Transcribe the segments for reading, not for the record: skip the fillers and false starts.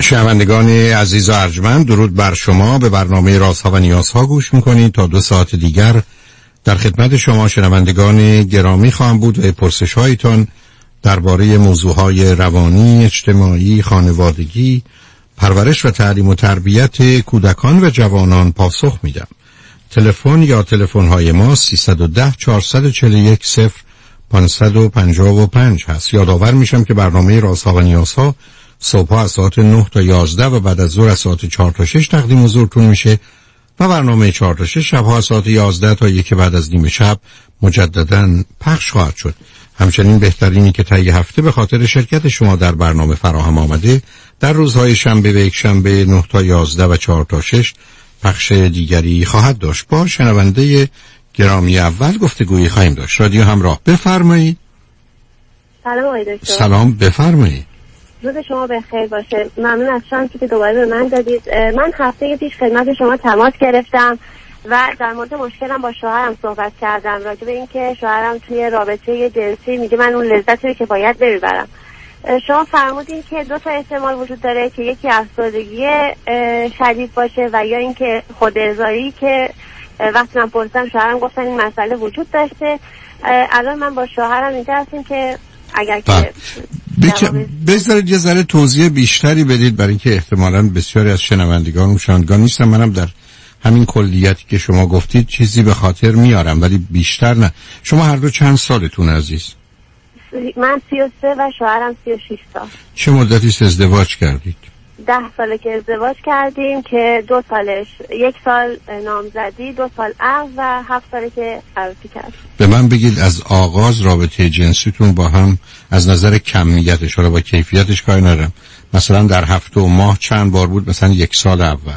شنوندگان عزیز و ارجمند، درود بر شما. به برنامه رازها و نیازها گوش میکنید. تا 2 ساعت دیگر در خدمت شما شنوندگان گرامی خواهم بود و پرسش‌هایتان درباره موضوعهای روانی، اجتماعی، خانوادگی، پرورش و تعلیم و تربیت کودکان و جوانان پاسخ میدم. تلفن یا تلفن‌های ما 310 441 0555 هست. یادآور میشم که برنامه رازها و نیازها صبح از ساعت 9 تا 11 و بعد از ظهر از ساعت 4 تا 6 تقدیم حضورتون میشه و برنامه 4 تا 6 شب‌ها از ساعت 11 تا 1 بعد از نیم شب مجدداً پخش خواهد شد. همچنین بهترینی که طی هفته به خاطر شرکت شما در برنامه فراهم آمده در روزهای شنبه و یک شنبه 9 تا 11 و 4 تا 6 پخش دیگری خواهد داشت. با شنونده گرامی اول گفتگویی خواهیم داشت. رادیو همراه، بفرمایید. سلام آقای دکتر. سلام، بفرمایید. روز شما بخیر باشه. ممنون از شانسی که دوباره به من دادید. من هفته پیش خدمت شما تماس گرفتم و در مورد مشکلم با شوهرم صحبت کردم، راجع به اینکه شوهرم توی رابطه جنسی میگه من اون لذتی که باید ببرم. شما فرمودین که 2 تا احتمال وجود داره که یکی افسردگی شدید باشه و یا اینکه خود ارضایی که وقتی من پرسیدم شوهرم گفتن این مسئله وجود داشته. الان من با شوهرم اینجا هستیم که اگر که بذارید یه ذره توضیح بیشتری بدید، برای اینکه احتمالاً بسیاری از شنوندگان و شنوندگان نیستن. منم در همین کلیتی که شما گفتید چیزی به خاطر میارم ولی بیشتر نه. شما هر دو چند سالتون عزیز؟ من 33 و شوهرم 36 سال. چه مدتی ازدواج کردید؟ 10 ساله که ازدواج کردیم که 2 سالش 1 سال نامزدی، 2 سال عقد و 7 ساله که عروسی کردیم. به من بگید از آغاز رابطه جنسیتون با هم از نظر کمیتش، حالا با کیفیتش کاری ندارم، مثلا در هفته و ماه چند بار بود؟ مثلا 1 سال اول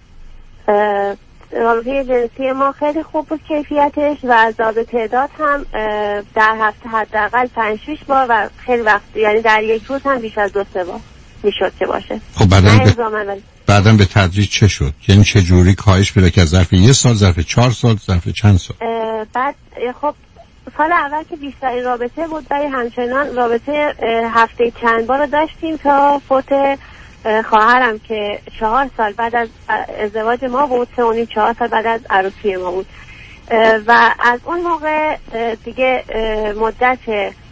رابطه جنسی ما خیلی خوب بود کیفیتش و از تعداد هم در هفته حداقل 5-6 بار و خیلی وقت، یعنی در یک روز هم بیش از 2-3 بار میشد که باشه. خب بعداً به تدریج چه شد؟ یعنی چه جوری کاهش پیدا کرد؟ ظرف 1 سال، ظرف 4 سال، ظرف چند سال؟ بعد خب سال اول که بیشترین رابطه بود ولی همچنان رابطه هفته چند بار رو داشتیم تا فوت خواهرم که 4 سال بعد از ازدواج ما بود، 3.5-4 سال بعد از عروسی ما بود و از اون موقع دیگه مدت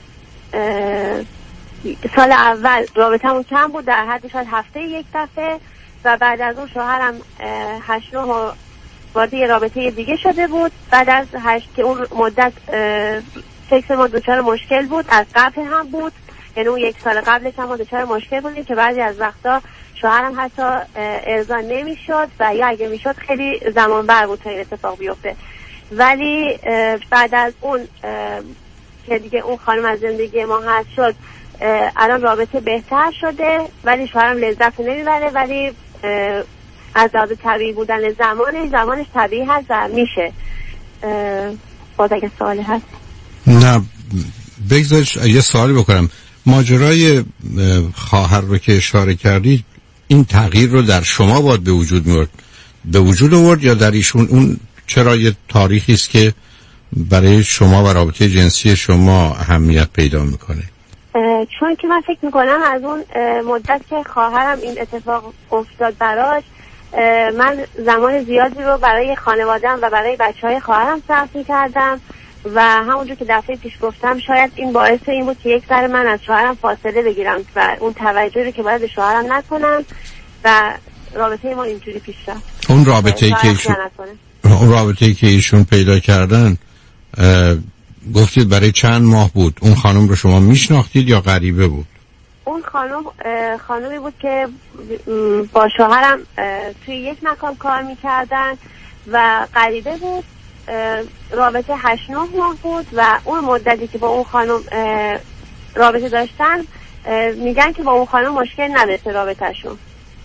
سال اول رابطمون کم بود، در حد شاید هفته 1 دفعه و بعد از اون شوهرم 8-9 وارد یه رابطه دیگه شده بود. بعد از 8 که اون مدت سکس ما دچار مشکل بود، از قبل هم بود، یعنی اون 1 سال قبلش هم ما دچار مشکل بودیم که بعضی از وقتا شوهرم حتی ارضا نمیشد و یا اگه میشد خیلی زمان بر بود تا این اتفاق بیفته. ولی بعد از اون که دیگه اون خانم از زندگی ما حذف شد، الان رابطه بهتر شده ولی شوهرم لذت نمیبره، ولی از لحاظ طبیعی بودن زمانش طبیعی هست و میشه. باز اگه سوالی هست؟ نه بگذارید یه سوالی بکنم. ماجرای خواهر رو که اشاره کردید، این تغییر رو در شما باید به وجود آورد یا در ایشون؟ اون چرا یه تاریخی است که برای شما و رابطه جنسی شما اهمیت پیدا میکنه؟ چون که من فکر میکنم از اون مدت که خواهرم این اتفاق افتاد براش، من زمان زیادی رو برای خانواده‌ام و برای بچه‌های خواهرم صرف می‌کردم و همونجور که دفعه پیش گفتم شاید این باعث این بود که یک ذره من از شوهرم فاصله بگیرم و اون توجهی رو که باید به شوهرم نکنم و رابطه ما اینجوری پیش رفت. اون رابطه‌ای که ایشون پیدا کردن گفتید برای چند ماه بود؟ اون خانم رو شما میشناختید یا غریبه بود؟ اون خانمی بود که با شوهرم توی یک مکان کار میکردن و غریبه بود. رابطه 8-9 ماه بود و اون مدتی که با اون خانم رابطه داشتن میگن که با اون خانم مشکل نداشته رابطهشون.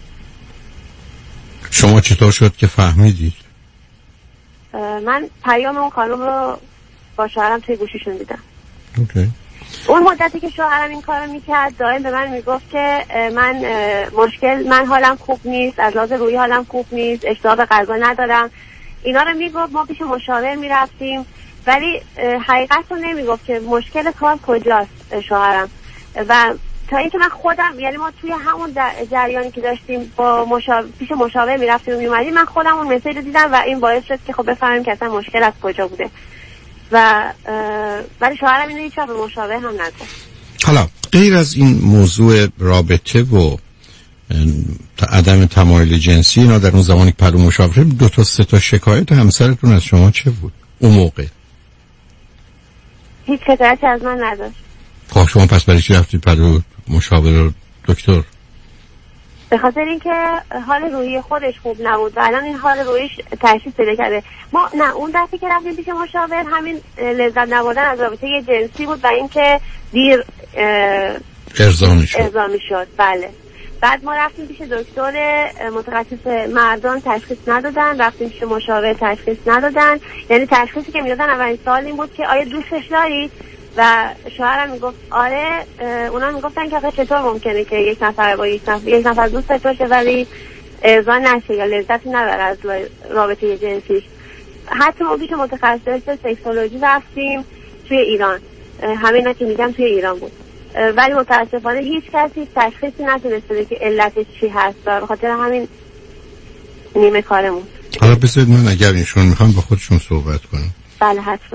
شما چطور شد که فهمیدید؟ من پیام اون خانم رو با شوهرم توی گوشیشون دیدم. اوکی. اون مدتی که شوهرم این کارو میکرد دائم به من میگفت که من حالم خوب نیست، از لحاظ روحی حالم خوب نیست، اشتها به غذا ندارم. اینا رو میگفت، ما پیش مشاور میرفتیم ولی حقیقت رو نمیگفت که مشکل کار کجاست شوهرم. و تا اینکه من خودم، یعنی ما توی همون جریانی که داشتیم با پیش مشاور میرفتیم و میومدیم، من خودم اون مسیج رو دیدم و این باعث شد که خب بفهمیم که اصلا مشکل از کجا بوده. و ولی شوهرم اینو هیچ وقت به مشاور هم نگفت. حالا غیر از این موضوع رابطه و عدم تمایل جنسی، اینا در اون زمانی که پلو مشاوره 2 تا 3 تا شکایت همسرتون از شما چه بود اون موقع؟ هیچ شکایتی از من نداشت. خب شما پس برای چی رفتید پلو مشاور دکتر؟ به خاطر اینکه حال روحی خودش خوب نبود و الان این حال روحیش تشخیص پیدا کرده. ما نه اون دفعه که رفتیم پیش مشاور همین لذت نبردن از رابطه جنسی بود و اینکه دیر ارضا شد. بله. بعد ما رفتیم پیش دکتر متخصص مردان، تشخیص ندادن. رفتیم پیش مشاور، تشخیص ندادن. یعنی تشخیصی که میدادن اولین سوال این بود که آیا دوستش دارید؟ و شوهرم میگفت آره. اونا میگفتن که چطور ممکنه که یک نفر با یک نفر دوست باشه ولی ارضا نشه یا لذتی نبره از رابطه جنسیش. حتی ما پیش متخصص سکسولوژی رفتیم توی ایران، همینا که میگم توی ایران بود، ولی متاسفانه هیچ کسی تشخیصی نتونسته که علتش چی هست. به خاطر همین نیمه کارمون. حالا بذارید من اگر ایشون میخوان با خودشون صحبت کنم. بله حتما.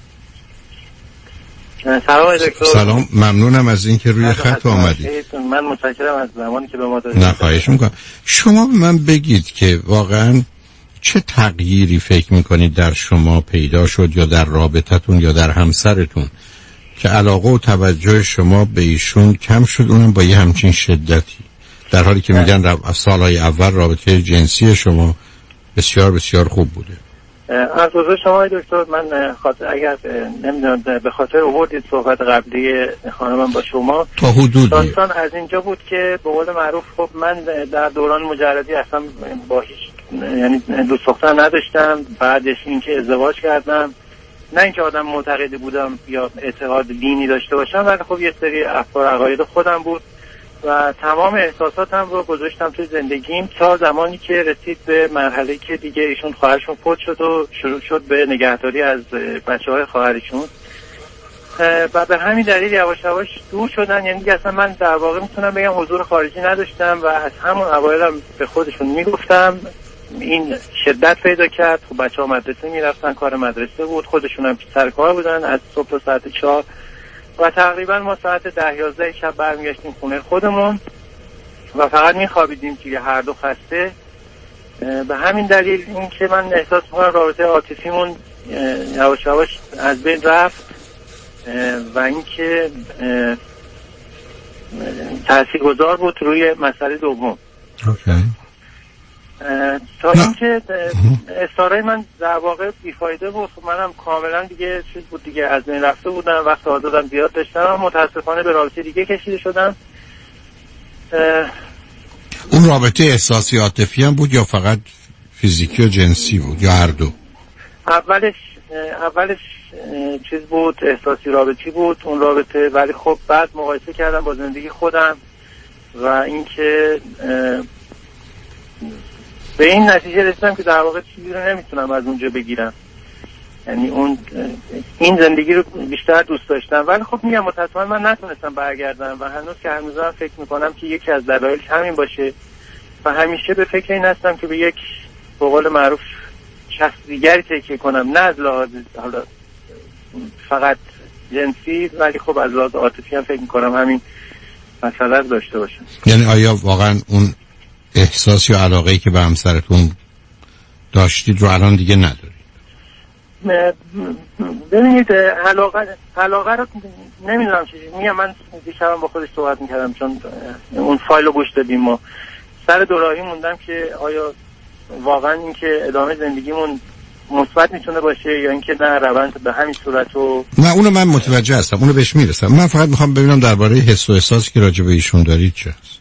سلام دکتر. سلام، ممنونم از اینکه روی خط آمدید. من متشکرم از زمانی که به ما دادید. نه خواهش میکنم. شما به من بگید که واقعا چه تغییری فکر میکنید در شما پیدا شد یا در رابطتون یا در همسرتون که علاقه و توجه شما به ایشون کم شد، اونم با یه همچین شدتی، در حالی که میگن سالهای اول رابطه جنسی شما بسیار بسیار خوب بوده. از حضور شما دکتر، من اگر نمیدونم به خاطر آوردید صحبت قبلی خانمم با شما تا حدودی داستان از اینجا بود که به قول معروف خب من در دوران مجردی اصلا با هیچ یعنی دوست دختر نداشتم. بعدش اینکه ازدواج کردم، نه اینکه آدم معتقدی بودم یا اعتقاد دینی داشته باشم، ولی خب یه سری افکار عقاید خودم بود و تمام احساساتم رو گذاشتم توی زندگیم تا زمانی که رسید به مرحله که دیگه ایشون خواهرشون فوت شد و شروع شد به نگهداری از بچه‌های خواهرشون و به همین دلیل یواش یواش دور شدن. یعنی دیگه اصلا من در واقع میتونم بگم حضور خارجی نداشتم و از همون اوایلم به خودشون میگفتم. این شدت پیدا کرد. خب بچه‌ها مدرسه میرفتن، کار مدرسه بود، خودشون هم سر کار بودن از صبح تا ساعت 4 و تقریبا ما ساعت 10-11 شب برمیگشتیم خونه خودمون و فقط میخوابیدیم که هر دو خسته. به همین دلیل این که من احساس میکنم رابطه عاطفیمون یواش یواش از بین رفت و اینکه تاثیرگذار بود روی مسئله دوم. تا اینکه استارای من در واقع بیفایده بود. خب منم کاملا دیگه چیز بود دیگه، از بین رفته بودم، وقت آزادم زیاد داشتم و متاسفانه به رابطه دیگه کشیده شدم. اون رابطه احساسی عاطفی هم بود یا فقط فیزیکی و جنسی بود یا هر دو؟ اولش چیز بود، احساسی رابطی بود اون رابطه، ولی خب بعد مقایسه کردم با زندگی خودم و اینکه به این نتیجه رسیدم که در واقع چیزی رو نمیتونم از اونجا بگیرم. یعنی این زندگی رو بیشتر دوست داشتم، ولی خب میگم متأسفانه من نتونستم برگردم و هنوز که هنوزم فکر میکنم که یکی از دلایلش همین باشه و همیشه به فکر این هستم که به یک به قول معروف شخص دیگری تکیه کنم، نه از لحاظ حالا فقط جنسی ولی خب از لحاظ عاطفی هم فکر میکنم همین مسئله داشته باشم. یعنی آیا واقعا اون احساس یا علاقه‌ای که به همسرتون داشتید رو الان دیگه ندارید؟ ببینید علاقه رو نمیدونم چیزی میگم. من دیشبم با خودش صحبت میکردم چون اون فایل رو گوش دادیم، ما سر دوراهی موندم که آیا واقعا این که ادامه زندگیمون مثبت میتونه باشه یا اینکه نه روند به همین صورت رو. نه اونو من متوجه هستم، اونو بهش میرسم. من فقط میخوام ببینم درباره حس و احساسی که راجع به ایشون دارید چه هست.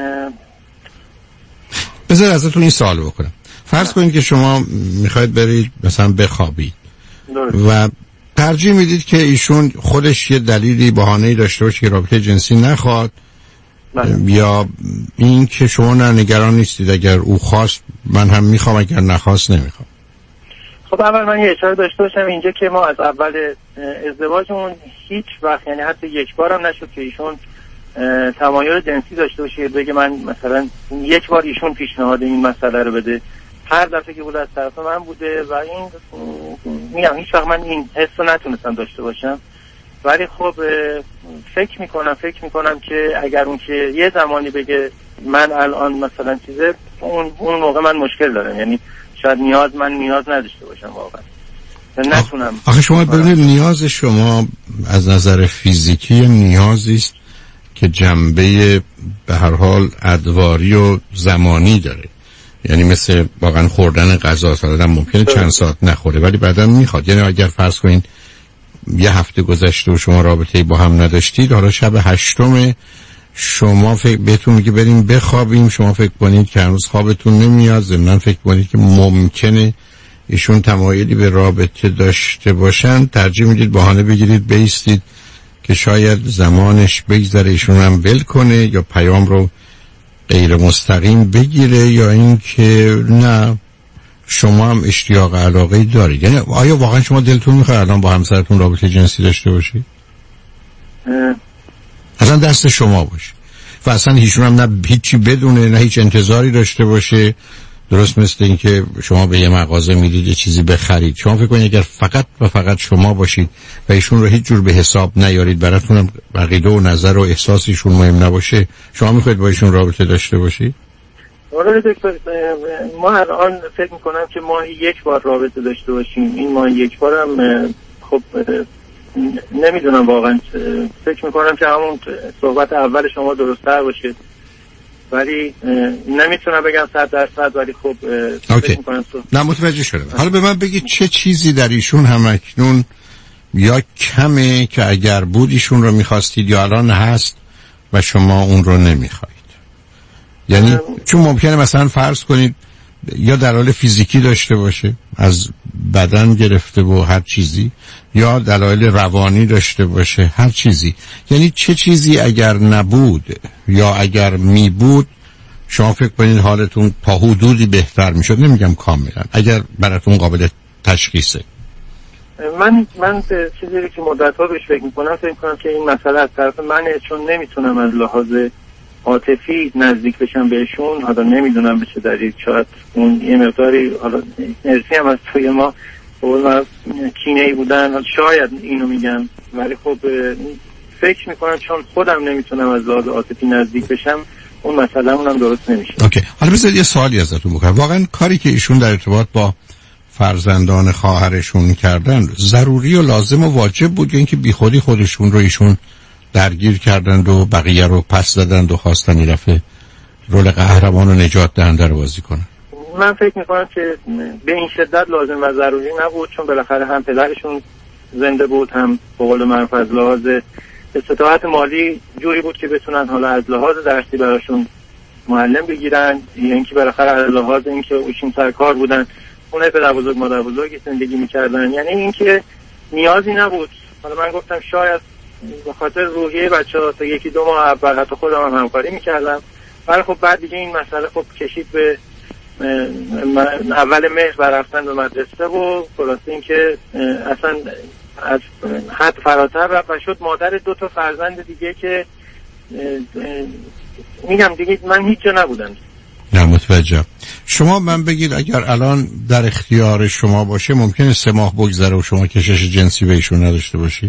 بذار ازتون این سوال بکنم. فرض کنید که شما میخواید برید مثلا بخوابید و ترجیح میدید که ایشون خودش یه دلیلی بهانه‌ای داشته باشه که رابطه جنسی نخواد یا این که شما نگران نیستید اگر او خواست من هم میخوام اگر نخواست نمیخوام؟ خب اول من یه اشاره داشته باشم اینجا که ما از اول ازدواجمون هیچ وقت، یعنی حتی یک بارم نشد که ایشون تمایل جنسی داشته باشه، بگه من مثلا یک بار ایشون پیشنهاد این مسئله رو بده، هر دفعه که بود از طرف من بوده و این میگم هیچ وقت من این حس رو نتونستم داشته باشم. ولی خب فکر میکنم که اگر اون که یه زمانی بگه من الان مثلا چیزه، اون موقع من مشکل دارم، یعنی شاید من نیاز نداشته باشم واقعا، نتونم. آخه شما ببینید نیاز شما از نظر فیزیکی نیازی است که جنبه به هر حال ادواری و زمانی داره، یعنی مثل واقعا خوردن غذا، مثلا ممکنه چند ساعت نخوره ولی بعداً میخواد. یعنی اگر فرض کنین یه هفته گذشته و شما رابطه‌ای با هم نداشتید، حالا شب هشتم شما بهتون میگه بریم بخوابیم، شما فکر کنید که هنوز خوابتون نمیاد، ضمناً فکر کنید که ممکنه ایشون تمایلی به رابطه داشته باشن، ترجیح میدید بهانه بگیرید بایستید که شاید زمانش بگذره ایشون هم ول کنه یا پیام رو غیر مستقیم بگیره، یا این که نه شما هم اشتیاق علاقه دارید. یعنی آیا واقعا شما دلتون میخواد الان با همسرتون رابطه جنسی داشته باشید؟ اصلا دست شما باشه و اصلا ایشون هم نه هیچی بدونه، نه هیچ انتظاری داشته باشه. درست مثل این که شما به یه مغازه میرید یه چیزی بخرید، شما فکر کنید اگر فقط و فقط شما باشید و ایشون رو هیچ جور به حساب نیارید، براتون هم عقیده و نظر و احساس ایشون مهم نباشه، شما میخواید با ایشون رابطه داشته باشید؟ آره دکتر، ما الان فکر میکنم که ماهی یک بار رابطه داشته باشیم. این ماهی یک بار هم خب نمیدونم واقعا، فکر میکنم که همون صحبت اول شما درست‌تر باشه، ولی نمیتونم بگم 100%، ولی خب فکر میکنم نه متوجه شدم. حالا به من بگید چه چیزی در ایشون همکنون یا کمه که اگر بود ایشون رو میخواستید یا الان هست و شما اون رو نمیخواید؟ یعنی چون ممکنه مثلا فرض کنید یا دلایل فیزیکی داشته باشه از بدن گرفته و هر چیزی، یا دلایل روانی داشته باشه هر چیزی. یعنی چه چیزی اگر نبود یا اگر می بود شما فکر کنید حالتون تا حدودی بهتر می شد؟ نمیگم کاملا، اگر براتون قابل تشخیصه. من به چیزی که مدت‌ها بهش فکر می‌کنم، فکر می‌کنم که این مسئله از طرف منه، چون نمیتونم از لحاظ عاطفی نزدیک بشم بهشون. حالا نمیدونم به چه دلیل، شاید اون یه مقداری حالا ارثی هم از توی ما کینه‌ای بودن، شاید اینو میگم. ولی خب فکر میکنم چون خودم نمیتونم از لحاظ عاطفی نزدیک بشم، اون مسئله اونم درست نمیشه. اوکی. حالا بذارید یه سوالی ازتون بکنم. واقعا کاری که ایشون در ارتباط با فرزندان خواهرشون کردن ضروری و لازم و واجب بود یا اینکه بیخودی خودشون رو ایشون درگیر کردند و بقیه رو پس زدند و خواستن این دفعه رول قهرمان و نجات دهنده رو بازی کنن؟ من فکر میکنم که به این شدت لازم و ضروری نبود، چون بالاخره هم پدرشون زنده بود، هم به قول معروف از لحاظ استطاعت مالی جوری بود که بتونن حالا از لحاظ درسی براشون معلم بگیرن، یعنی که بالاخره از لحاظ اینکه ایشون سرکار بودن، خونه پدر بزرگ مادر بزرگی زندگی میکردن، یعنی اینکه نیازی نبود. حالا من گفتم شاید به خاطر روحیه بچه‌ها تا یکی دو ماه اول حتی خودم هم همکاری میکردم، ولی خب بعد دیگه این مسئله خب کشید به اول مهر و رفتن به مدرسه و خلاصه این که اصلا از حد فراتر رفت و شد مادر 2 تا فرزند دیگه که میگم دیگه من هیچ جا نبودم. نه متوجه. شما من بگید اگر الان در اختیار شما باشه ممکنه 3 ماه بگذره و شما کشش جنسی به ایشون نداشته باشی؟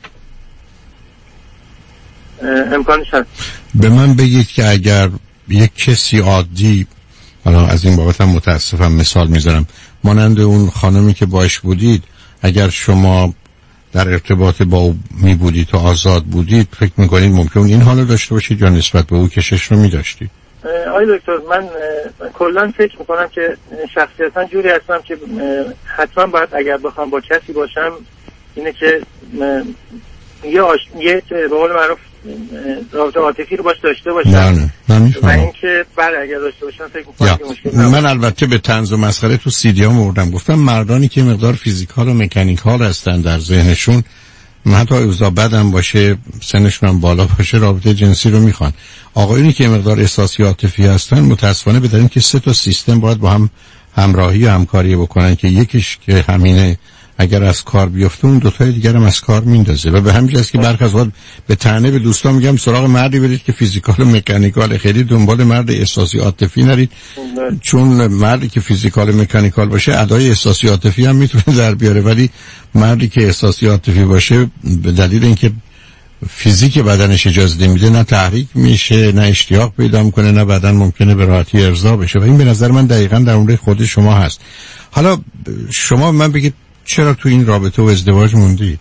امکانش هست. به من بگید که اگر یک کسی عادی، حالا از این بابت هم متاسفم مثال میذارم، مانند اون خانمی که باش بودید، اگر شما در ارتباط با او می بودید و آزاد بودید، فکر میکنید ممکن این حالو داشته باشید یا نسبت به او کشش رو می داشتید؟ آقای دکتر، من کلا فکر میکنم که شخصیتا جوری هستم که حتما باید اگر بخوام با کسی باشم اینه که یه به قول معروف رابطه عاطفی رو باش داشته باشم. و اینکه بله اگر داشته باشم فکر میکنم که مشکل نباشه. من البته به طنز و مسخره تو سیدیام آوردم، گفتم مردانی که مقدار فیزیکال و مکانیکال هستن در ذهنشون، حتی اوضاع بدم باشه، سنشون هم بالا باشه، رابطه جنسی رو میخوان. آقایونی که مقدار احساسی عاطفی هستن متاسفانه بدونن که 3 تا سیستم باید با هم همراهی و همکاری بکنن که یکیش که همینه اگر از کار بیفته اون دوتای دیگر هم از کار میندازه. و به همین جاست که برخی از وقت به طعنه به دوستان میگم سراغ مردی برید که فیزیکال و مکانیکال، خیلی دنبال مرد احساسی عاطفی نرید، چون مردی که فیزیکال و مکانیکال باشه ادای احساسی عاطفی هم میتونه در بیاره، ولی مردی که احساسی عاطفی باشه به دلیل اینکه فیزیک بدنش اجازه نمیده نه تحریک میشه، نه اشتیاق پیدا میکنه، نه بدن ممکنه به راحتی ارضا بشه. و این به نظر من دقیقاً در مورد خود شما هست. حالا شما من بگید چرا تو این رابطه و ازدواج موندید؟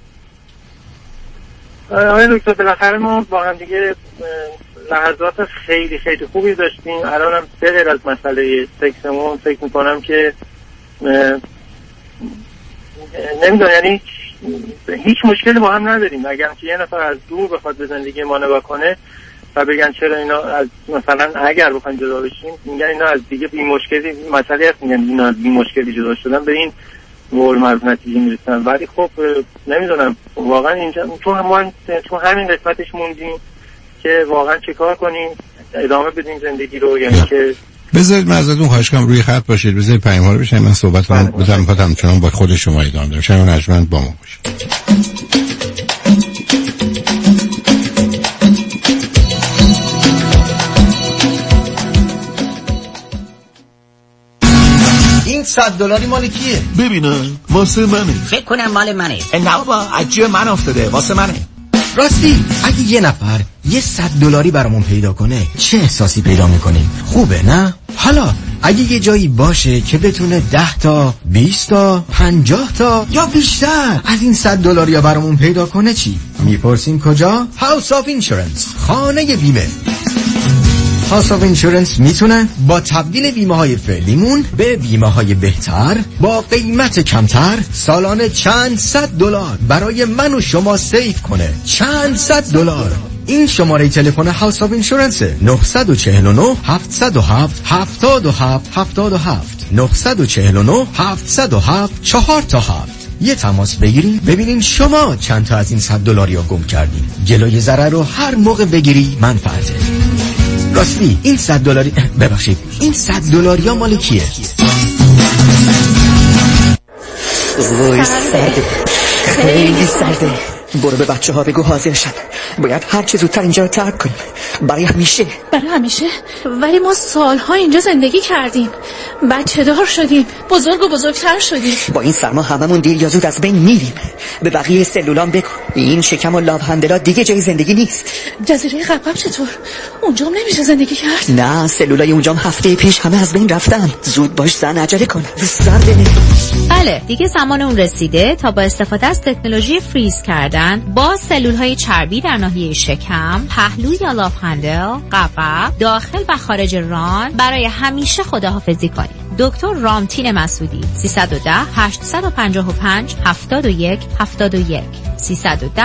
آقای دکتر بالاخره ما با هم دیگه لحظات خیلی خیلی خوبی داشتیم. الانم غیر از مسئله سکسمون فکر میکنم که نمیدونم، یعنی هیچ مشکلی با هم نداریم. اگر که یه نفر از دور بخواد به زندگی ما نگاه کنه و بگن چرا اینا از مثلا اگر بخوایم جدا بشیم میگن اینا از دیگه بی مشکلی مسئله هست، میگن اینا از بی مشکلی جدا شدن، به این مول مرز نتیجه میرسن. ولی خب نمیدونم واقعا اینجا تو همین قسمتش موندیم که واقعا چه کار کنیم، ادامه بدیم زندگی رو، یعنی که بذارید من ازتون خواهش کنم روی خط باشید، بذارید پیام ها رو بشنویم، من صحبت من بذارم پاتم چون با خود شما ادامه بدم. شما نجمن با ما باشید. این $100 مال کیه؟ ببینم واسه منه. فکر کنم مال منه. نه با عجیه من افتاده واسه منه. راستی اگه یه نفر یه $100 برامون پیدا کنه چه احساسی پیدا میکنیم؟ خوبه نه؟ حالا اگه یه جایی باشه که بتونه 10 تا 20 تا 50 تا یا بیشتر از این $100 برامون پیدا کنه چی؟ میپرسیم کجا؟ هاوس آف اینشورنس، خانه بیمه. هاوس آف اینشورنس میتونه با تبدیل بیمه های فعلیمون به بیمه های بهتر با قیمت کمتر سالانه چند $100 برای من و شما سیف کنه. چند $100. این شماره تلفن هاوس آف اینشورنس 949 707 77 77 949 707 4 تا 7. یه تماس بگیریم ببینین شما چند تا از این $100 رو گم کردین. جلوی ضرر رو هر موقع بگیری منفعته. راستی این $100 ببخشید این $100 مال کیه؟ وای سرده، خیلی سرده. برو به بچه ها بگو حاضر شن، باید هر چه زودتر اینجا رو ترک کنیم برای همیشه. برای همیشه؟ ولی ما سالها اینجا زندگی کردیم، بچه دار شدیم، بزرگ و بزرگتر شدیم. با این سرما هممون دیر یا زود از بین میریم. به بقیه سلولان بگو این شکم و لاوهندلا دیگه جای زندگی نیست. جزیره قبقب چطور؟ اونجا هم نمیشه زندگی کرد؟ نه سلولای اونجا هم هفته پیش همه از بین رفتن. زود باش زن، عجله کن. بله دیگه زمان اون رسیده تا با استفاده از تکنولوژی فریز کردن با سلولهای چربی در ناحیه شکم، پهلو یا لاف-هندل، قبقب، داخل و خارج ران برای همیشه خداحافظی کنید. دکتر رامتین مسعودی 310 855 71 71 310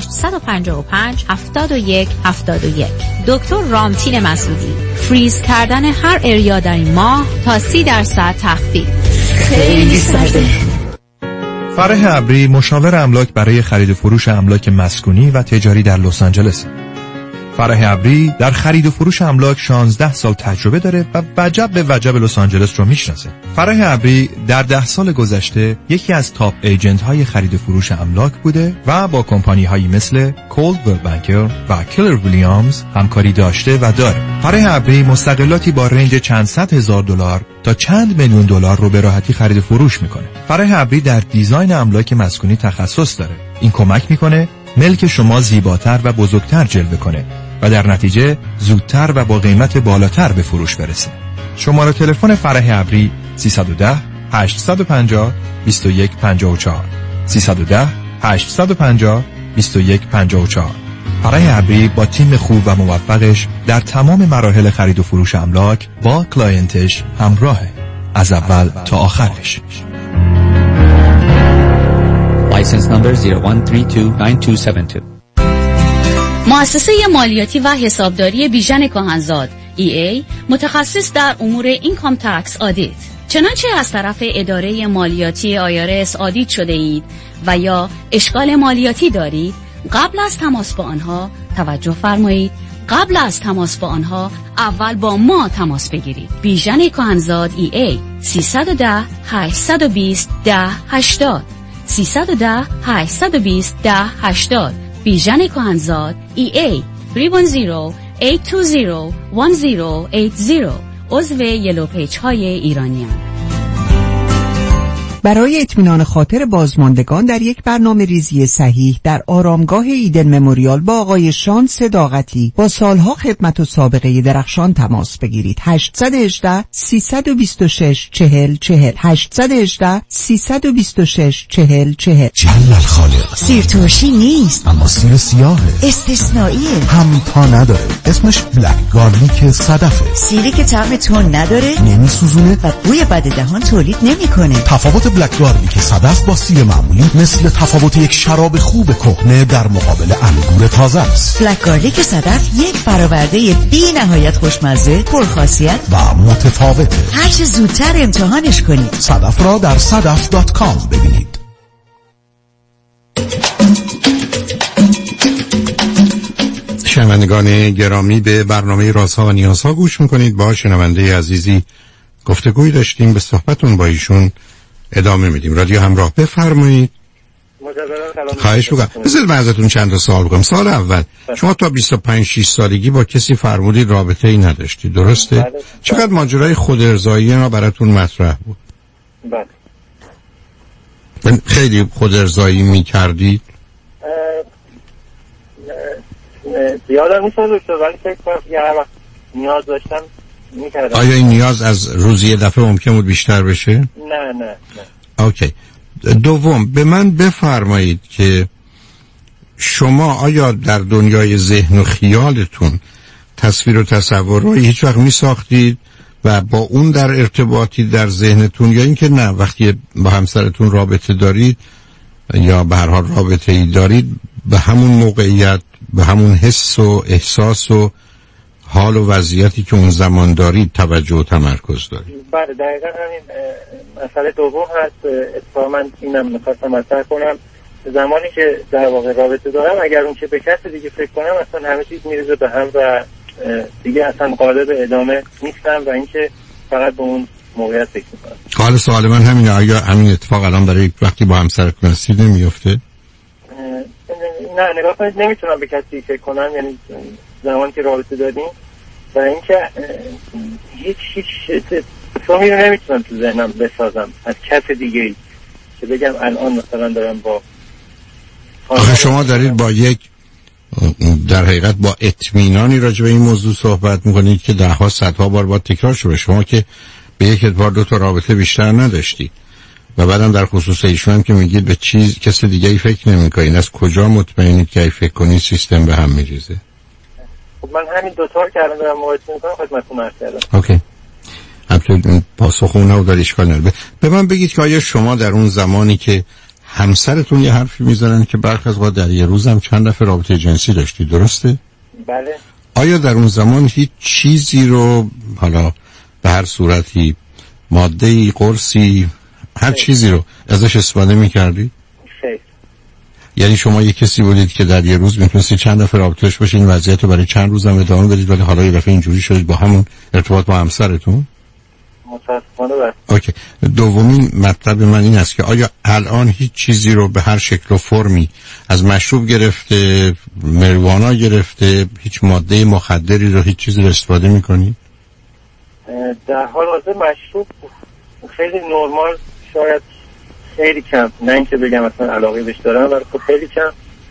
855 71 71. دکتر رامتین مسعودی. فریز کردن هر اریا در این ماه تا 30% تخفیف. خیلی سرده. فرح ابری مشاور املاک برای خرید و فروش املاک مسکونی و تجاری در لس آنجلس. فرح ابری در خرید و فروش املاک 16 سال تجربه داره و وجب به وجب لس آنجلس رو میشناسه. فرح ابری در 10 سال گذشته یکی از تاپ ایجنت های خرید و فروش املاک بوده و با کمپانی هایی مثل کولدویل بانکر و کلر ویلیامز همکاری داشته و داره. فرح ابری مستقلاتی با رنج چند صد هزار دلار تا چند میلیون دلار رو به راحتی خرید و فروش میکنه. فرح ابری در دیزاین املاک مسکونی تخصص داره. این کمک میکنه ملک شما زیباتر و بزرگتر جلوه کنه و در نتیجه زودتر و با قیمت بالاتر به فروش برسه. شماره تلفن فرح ابری 310 850 2154 310 850 2154. فرح ابری با تیم خوب و موفقش در تمام مراحل خرید و فروش املاک با کلاینتش همراهه از اول تا آخرش. License number 01329272. مؤسسه مالیاتی و حسابداری بیژن کاهنزاد EA متخصص در امور اینکام تکس آدیت. چنانچه از طرف اداره مالیاتی IRS آدیت شده اید و یا اشکال مالیاتی دارید، قبل از تماس با آنها توجه فرمایید. قبل از تماس با آنها اول با ما تماس بگیرید. بیژن کاهنزاد EA 310 820 1080 310-820-1080. بیژن کهنزاد EA 310-820-1080. عضو یلو پیج های ایرانیان. برای اطمینان خاطر بازماندگان در یک برنامه ریزی صحیح در آرامگاه ایدن مموریال با آقای شان صداقتی با سالها خدمت و سابقه درخشان تماس بگیرید. 818-326-4040 818-326-4040. جل الخالق. سیر ترشی نیست اما سیر سیاهه، استثنائیه، همتا نداره، اسمش بلک گارلیک صدفه. سیری که طعم تون نداره، نمیسوزونه و بوی بد دهان تولید نمیکنه. تفاوت بلک گارلیک صدف با سیر معمولی مثل تفاوت یک شراب خوب کهنه در مقابل انگور تازه است. بلک گارلیک صدف یک برآورده بی نهایت خوشمزه، پرخاصیت و متفاوته. هر چه زودتر امتحانش کنید. صدف را در sadaf.com ببینید. شنوندگان گرامی، به برنامه رازها و نیازها گوش میکنید. با شنونده عزیزی گفتگوی داشتیم، به صحبتون با ایشون ادامه میدیم. رادیو همراه، بفرمایید. خواهش میکنم. بذارید من ازتون چند تا سوال بکنم. سال اول، شما تا 25-6 سالگی با کسی فرمودید رابطه ای نداشتید، درسته؟ بله. چقدر ماجرای خود ارضایی اینا براتون مطرح بود؟ بله. خیلی خود ارضایی میکردید؟ یادم نیست ولی فکر کنم یه وقت نیاز داشتم میکردم. آیا این نیاز از روزی یه دفعه ممکن بود بیشتر بشه؟ نه. اوکی. دوم، به من بفرمایید که شما آیا در دنیای ذهن و خیالتون تصویر و تصور رو هیچ وقت می ساختید و با اون در ارتباطی در ذهنتون، یا اینکه نه وقتی با همسرتون رابطه دارید یا به هر حال رابطه ای دارید به همون موقعیت، به همون حس و احساس و حال و وضعیتی که اون زمان دارید توجه و تمرکز دارید؟ بله دقیقا همین مسئله دوم هست. اتفاقا من اینم میخواستم مطرح کنم. زمانی که در واقع رابطه دارم، اگر اون که به کسی دیگه فکر کنم اصلا همه چیز میریزه به هم و دیگه اصلا قادر به ادامه نیستم و اینکه فقط به اون موقعیت فکر میکنم. حالا سوال من همینه، آیا همین اتفاق الان برای وقتی با همسرتون هستید نمیفته؟ نه نگاه کنید، نمیتونم به کسی فکر کنم، یعنی زمانی که رابطه داریم و اینکه هیچ تصویری رو نمیتونم تو ذهنم بسازم از کس دیگه ای که بگم الان مثلا دارم با آخه شما دارید با یک در حقیقت با اطمینانی راجع به این موضوع صحبت میکنید که دهها صدها بار باید تکرار شده. شما که به یک بار دو تا رابطه بیشتر نداشتید و بعدم در خصوص ایشون هم که میگید به چیز کس دیگه ای فکر نمیکنید، از کجا مطمئنید که ای فکر کنید سیستم به هم میریزه؟ خب من همین دو تا کردم دارم مقایسه میکنم، خدمتتون عرض کردم. اوکی. البته پاسخ اون رو داری اشکال نداره. به من بگید که آیا شما در اون زمانی که همسرتون یه حرفی میزنن که برخی از وقت در یه روز هم چند دفعه رابطه جنسی داشتی، درسته؟ بله. آیا در اون زمان هیچ چیزی رو حالا به هر صورتی ماده‌ای، قرصی، هر چیزی رو ازش استفاده میکردی؟ خیر. یعنی شما یه کسی بودید که در یه روز میتونستی چند دفعه رابطهش باشین، این وضعیت رو برای چند روز هم ادامه بدید، ولی حالا یه دفعه اینجوری شدید با همون ارتباط با همسرتون؟ متاسفانه بله. اوکی. دومین مطلب من این است که آیا الان هیچ چیزی رو به هر شکل و فرمی، از مشروب گرفته، مریجوانا گرفته، هیچ ماده مخدری رو، هیچ چیزی رو استفاده میکنی؟ در حال حاضر مشروب خیلی نرمال، شاید خیلی کم، نه اینکه بگم اصلا علاقه بهش دارم، ولی خب خیلی کم،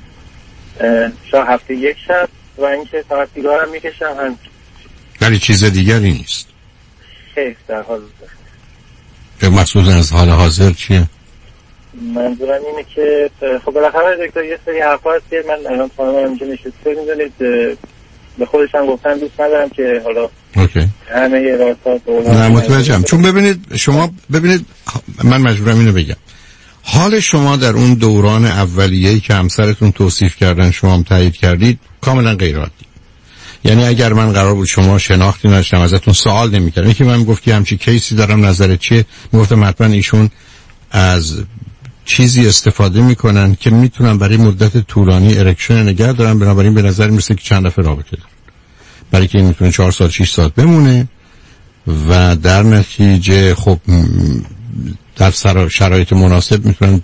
شاید هفته یک شب، و اینکه فقط سیگارم میکشم هم. ولی چیز دیگری نیست؟ خیلی در حال حاضر. مقصود از حال حاضر چیه؟ منظورم اینه که خب بالاخره دکتر یه سری حرفا هست که من الان خانم اینجا نشسته میدونید به خودشم گفتم دوست ندارم که حالا همه راستا نه متوجهم. چون ببینید شما من مجبورم اینو بگم، حال شما در اون دوران اولیه‌ای که همسرتون توصیف کردن شما هم تایید کردید کاملا غیر عادی. یعنی اگر من قرار بود شما شناختی نداشتم ازتون سوال نمی‌کردم، یکی من گفت که همچی کیسی دارم نظرت چیه، میگفتم حتما ایشون از چیزی استفاده میکنن که میتونن برای مدت طولانی ارکشن نگه دارن، بنابراین به نظر میرسه که چند دفعه رابطه دارن، برای که این میتونه 4 سال 6 سال بمونه و در نتیجه خب در شرایط مناسب میتونن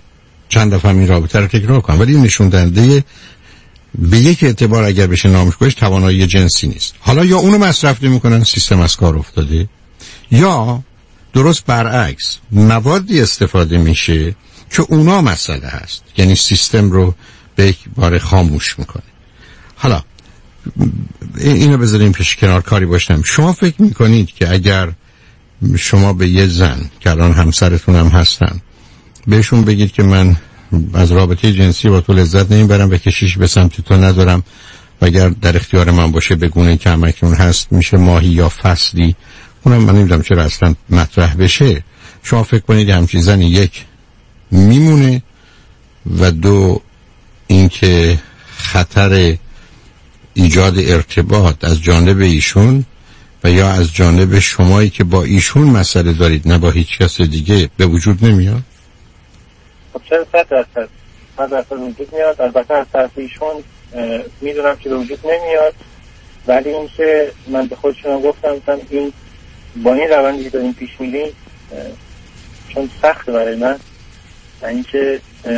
چند دفعه این رابطه رو تکرار کنم، ولی نشون دهنده به یک اعتبار اگر بشه نامش گذاشت توانایی جنسی نیست. حالا یا اونو مصرف نمی‌کنن، سیستم از کار افتاده، یا درست برعکس موادی استفاده میشه که اونا مسئله هست، یعنی سیستم رو به یک بار خاموش میکنه. حالا اینو بذاریم پیش کنار، کاری باشم. شما فکر میکنید که اگر شما به یه زن که الان همسرتون هم هستن بهشون بگید که من از رابطه جنسی با تو لذت نمیبرم و کشیش به سمت تو ندارم و اگر در اختیار من باشه به گونه که همکنون هست میشه ماهی یا فصلی، اونم من نمیدونم چرا اصلا مطرح بشه، شما فکر کنید همچین زنی یک میمونه و دو اینکه خطر ایجاد ارتباط از جانب ایشون و یا از جانب شمایی که با ایشون مسئله دارید نه با هیچ کس دیگه به وجود نمیاد؟ خب چرا 100% وجود میاد. البته از طرف ایشون میدونم که به وجود نمیاد، ولی اینکه من به خودشونم گفتم این با این روندی که داریم پیش میریم چون سخته برای من و اینکه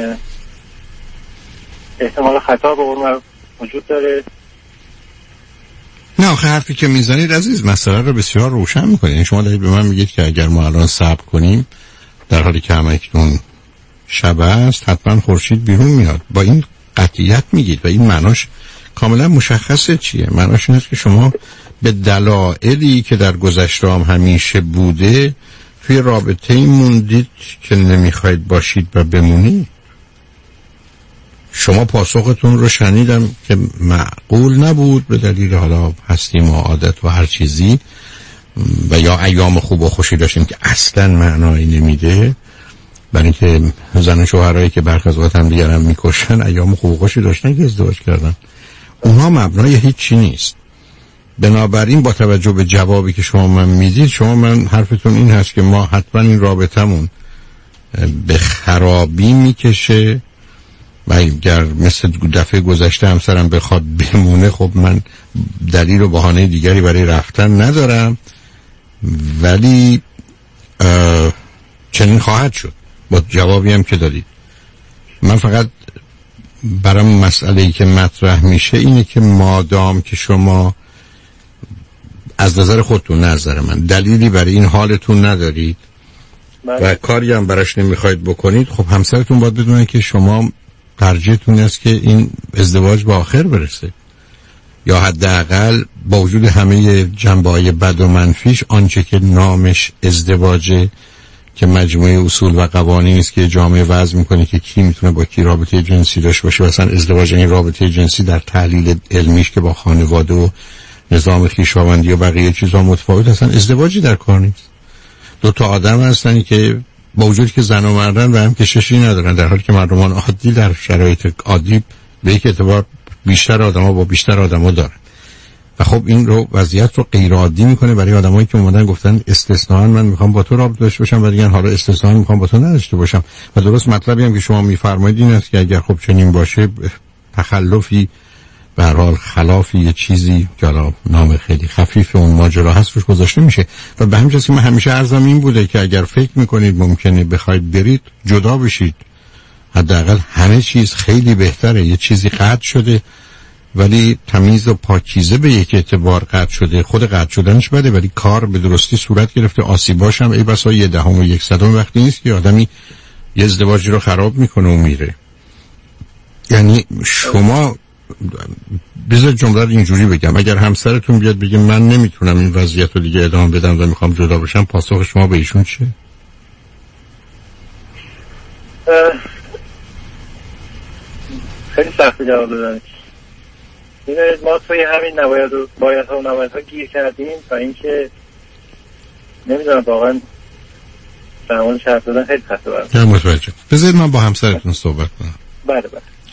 احتمال خطا به اون وجود داره. نه آخه حرفی که میزنید عزیز مسئله رو بسیار روشن میکنید. شما دارید به من میگید که اگر ما الان صبر کنیم در حالی که همکنون شب است حتما خورشید بیرون میاد. با این قطعیت میگید و این معناش کاملا مشخصه چیه. معناش این است که شما به دلایلی که در گذشته هم همیشه بوده توی رابطه ای موندید که نمیخواید باشید و بمونید. شما پاسختون رو شنیدم که معقول نبود به دلیل حالا هستیم و عادت و هر چیزی و یا ایام خوب و خوشی داشتیم که اصلا معنایی نمیده، برای اینکه زن و شوهرایی که برخی از اوقات هم دیگر هم میکشن ایام خوب و خوشی داشتن که ازدواج کردن، اونها مبنای هیچی نیست. بنابراین با توجه به جوابی که شما من میدید، شما من حرفتون این هست که ما حتما این رابطمون به خرابی میکشه و اگر مثل دفعه گذشته همسرم بخواد بمونه خب من دلیل و بهانه دیگری برای رفتن ندارم، ولی چنین خواهد شد با جوابی هم که دادید. من فقط برام مسئله‌ای که مطرح میشه اینه که مادام که شما از نظر خودتون نه نظر من دلیلی برای این حالتون ندارید و کاری هم براش نمیخواید بکنید، خب همسرتون باید بدونه که شما ترجیحتون است که این ازدواج به آخر برسه، یا حداقل با وجود همه جنبه‌های بد و منفیش آنچه که نامش ازدواجه که مجموعه اصول و قوانینی است که جامعه وضع میکنه که کی میتونه با کی رابطه جنسی داشته باشه. مثلا ازدواج این رابطه جنسی در تحلیل علمیش که با خانواده و نظام خویشاوندی و بقیه چیزا متفاوت هستن، ازدواجی در کار نیست. دو تا آدم هستن که با وجود که زن و مردن و هم کششی ندارن، در حالی که مردمان عادی در شرایط عادی به یک اعتبار بیشتر آدما با بیشتر آدما دارن و خب این رو وضعیت رو غیر عادی میکنه برای آدمایی که اومدن گفتن استثناء من میخوام با تو رابطه داشته باشم و دیگه حالا استثناء میخوام با تو نداشته باشم. و درست مطلبی هم که شما میفرمایید این است که اگر خب چنین باشه تخلفی به هر حال خلافی یه چیزی که حالا نام خیلی خفیف اون ماجرا هست روش گذاشته میشه. و به همین جاست که من همیشه عرضم این بوده که اگر فکر میکنید ممکنه بخواید برید جدا بشید، حداقل همه چیز خیلی بهتره. یه چیزی قطع شده ولی تمیز و پاکیزه به یک اعتبار قطع شده، خود قطع شدنش بده ولی کار به درستی صورت گرفته. آسیباش هم ای بسا 0.1 و 1/100 وقتی نیست که آدمی یه ازدواجی رو خراب میکنه و میره. یعنی شما بذار جمله رو اینجوری بگم، اگر همسرتون بیاد بگه من نمیتونم این وضعیت رو دیگه ادامه بدم و میخوام جدا بشم، پاسخ شما به ایشون چیه؟ خیلی سخت جواب بدم. می‌دونید ما توی همین بایدها و نبایدها گیر کردیم و اینکه نمیدونم واقعا در مورد حرف زدن خیلی خسته برم. متوجه. بذارید من با همسرتون صحبت کنم. بله.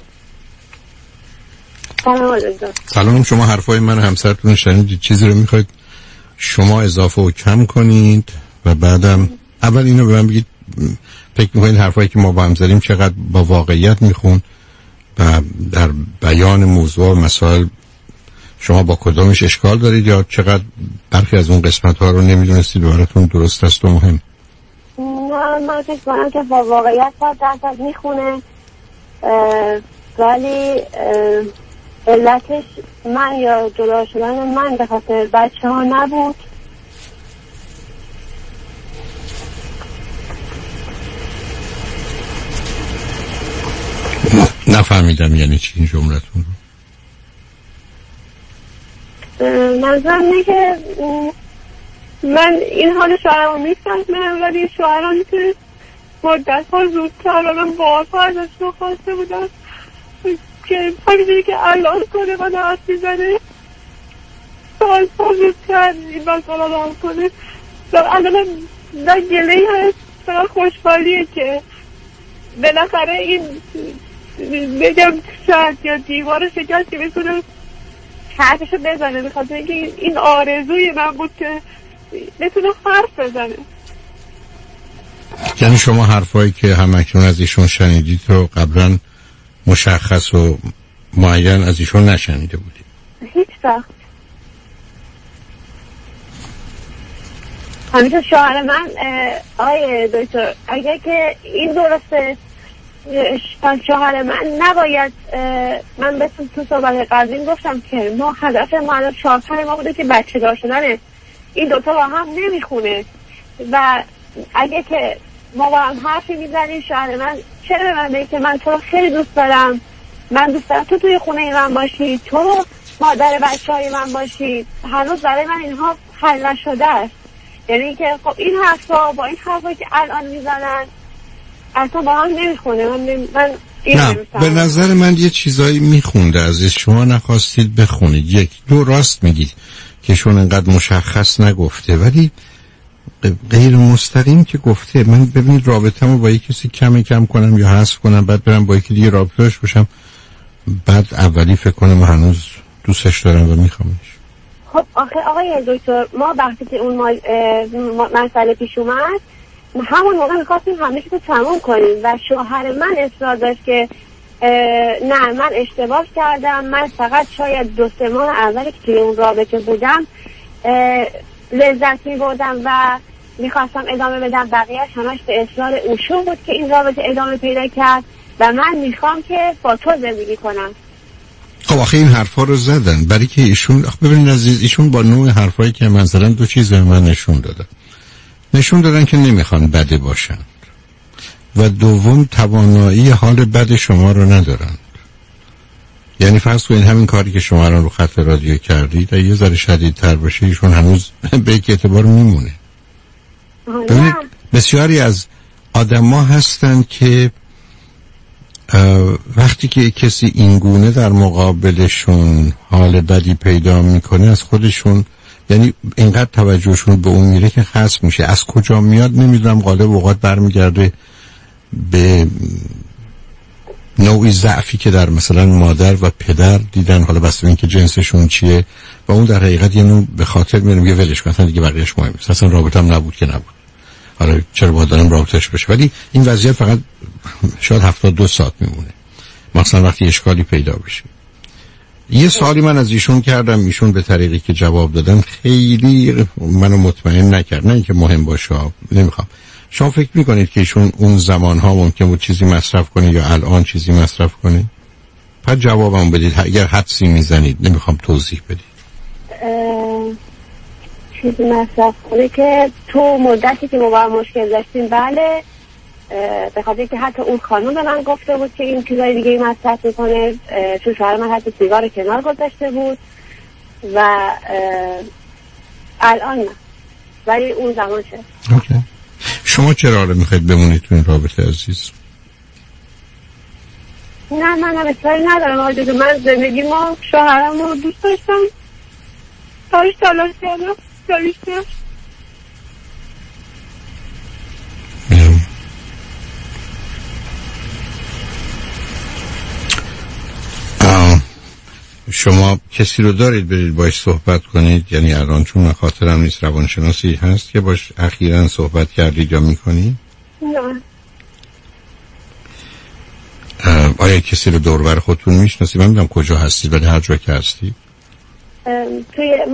سلام. شما حرفای من همسرتون شنیدید، چیزی رو میخواید شما اضافه و کم کنید و بعدم اول اینو به من بگید فکر میکنید حرفایی که ما با هم زدیم چقدر با واقعیت میخون و در بیان موضوع و مسائل شما با کدامش اشکال دارید یا چقدر برخی از اون قسمت ها رو نمیدونستید و براتون درست است و مهم؟ من فکر کنم که با واقعیت 100% میخونه، ولی علتش من یا جدا شدن من به خاطر بچه ها نبود. نفهمیدم یعنی چی این جملتون رو. منظورم اینه که من این حال شوهرمو میفهمم، ولی شوهرم که مدت ها زودتر من بارها ازش رو خواسته بودم که همینجوری که الان کنه من حرف میزنه سالها زودتر این مسئله رو حل کنه. الان در گله‌ای هست، فقط خوشحالیه که بالاخره این بگم شاید یا دیوار شکست که بتونه حرفشو بزنه، بخاطر اینکه این آرزوی من بود که بتونه حرف بزنه. یعنی شما حرفایی که همکنون از ایشون شنیدید رو قبلا مشخص و معین از ایشون نشنیده بودید؟ هیچ وقت. همیشه شوهر من آقای دکتر اگه که این درسته شوهر من نباید، من بهتون تو صحبت قبلی گفتم که ما هدف ما الان شاهکار ما بوده که بچه دار شدنه، این دوتا با هم نمیخونه و اگه که ما با هم حرفی میزنیم شوهر من چرا به من بگه که من تو رو خیلی دوست دارم، من دوست دارم تو توی خونه من باشی، تو مادر بچه های من باشی، هنوز برای من اینها حل نشده است. یعنی که خب این حرفا با این حرفا که الان میزنن اصلا با هم نمیخونه. من نه به نظر من یه چیزایی میخونده عزیز، شما نخواستید بخونید. یک دو راست میگید که شون انقدر مشخص نگفته، ولی غیر مستقیم که گفته. من ببینید رابطه‌مو با یک کسی کم کنم یا حذف کنم بعد برم با یکی دیگه رابطه‌اش باشم، بعد اولی فکر کنم هنوز دوستش دارم و میخوامش. خب آخه آقای دکتر ما وقتی که اون مسئله پیش اومد همون موقع میخواستیم همه چیز رو تموم کنیم و شوهر من اصرار داشت که نه من اشتباه کردم، من فقط شاید 2-3 ماه اولی که توی اون رابطه بودم لذت می‌بردم و میخواستم ادامه بدم، بقیه‌اش همش به اصرار اوشون بود که این رابطه ادامه پیدا کرد و من میخوام که با تو زندگی کنم. خب آخه این حرفا رو زدن برای که ایشون ببینید عزیز، ایشون با نوع حرفایی که مثلا دو چیز به من نشون دادن که نمیخوان بده باشند و دوم توانایی حال بد شما رو ندارند. یعنی فرض کنید همین کاری که شما رو خط رادیو کردید یه ذره شدیدتر باشه ایشون هنوز به یک اعتبار میمونه. ببینید بسیاری از آدم‌ها هستند که وقتی که کسی اینگونه در مقابلشون حال بدی پیدا میکنه از خودشون، یعنی اینقدر توجهشون به اون میره که خصم میشه. از کجا میاد نمیدونم، غالب اوقات برمیگرده به نوعی ضعفی که در مثلا مادر و پدر دیدن، حالا بسته این که جنسشون چیه و اون در حقیقت یه نوع به خاطر میگه ولش کن دیگه بقیه‌اش مهم نیست، اصلا رابطه‌ام نبود که نبود، حالا چرا باید دارم رابطه‌اش بشه. ولی این وضعیت فقط شاید 72 ساعت میمونه، مثلا وقتی اشکالی پیدا بشه. یه سوالی من از ایشون کردم، ایشون به طریقی که جواب دادن خیلی منو مطمئن نکرد، نه اینکه مهم باشه، نمیخوام. شما فکر میکنید که ایشون اون زمانها ممکن بود چیزی مصرف کنه یا الان چیزی مصرف کنه؟ پس جوابم بدید اگر حدسی میزنید، نمیخوام توضیح بدید. چیزی مصرف کنه که تو مدتی که ما با مشکل داشتیم بله، به خاطر که حتی اون خانم به من گفته بود که این چیزای دیگه مصرف میکنه، چون شوهر من حتی سیگار کنار گذاشته بود و الان نه، ولی اون زمان شد. اوکی. شما چرا حالا میخواید بمونید تو این رابطه عزیز؟ نه منم اصراری ندارم آقای دکتر، من زندگی ما شوهرم رو دوست داشتم، تاریش تلاش کردم تاریشتم. شما کسی رو دارید برید باش صحبت کنید؟ یعنی الان چون من خاطرم نیست روانشناسی هست که باش اخیراً صحبت کردید یا میکنید؟ نه. آیا کسی رو دور بر خودتون میشناسید؟ من میدونم کجا هستید ولی هر جا که هستید.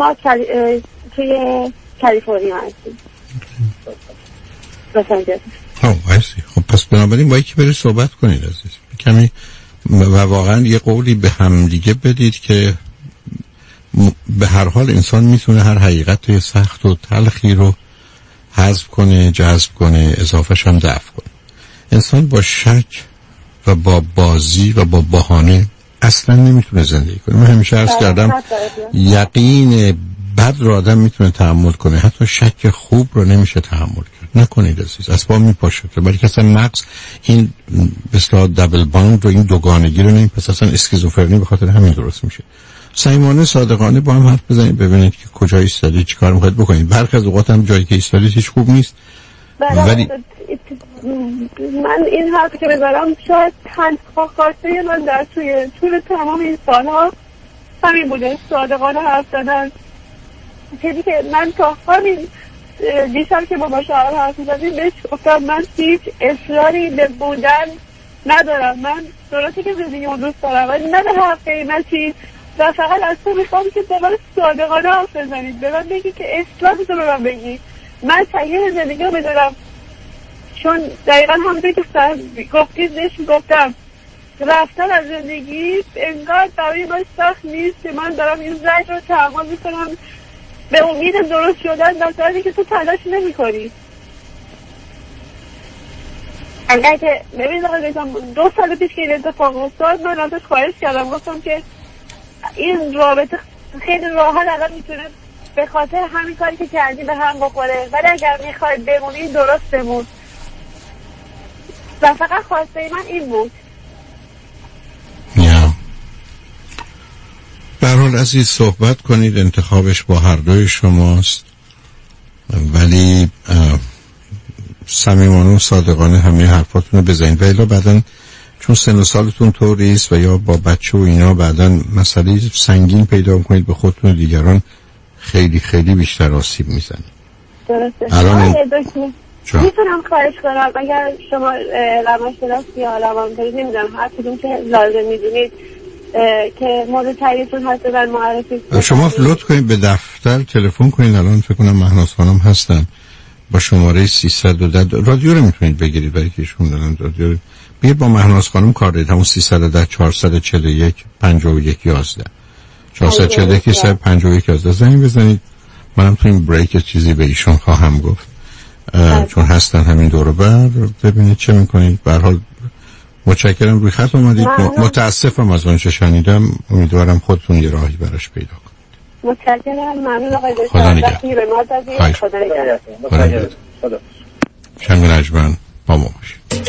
توی کالیفرنیا هستیم. لس آنجلس. خب پس بنابراین باید که بری صحبت کنید عزیز کمی و واقعا یه قولی به هم دیگه بدید که به هر حال انسان میتونه هر حقیقت سخت و تلخی رو حذف کنه، جذب کنه، اضافه‌ش هم دفع کنه. انسان با شک و با بازی و با بهانه اصلا نمیتونه زندگی کنه. من همیشه عرض کردم یقین بد رو آدم میتونه تحمل کنه، حتی شک خوب رو نمیشه تحمل کرد. نکنید عزیز، اسباب میپاشه، ولی که اصلا مغز این به اصطلاح دبل باند رو، این دوگانگی رو نمی، پس اصلا اسکیزوفرنی به خاطر همین درست میشه. صمیمانه صادقانه با هم حرف بزنید، ببینید که کجا ایستادید، چیکار میخواید بکنید. برخی از اوقات هم جایی که ایستادید هیچ خوب نیست، ولی من این حرفی که بذارم شاید تنها خواسته من در طول تمام این سالها همین بوده، صادقانه حرف زدن. چیزی که من تا همین دیشب که با شوهر حرف می‌زدیم بهش گفتم من هیچ اصراری به بودن ندارم، من درسته که زندگیمو دوست دارم ولی نه به هر قیمتی، و فقط از تو میخوام که به من صادقانه حرف بزنید، به من بگی که اصلاحتو به من بگی، من تغییر زندگیمو بدارم. چون دقیقا همونطور که گفتید بهش گفتم رفتن از زندگی انگار برای من سخت نیست که من دارم این زجر رو تحمل میکنم به امید درست شدن، در صورتی که تو تلاش نمی کنی. اگر که ببینید آقای بیتم 2 سال پیش که این اتفاق افتاد من ازش خواهش کردم، گفتم که این رابطه خیلی راحت الان میتونه به خاطر همین کاری که کردی به هم بخوره، ولی اگر میخواید بمونی درست بمون. و فقط خواسته من این بود. به هر حال عزیز صحبت کنید، انتخابش با هر دوی شماست، ولی صمیمانه و صادقانه همه حرفاتون رو بزنید و الا بعدن چون سن و سالتون طوری است و یا با بچه و اینا بعدن مسئله سنگین پیدا کنید به خودتون و دیگران، خیلی خیلی بیشتر آسیب میزنید. درسته. الان میتونم خواهش کنم اگر شما روانشناس یا روانپزشک نمیدونم هر کدوم که لازم میدونید که مورد تاییدتون هست و معرفی شما لطف کنید به دفتر تلفن کنید. الان فکر کنم مهناز خانم هستن با شماره 310 رادیو رو میتونید بگیرید برای که ایشون دارن رادیو بیاید با مهناز خانم کار دارید، همون 310 441 51 11 441 51 11 زنگ بزنید. منم تو این بریک چیزی به ایشون خواهم گفت چون هستن همین دور بر، ببینید چه میکنید. به هر حال متشکرم روی خط اومدید، متاسفم از اون چه شنیدم، امیدوارم خودتون یه راهی براش پیدا کنید. متشکرم، ممنون آقای دکتر. خدا نگهدار. خدا نگهدار. شنگ نجمن با ما باشید.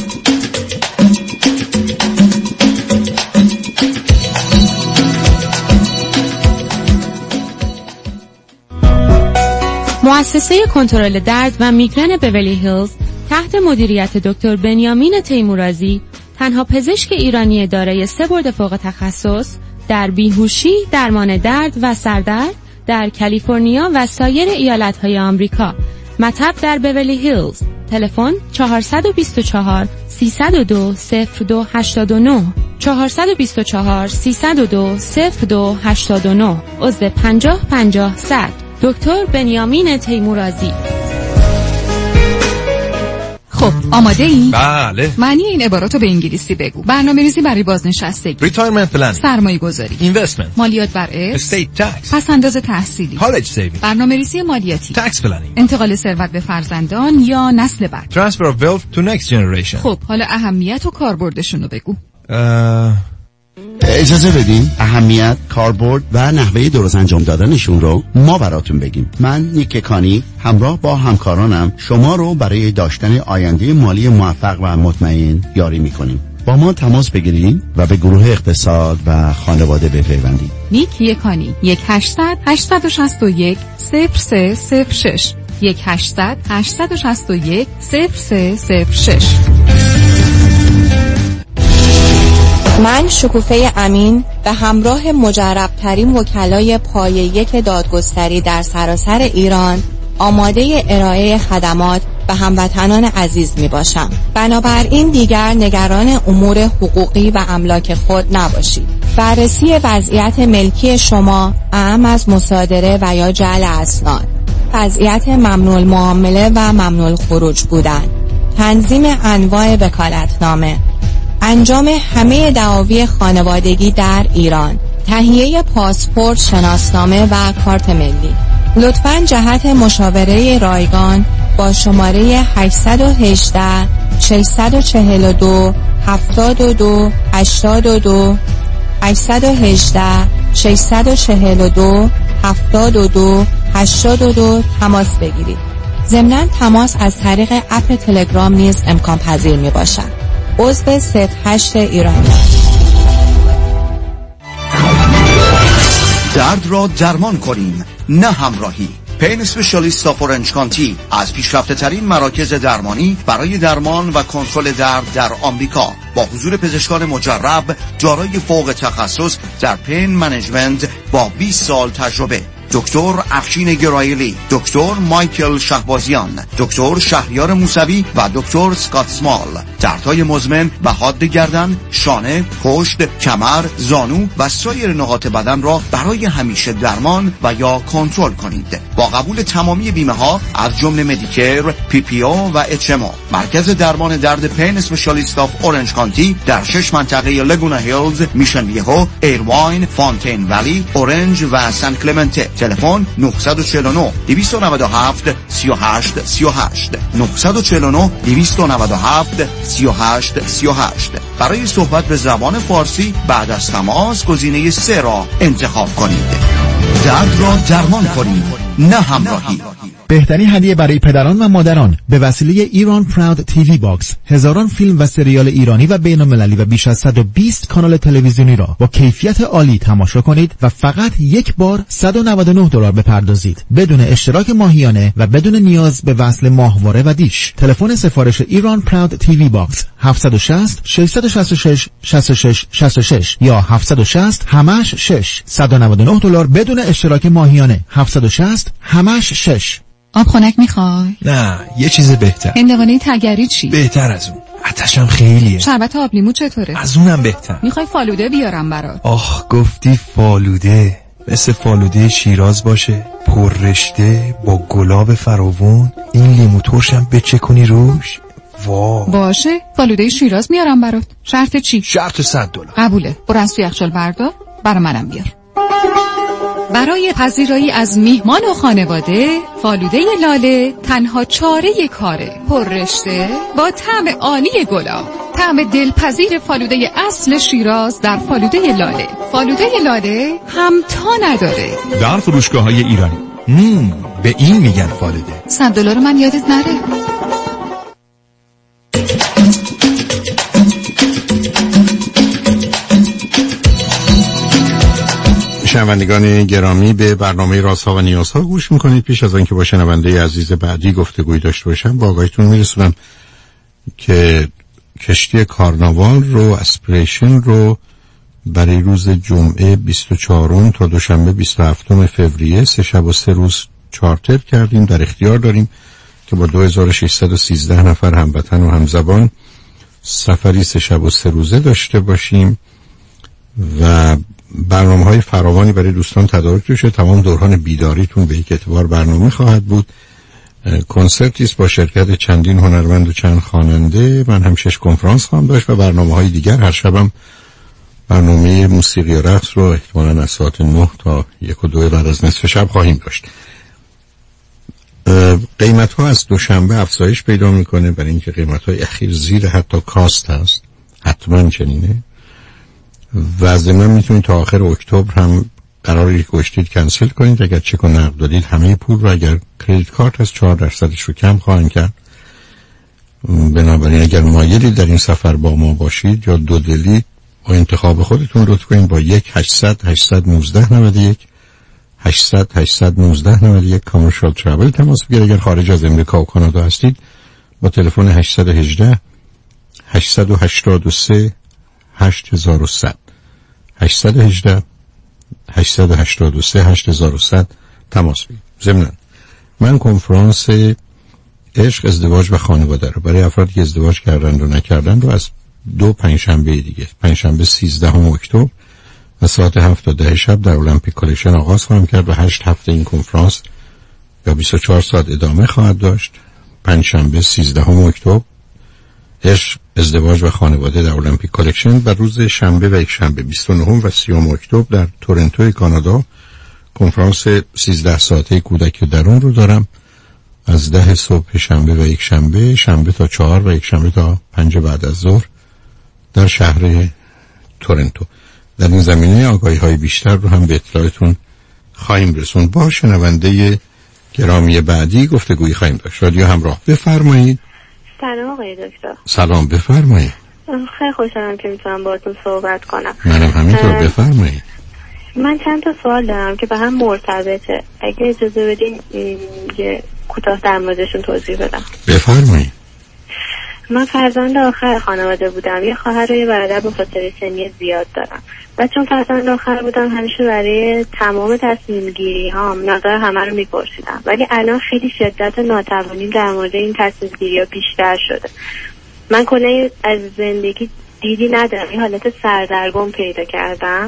مؤسسه کنترل درد و میگرن بیولی هیلز تحت مدیریت دکتر بنیامین تیمورازی، تنها پزشک ایرانی دارای 3 بورد فوق تخصص در بیهوشی، درمان درد و سردرد در کالیفرنیا و سایر ایالت‌های آمریکا. مطب در بیولی هیلز. تلفن 424 302 0289 424 302 0289 عضو 50 50 100. دکتر بنیامین تیمورازی. خب آماده ای؟ بله. معنی این عباراتو به انگلیسی بگو. برنامه‌ریزی برای بازنشستگی، ریتایرمنت پلن، سرمایه‌گذاری، اینوستمنت، مالیات بر ارث، استیت تکس، پس‌انداز تحصیلی، کالج سیوینگ، برنامه‌ریزی مالیاتی، تکس پلنینگ، انتقال ثروت به فرزندان یا نسل بعد، ترانسفر اف ویلث تو نکست جنریشن. خب حالا اهمیت و کاربردشون رو بگو. اجازه بدین اهمیت، کاربرد و نحوه درست انجام دادنشون رو ما براتون بگیم. من نیک کانی همراه با همکارانم شما رو برای داشتن آینده مالی موفق و مطمئن یاری میکنیم. با ما تماس بگیرید و به گروه اقتصاد و خانواده بپیوندید. نیک یکانی 1800 861 0306 1800 861 0306. من شکوفه امین به همراه مجرب‌ترین وکلای پایه 1 دادگستری در سراسر ایران آماده ارائه خدمات به هموطنان عزیز می باشم. بنابراین دیگر نگران امور حقوقی و املاک خود نباشید. بررسی وضعیت ملکی شما اعم از مصادره و یا جعل اسناد، وضعیت ممنوع المعامله و ممنوع الخروج بودن، تنظیم انواع وکالتنامه، انجام همه دعاوی خانوادگی در ایران، تهیه پاسپورت، شناسنامه و کارت ملی. لطفاً جهت مشاوره رایگان با شماره 818 642 72 82 818 642 72 82 تماس بگیرید. ضمناً تماس از طریق اپ تلگرام نیز امکان پذیر می باشد. عضو ست 8 ایرانی. درد را درمان کنیم، نه همراهی. پین اسپشیالیست آف اورنج کانتی از پیشرفته ترین مراکز درمانی برای درمان و کنترل درد در آمریکا با حضور پزشکان مجرب دارای فوق تخصص در پین منیجمنت با 20 سال تجربه. دکتر افشین گرایلی، دکتر مایکل شهبازیان، دکتر شهریار موسوی و دکتر سکات سمال. دردهای مزمن و حاد گردن، شانه، پشت، کمر، زانو و سایر نقاط بدن را برای همیشه درمان و یا کنترل کنید با قبول تمامی بیمه ها از جمله مدیکر، پی پی او و اچ ام او. مرکز درمان درد پین اسپشیالیست آف اورنج کانتی در 6 منطقه لگونا هیلز، میشن ویهو، ایرواین، فونتین ولی، اورنج و سان کلمنته. تلفن 949 297 38 38 949 297 38 38. برای صحبت به زبان فارسی بعد از تماس گزینه 3 را انتخاب کنید. درد را درمان کنید، نه همراهی. بهترین هدیه برای پدران و مادران به وسیله ایران پراود تیوی باکس، هزاران فیلم و سریال ایرانی و بین‌المللی و بیش از 120 کانال تلویزیونی را با کیفیت عالی تماشا کنید و فقط یک بار $199 بپردازید بدون اشتراک ماهیانه و بدون نیاز به وصل ماهواره و دیش. تلفن سفارش ایران پراود تیوی باکس 760 666 66 66 یا 760 همش 6 $199 بدون اشتراک ماهیانه. 760 همش 6. آب خنک میخوای؟ نه، یه چیز بهتر. هندوانه تگری چی؟ بهتر از اون. آتشم خیلیه. شربت آب لیمو چطوره؟ از اونم بهتر. میخوای فالوده بیارم برات؟ آخ گفتی فالوده. مثل فالوده شیراز باشه، پر رشته با گلاب فراوون، این لیمو ترشم بچکونی روش. واو. باشه، فالوده شیراز میارم برات. شرط چی؟ شرط $100. قبوله. برو از تو یخچال بردار، برا منم بیار. برای پذیرایی از میهمان و خانواده، فالوده لاله تنها چاره کاره. پر رشته با طعم عالی گلاب. طعم دلپذیر فالوده اصل شیراز در فالوده لاله. فالوده لاله همتا نداره. در فروشگاه‌های ایرانی. به این میگن فالوده. $100 من یادت نره. شنوندگان گرامی، به برنامه رازها و نیازها گوش میکنید. پیش از آنکه با شنونده عزیز بعدی گفتگوی داشته باشم، با آگاهیتون میرسونم که کشتی کارناوال رو، اسپریشن رو برای روز جمعه 24 تا دوشنبه 27 فوریه 3 شب و 3 روز چارتر کردیم. در اختیار داریم که با 2613 نفر هموطن و همزبان سفری 3 شب و 3 روزه داشته باشیم و برنامه‌های فراوانی برای دوستان تدارک بشه. تمام دوران بیداریتون به یک اعتبار برنامه خواهد بود. کنسرتی است با شرکت چندین هنرمند و چند خواننده. من هم 6 کنفرانس خواهم داشت و برنامه‌های دیگر. هر شبم برنامه موسیقی و رقص رو احتمالاً از ساعت 9 تا 1 و 2 بعد از نصف شب خواهیم داشت. قیمت‌ها از دوشنبه افزایش پیدا می‌کنه برای اینکه قیمت‌های اخیر زیر حتی کاست هست. حتماً چنینه. و ضمن میتونید تا آخر اکتبر هم قراری که گذاشتید کنسل کنید. اگر چک و نقد دادید همه پول رو، اگر کریدیت کارت از 4% رو کم خواهند کرد. بنابراین اگر مایلید در این سفر با ما باشید یا دو دلید، با انتخاب خودتون لطف کنید با 1-800-819-91 800-819-91 کامرشال ترابل تماس بگیرید. اگر خارج از امریکا و کانادا هستید با تلفن 818 883 8100 818 883 8100 تماس بگیرید. ضمناً من کنفرانس عشق، ازدواج و خانواده رو برای افرادی که ازدواج کردند و نکردند رو از 2 پنجشنبه دیگه، پنجشنبه 13 اکتبر و ساعت 7 تا 10 شب در المپیک کالکشن آغاز خواهم کرد و 8 هفته این کنفرانس یا 24 ساعت ادامه خواهد داشت. پنجشنبه 13 اکتبر عشق، ازدواج و خانواده در المپیک کالکشن و روز شنبه و یک شنبه 29 و 30 اکتبر در تورنتو کانادا کنفرانس 13 ساعته کودک درون رو دارم از 10 صبح شنبه و یک شنبه، شنبه تا 4 و یک شنبه تا 5 بعد از ظهر در شهر تورنتو. در این زمینه آگاهی‌های بیشتر رو هم به اطلاعتون خواهیم رسون. با شنونده گرامی بعدی گفتگویی خواهیم داشت. رادیو همراه، بفرمایید. سلام آقای دکتر. سلام، بفرمایید. خیلی خوشحالم که میتونم باهاتون صحبت کنم. منم همینطور، بفرمایید. من چند تا سوال دارم که به هم مرتبطه. اگه اجازه بدین یه کوتاه در موردشون توضیح بدم. بفرمایید. من فرزند آخر خانواده بودم. یه خواهر و یه برادر با فاصله سنی زیاد دارم. بعد چون فرزند آخر بودم همیشه برای تمام تصمیم گیری هام نظر همه رو میپرسیدم، ولی الان خیلی شدت ناتوانی در مورد این تصمیم گیری ها بیشتر شده. من کلا از زندگی دیدی ندارم، این حالت سردرگم پیدا کردم.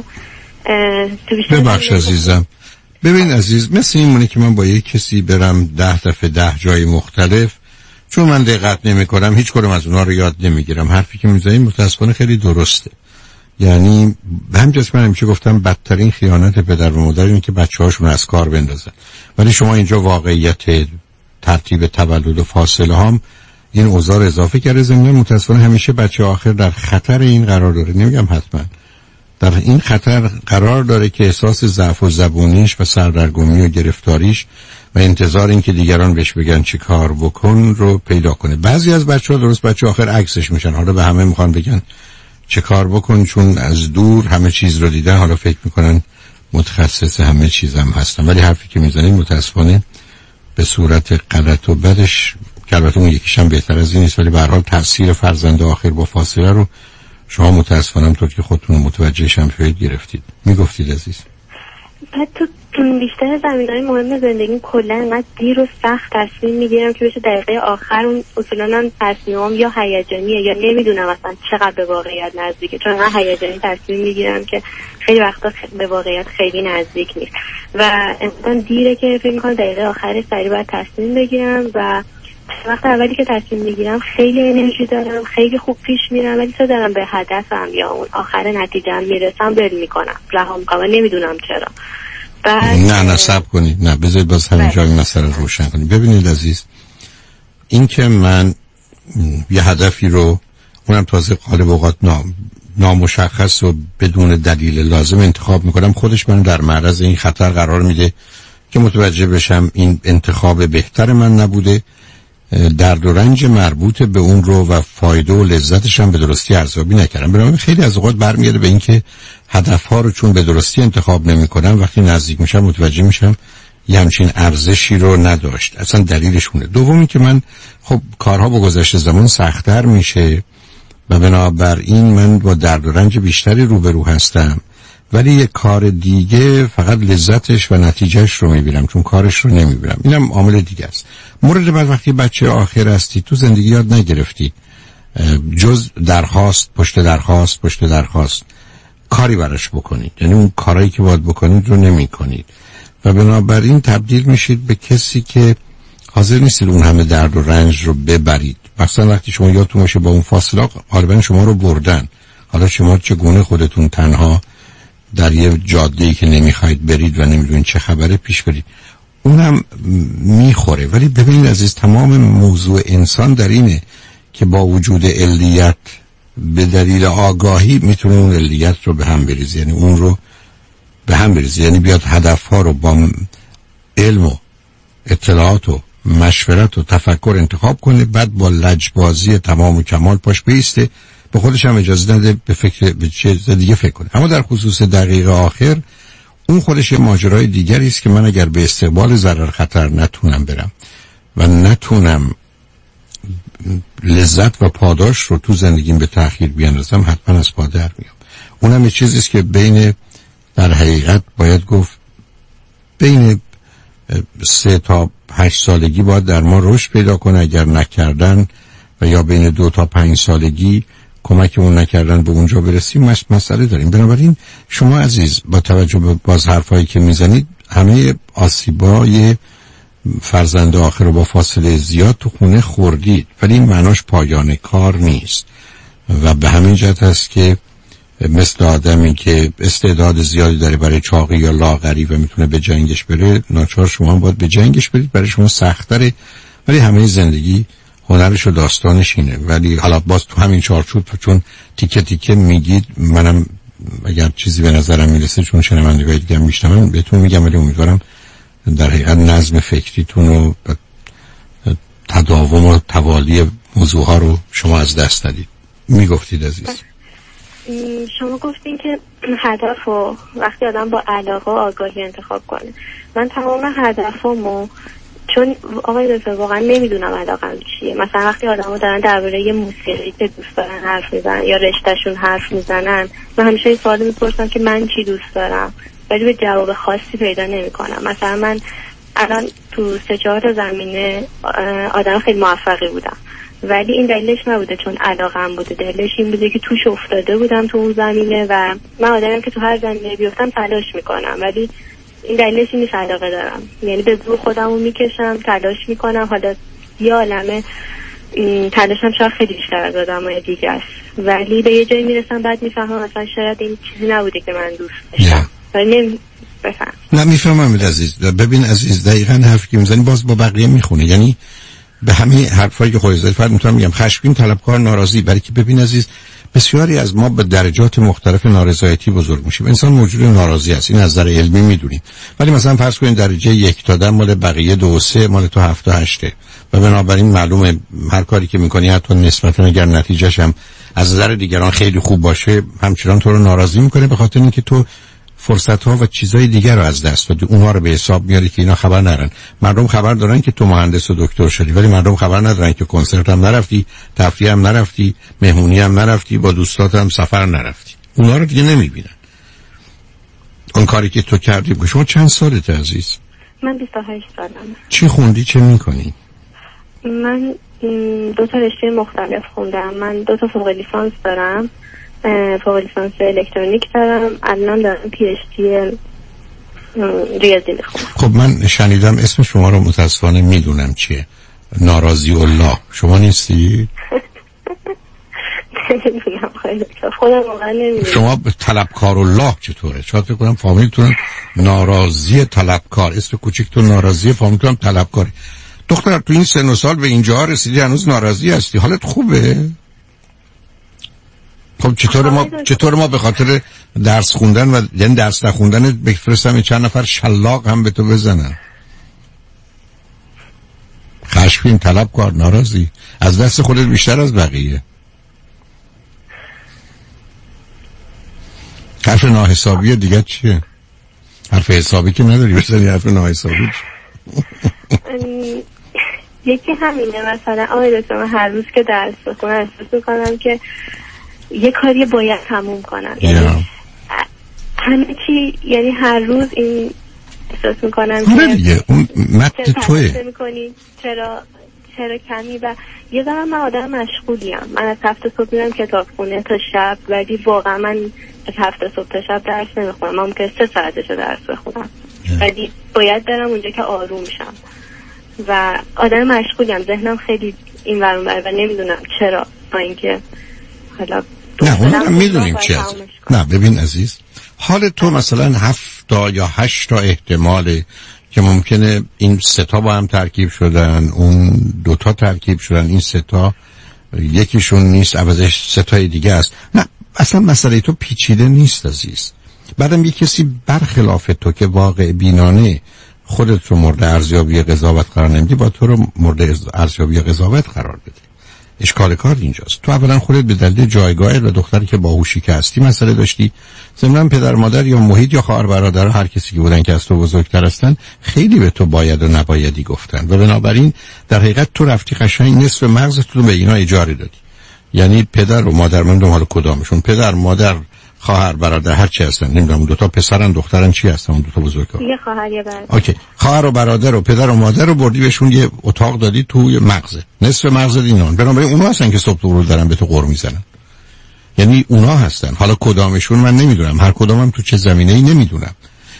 ببخش عزیزم. ببین عزیز، مثل این مونه که من با یک کسی برم 10 دفعه 10 جای مختلف، چون من دقت نمی کنم هیچ کدوم از اونا رو یاد نمیگیرم. حرفی که میزنید متاسفانه خیلی درسته. یعنی همینجاست من همیشه گفتم بدترین خیانت پدر و مادر اینه که بچه‌هاشون از کار بندازن. ولی شما اینجا واقعیت ترتیب تولد و فاصله هم این اوضاع اضافه کرده. ضمن متاسفانه همیشه بچه آخر در خطر این قرار داره. نمیگم حتما، در این خطر قرار داره که احساس ضعف و زبونیش و سردرگمی و گرفتاریش و انتظار این که دیگران بهش بگن چی کار بکن رو پیدا کنه. بعضی از بچه‌ها درست بچه آخر عکسش میشن، حالا به همه میخوان بگن چه کار بکن، چون از دور همه چیز رو دیدن حالا فکر میکنن متخصص همه چیز هم هستن. ولی حرفی که میزنید متاسفانه به صورت غلط و بدش، که البته اون یکیش هم بهتر از این نیست، ولی به هر حال تفسیر فرزند آخر با فاصله رو شما متاسفانه طور که خودتون متوجه شدید گرفتید. میگفتید عزیز. بعد تو بیشتر زمینهای مهم زندگی کلا انقدر دیر و سخت تصمیم میگیرم که بشه دقیقه آخر اون اصولا تصمیمم یا هیجانیه یا نمیدونم اصلا چقدر به واقعیت نزدیکه، چون من هیجانی تصمیم میگیرم که خیلی وقتا به واقعیت خیلی نزدیک نیست و انقدر دیره که فکر میکنم دقیقه آخر سریع باید تصمیم بگیرم و وقت اولی که تصمیم میگیرم خیلی انرژی دارم، خیلی خوب پیش میرم، ولی تا دارم به هدفم یا اون آخر نتیجه میرسم ول میکنم، رها میکنم و نمیدونم چرا. نه صبر کنید، نه بذارید باز همینجا این مسئله رو روشن کنید. ببینید عزیز، این که من یه هدفی رو اونم تازه غالب اوقات نامشخص و بدون دلیل لازم انتخاب میکنم، خودش من در معرض این خطر قرار میده که متوجه بشم این انتخاب بهتر من نبوده، درد و رنج مربوط به اون رو و فایده و لذتش هم به درستی ارزیابی نکردم. بنابراین خیلی از اوقات برمیگرده به این که هدفها رو چون به درستی انتخاب نمی‌کنم، وقتی نزدیک میشم متوجه میشم یه همچین ارزشی رو نداشت. اصلا دلیلش اونه. دومی که من خب کارها با گذشت زمان سخت‌تر میشه و بنابراین من با درد و رنج بیشتری روبرو هستم، ولی یه کار دیگه فقط لذتش و نتیجهش رو میبینم چون کارش رو نمیبینم. اینم عامل دیگه است. مورد بعد وقتی بچه آخر هستی تو زندگی یاد نگرفتی جز درخواست پشت درخواست پشت درخواست کاری براش بکنید، یعنی اون کارهایی که باید بکنید رو نمی کنید و بنابراین تبدیل میشید به کسی که حاضر نیستید اون همه درد و رنج رو ببرید. مثلا وقتی شما یادتون باشه با اون فاصله غالبا شما رو بردن، حالا شما چگونه خودتون تنها در یه جاده‌ای که نمیخواید برید و نمیدونید چه خبره پیش برید، اونم میخوره. ولی ببینید عزیز، تمام موضوع انسان در اینه که با وجود علیت به دلیل آگاهی میتونه اون علیت رو به هم بریزه، یعنی اون رو به هم بریزه، یعنی بیاد هدفها رو با علم و اطلاعات و مشورت و تفکر انتخاب کنه، بعد با لجبازی تمام و کمال پاش بیسته، به خودش هم اجازه نده به چیز دیگه فکر کنه. اما در خصوص دقیقه آخر اون خودش یه ماجرای دیگری است که من اگر به استقبال ضرر خطر نتونم برم و نتونم لذت و پاداش رو تو زندگیم به تأخیر بیاندازم، حتما از پا در میام. اونم یه چیزی است که بین، در حقیقت باید گفت بین 3 تا 8 سالگی باید در ما رشد پیدا کنه. اگر نکردن و یا بین 2 تا 5 سالگی کمکمون نکردن به اونجا برسیم مسئله داریم. بنابراین شما عزیز با توجه به باز حرفایی که میزنید همه آسیبای فرزند آخر رو با فاصله زیاد تو خونه خوردید، ولی این معناش پایان کار نیست و به همین جهت هست که مثل آدمی که استعداد زیادی داره برای چاقی یا لاغری و میتونه به جنگش بره، ناچار شما هم باید به جنگش برید. برای شما سخت‌تره، ولی همه زندگی هنرش و داستانش اینه. ولی حالا باز تو همین چارچوب، چون تیکه تیکه میگید، منم اگر چیزی به نظرم میرسه چون شنوندگان دیگه میشنون بهتون میگم، ولی امیدوارم در حقیقت نظم فکریتون و تداوم و توالی موضوع ها رو شما از دست ندید. میگفتید عزیز. شما گفتین که هدف رو وقتی آدم با علاقه و آگاهی انتخاب کنه. من تمام هدفمو، چون آقای دکتر واقعا نمیدونم علاقم چیه. مثلا وقتی آدم‌ها دارن درباره یه موسیقی که دوست دارن حرف میزنن یا رشتهشون حرف میزنن، من همیشه این سوال میپرسم که من چی دوست دارم، ولی به جواب خاصی پیدا نمیکنم. مثلا من الان تو 3-4 زمینه آدم خیلی موفقی بودم، ولی این دلیلش نبوده چون علاقم بوده، دلیلش این بوده که توش افتاده بودم تو اون زمینه و من آدمیم که تو هر زمینه بیفتم تلاش میکنم، ولی این دلیلش این نیست علاقه دارم. یعنی به زور خودمو میکشم، تلاش میکنم. حالا یه عالمه تلاشم شاید خیلی بیشتر از آدمای دیگه است، ولی به یه جایی میرسم بعد میفهمم مثلا شاید این چیزی نبوده که من دوست داشتم. ولی بفهم. نه میفهمم عزیز. ببین عزیز، دقیقاً حرفی که میزنی باز با بقیه میخونه. یعنی به همین حرفایی که خودت زدی فرض میتونم میگم خشمگین، طلبکار، ناراضی. برای که ببین عزیز، بسیاری از ما به درجات مختلف نارضایتی بزرگ میشیم. انسان موجود ناراضی است، این از نظر علمی میدونیم، ولی مثلا فرض کنید درجه 1 تا 10 مال بقیه 2 و 3 مال تو 7 و 8 و بنابراین معلومه هر کاری که میکنی حتی نسبتا اگر نتیجهش هم از نظر دیگران خیلی خوب باشه همچنان تو رو ناراضی میکنه، به خاطر اینکه تو فرصت‌ها و چیزای دیگر رو از دست دادی. اونها رو به حساب میاری که اینا خبر ندارن. مردم خبر دارن که تو مهندس و دکتر شدی، ولی مردم خبر ندارن که کنسرت هم نرفتی، تفریح هم نرفتی، مهمونی هم نرفتی، با دوستات هم سفر نرفتی. اونها رو دیگه نمیبینن. اون کاری که تو کردی. شما چند سالته عزیز؟ من 28 سالمه. چی خوندی، چه میکنی؟ من 2 تا رشته مختلف خوندم. من 2 تا فوق لیسانس دارم. فوق لیسانس الکترونیک دارم. الان دارم پی اچ دی ریاضی میخونم. خب من شنیدم اسم شما رو متاسفانه میدونم چیه. ناراضی الله. شما نیستی؟ نمیدونم خیلی. خودم واقعا نمیدونم. شما طلبکار الله چطوره؟ شاید فکر کنم فامیلتون ناراضی طلبکار. اسم کوچیکتون ناراضی، فامیلتون طلبکار. دختر تو این سن و سال به اینجا رسیدی هنوز ناراضی هستی؟ حالت خوبه؟ خب چطور ما به خاطر درس خوندن و یعنی درس نخوندن بفرستم چند نفر شلاق هم به تو بزنن؟ خشمگین، طلبکار، ناراضی، از دست خودت بیشتر از بقیه. حرف ناحسابی دیگه چیه؟ حرف حسابی که نداری بزنی، حرف ناحسابی یکی همینه. مثلا آقای دکتر، من هر روز که درس بخونم احساس میکنم که یه کاری باید تموم کنم. یعنی همه چی، یعنی هر روز این احساس میکنم که دیگه اون مت توه. چرا کمی. و یه زمان من آدم مشغولیم. من از 7 صبح میرم کتابخونه تا شب، ولی واقعا من از 7 صبح تا شب درس نمیخونم. من ممکنه 3 ساعتش درس بخونم، ولی باید برم اونجا که آروم شم. و آدم مشغولیم، ذهنم خیلی این ور اون ور و نمیدونم چرا. با اینکه حالا نه اونم میدونیم چی هست. نه ببین عزیز، حال تو مثلا 7 تا یا 8 تا احتماله که ممکنه این 3 تا با هم ترکیب شدن، اون 2 تا ترکیب شدن، این 3 تا یکیشون نیست، عوضش 3 تای دیگه است. نه اصلا مسئله تو پیچیده نیست عزیز. بعدم یک کسی برخلاف تو که واقع بینانه خودت رو مورد ارزیابی قضاوت قرار نمیدی، با تو رو مورد ارزیابی قضاوت قرار بده. اشکال کار اینجاست. تو اولا خودت به دلیل جایگاهت و دختری که باهوشی که هستی مسئله داشتی. ضمن پدر مادر یا محیط یا خواهر برادر، هر کسی که بودن که از تو بزرگتر هستن، خیلی به تو باید و نبایدی گفتن و بنابراین در حقیقت تو رفتی قشنگ نصف مغزت رو به اینا اجاره دادی. یعنی پدر و مادر، من دو حال کدامشون، پدر مادر خواهر برادر هر چی هستن، نمیدونم 2 تا پسرن دخترن چی هستن، اون 2 تا بزرگا، یه خواهر یه برادر. اوکی، خواهر و برادر و پدر و مادر رو بردی بهشون یه اتاق دادی توی مغزه، نصف مغز اینان. بنابراین اونا هستن که صبح رو دارن به تو قر میزنن. یعنی اونا هستن. حالا کدامشون من نمیدونم، هر کدامم تو چه زمینه‌ای نمیدونم،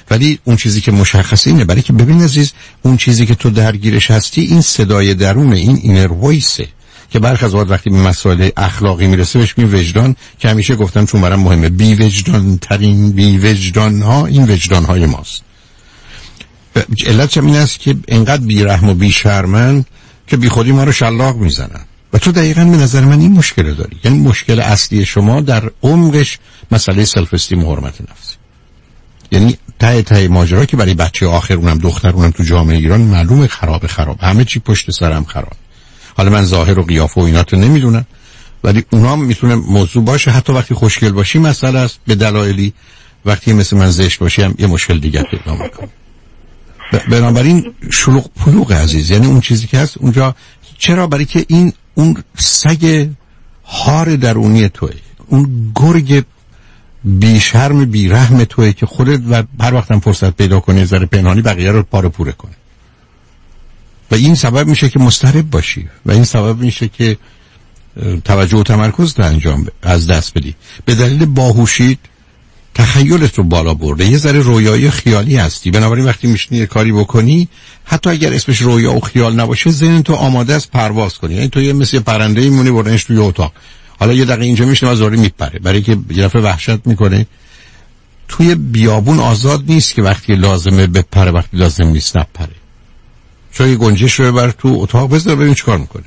ولی اون چیزی که مشخصه اینه، برای که ببین عزیز، اون چیزی که تو درگیرش هستی این صدای درون، این اینر وایسه که برخی از اوقات وقتی به مسائل اخلاقی میرسه بهش میگن وجدان، که همیشه گفتم چون برام مهمه. بی وجدان ترین بی وجدان ها این وجدان های ماست. علتش این است که اینقدر بی رحم و بی شرمن که بی خودی ما رو شلاق میزنن. و تو دقیقاً به نظر من این مشکل داری. یعنی مشکل اصلی شما در عمقش مسئله سلف استیم و حرمت نفس. یعنی ته ماجرا که برای بچه آخر اونم دختر اونم تو جامعه ایران معلومه خراب همه چی پشت سرم خراب. حالا من ظاهر و قیافه و ایناتو نمیدونم، ولی اونا میتونه موضوع باشه. حتی وقتی خوشگل باشی مسئله است به دلایلی، وقتی مثل من زشت باشی هم یه مشکل دیگه پیدا میکنه. بنابراین شلوغ پلوغ عزیز، یعنی اون چیزی که هست اونجا. چرا؟ برای که این اون سگ هار درونی توئه، اون گرگ بی شرم بی رحم توئه که خودت و هر وقت هم فرصت پیدا کنی ذره پنهانی بقیه رو پاره پوره کنه. و این سبب میشه که مضطرب باشی و این سبب میشه که توجه و تمرکز رو از دست بدی. به دلیل باهوشیت تخیلت رو بالا برده، یه ذره رویایی خیالی هستی. بنابراین وقتی میشینی یه کاری بکنی، حتی اگر اسمش رویا و خیال نباشه، ذهن تو آماده است پرواز کنی. یعنی تو یه مثل پرنده میمونی بردنش توی اتاق، حالا یه دقیقه اینجا میشینه و زوری میپره، برای که یه دفعه وحشت میکنه. توی بیابون آزاد نیست که وقتی لازمه بپره وقتی لازم نیست نپره. چون یه گنجش رو ببر تو اتاق بذار ببین چیکار میکنه.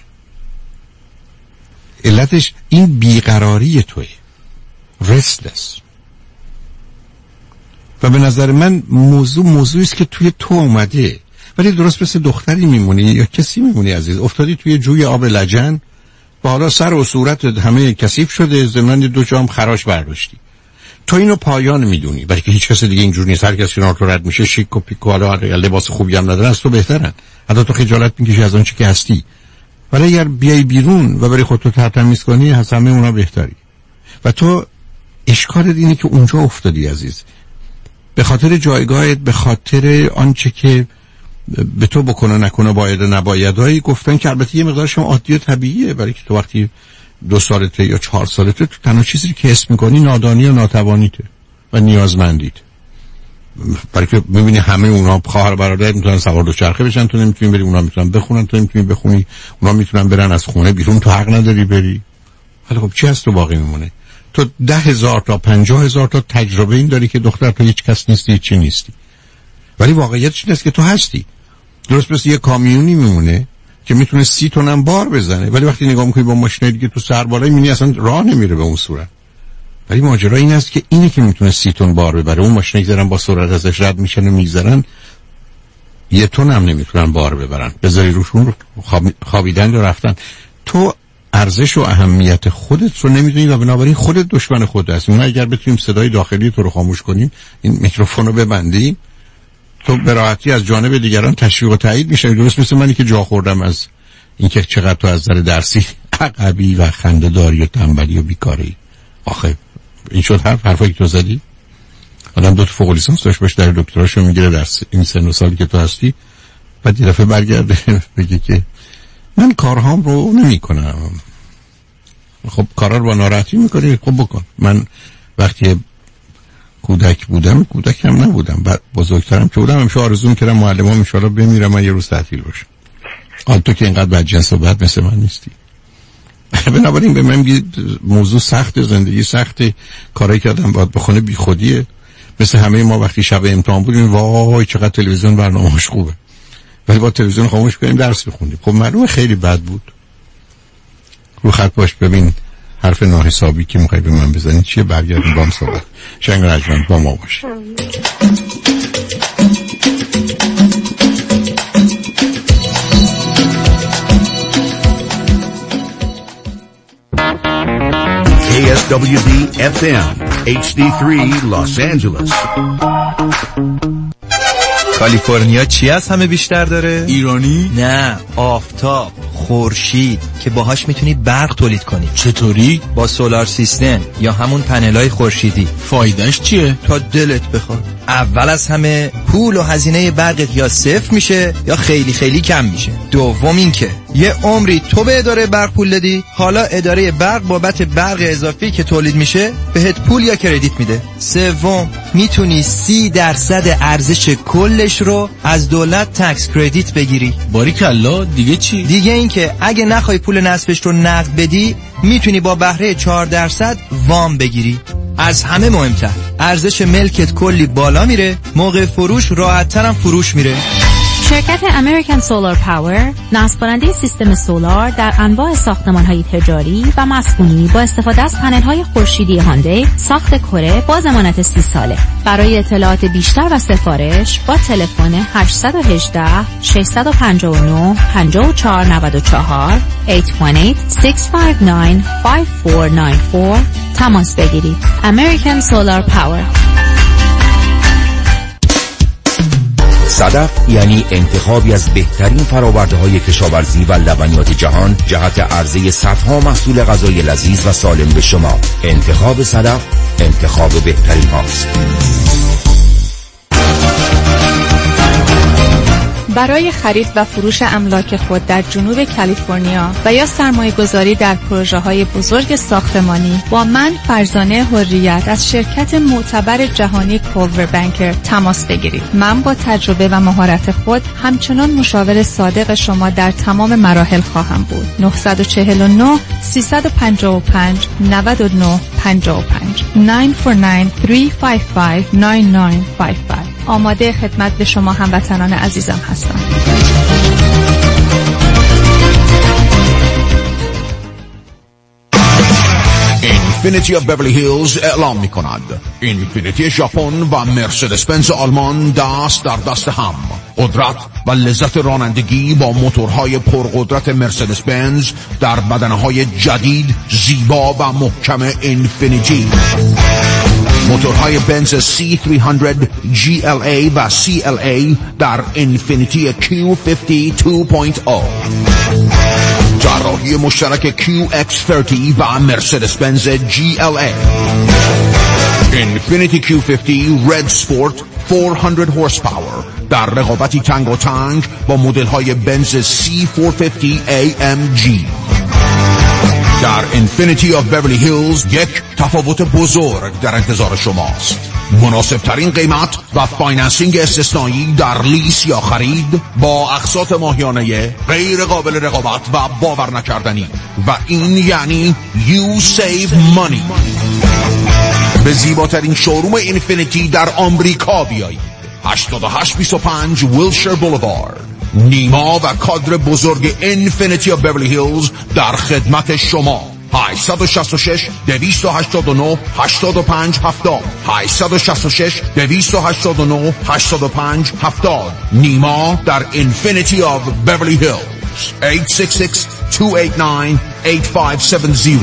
علتش این بیقراری توئه، restless. و به نظر من موضوعی است که توی تو اومده، ولی درست مثل دختری میمونی یا کسی میمونی عزیز، افتادی توی جوی آب لجن، با حالا سر و صورت همه کثیف شده، ضمن 2 جام خراش برداشتی. تو اینو پایان میدونی، برای که هیچ کس دیگه اینجور نیست. هر کسی کنار تو رد میشه شیک و پیک و حالا لباس خوبی هم ندارن، از تو بهترن، حتی تو خجالت میکشی از اون چیزی که هستی. ولی اگر بیای بیرون و برای خودت ترتمیز کنی، از همه اونا بهتری. و تو اشکالت اینه که اونجا افتادی عزیز، به خاطر جایگاهت، به خاطر آنچه که به تو بکنه نکنه، باید و نبایدهایی گفتن که البته یه مقدارش هم عادی و طبیعیه، برای که تو وقتی 2 سالته یا 4 سالته، تو تنها چیزی که حس می‌کنی نادانی و ناتوانیته و نیازمندیت. برای که می‌بینی همه اونا خواهر برادر میتونن سوار دوچرخه بشن، تو نمیتونی بری، اونا میتونن بخونن تو نمیتونی بخونی، اونا میتونن برن از خونه بیرون، تو حق نداری بری. حالا خب چی هست تو باقی میمونه؟ تو 10,000 تا 50,000 تا تجربه این داری که دختر تو هیچ کس نیستی، هیچ چی نیستی. ولی واقعیتش اینه که تو هستی. درست مثل یه کامیونی میمونه که میتونه 30 تن هم بار بزنه، ولی وقتی نگاه میکنی با ماشین دیگه تو سر بالای میبینی اصلا راه نمیره به اون صورت. ولی ماجرا این است که اینه که میتونه 30 تن بار ببره، اون ماشینایی که دارن با سرعت ازش رد میشن و میگذرن 1 تن هم نمیتونن بار ببرن، بذاری روشون رو خوابیدن و رفتن. تو ارزش و اهمیت خودت رو نمیدونی و بنابراین خودت دشمن خودت هستی. اون اگر بتونیم صدای داخلی تو رو خاموش کنیم، این میکروفون رو ببندیم، تو به راحتی از جانب دیگران تشویق و تایید میشه. درست مثل منی که جا خوردم از اینکه چقدر تو از نظر درسی عقبی و خنده‌داری و تنبلی و بیکاری. آخه این شد حرفایی که تو زدی. آدم 2 تا فوق لیسانس داشت باشه، در دکتراشو میگیره در این سن و سالی که تو هستی، بعد یه دفعه برگرده بگه که من کارهام رو نمی‌کنم. خب کارا رو با ناراحتی می‌کنی، خب بکن. من وقتی کودک بودم، کودک هم نبودم، بعد بزرگترم که بودم، همیشه آرزو می‌کردم معلمام ان شاءالله بمیرم من یه روز تعطیل باشم. حالا تو که اینقدر بدجنس و بد مثل من نیستی. بنابراین به من میگی موضوع سخت، زندگی سخت، کارایی که آدم باید بخونه بیخودیه. مثل همه ما وقتی شب امتحان بودیم، وای چقدر تلویزیون برنامه‌اش خوبه، ولی با تلویزیون خاموش کنیم درس بخونیم. خب معلومه خیلی بد بود. رو خط باش ببین حرف ناحسابی که میخوای به من بزنی چیه، برگردیم با هم صحبت. شنگ رجمند با ما باش. KSWB FM HD3 Los Angeles. کالیفرنیا چی از همه بیشتر داره؟ ایرانی؟ نه، آفتاب، خورشید که باهاش میتونی برق تولید کنی. چطوری؟ با سولار سیستم یا همون پنلای خورشیدی. فایدهش چیه؟ تا دلت بخواد. اول از همه پول و هزینه برقت یا صفر میشه یا خیلی خیلی کم میشه. دوم این که یه عمری تو به اداره برق پول دادی، حالا اداره برق بابت برق اضافی که تولید میشه بهت پول یا کردیت میده. سوم میتونی 30% ارزش کلش رو از دولت تکس کردیت بگیری. باریکلا. دیگه چی؟ دیگه این که اگه نخوای پول نصبش رو نقد بدی میتونی با بهره 4% وام بگیری. از همه مهمتر ارزش ملکت کلی بالا میره، موقع فروش راحت‌تر هم فروش میره. شرکت امریکن سولار پاور، نصب کننده سیستم سولار در انواع ساختمان‌های تجاری و مسکونی با استفاده از پنل‌های خورشیدی هاندی، ساخت کره با ضمانت 30 ساله. برای اطلاعات بیشتر و سفارش با تلفن 818 659 5494 818-659-5494 تماس بگیرید. امریکن سولار پاور. صدف یعنی انتخابی از بهترین فرآورده‌های کشاورزی و لبنیات جهان جهت عرضه صدها محصول غذای لذیذ و سالم به شما. انتخاب صدف انتخاب بهترین هاست. برای خرید و فروش املاک خود در جنوب کالیفرنیا و یا سرمایه گذاری در پروژه های بزرگ ساختمانی با من فرزانه حریت از شرکت معتبر جهانی کولور بانکر تماس بگیرید. من با تجربه و مهارت خود همچنان مشاور صادق شما در تمام مراحل خواهم بود. 949 355 99 55 949-355-9955. آماده خدمت به شما هموطنان عزیزم هستم. اینفینیتی آف بیورلی هیلز اعلام می کند اینفینیتی ژاپن و مرسدس بنز آلمان دست در دست هم. قدرت و لذت رانندگی با موتورهای پرقدرت مرسدس بنز در بدنه‌های جدید، زیبا و محکم اینفینیتی. موتورهای بنز C300 GLA و CLA در اینفینیتی Q50 2.0. طراحی مشترک QX30 و مرسدس بنز GLA. اینفینیتی Q50 Red Sport 400 horsepower در رقابتی تنگ و تنگ با مدل های بنز C450 AMG. در اینفینیتی آف بیورلی هیلز یک تفاوت بزرگ در انتظار شماست. مناسب ترین قیمت و فایننسینگ استثنایی در لیس یا خرید با اقساط ماهیانه غیر قابل رقابت و باور نکردنی. و این یعنی You Save Money. به زیباترین شوروم اینفینیتی در آمریکا بیایید. 8825 ویلشر بولوارد. نیما و کادر بزرگ اینفینیتی آف بیورلی هیلز در خدمت شما. 866 289 85 70 866 289 85 70. نیما در اینفینیتی آف بیورلی هیلز 866 289 8570.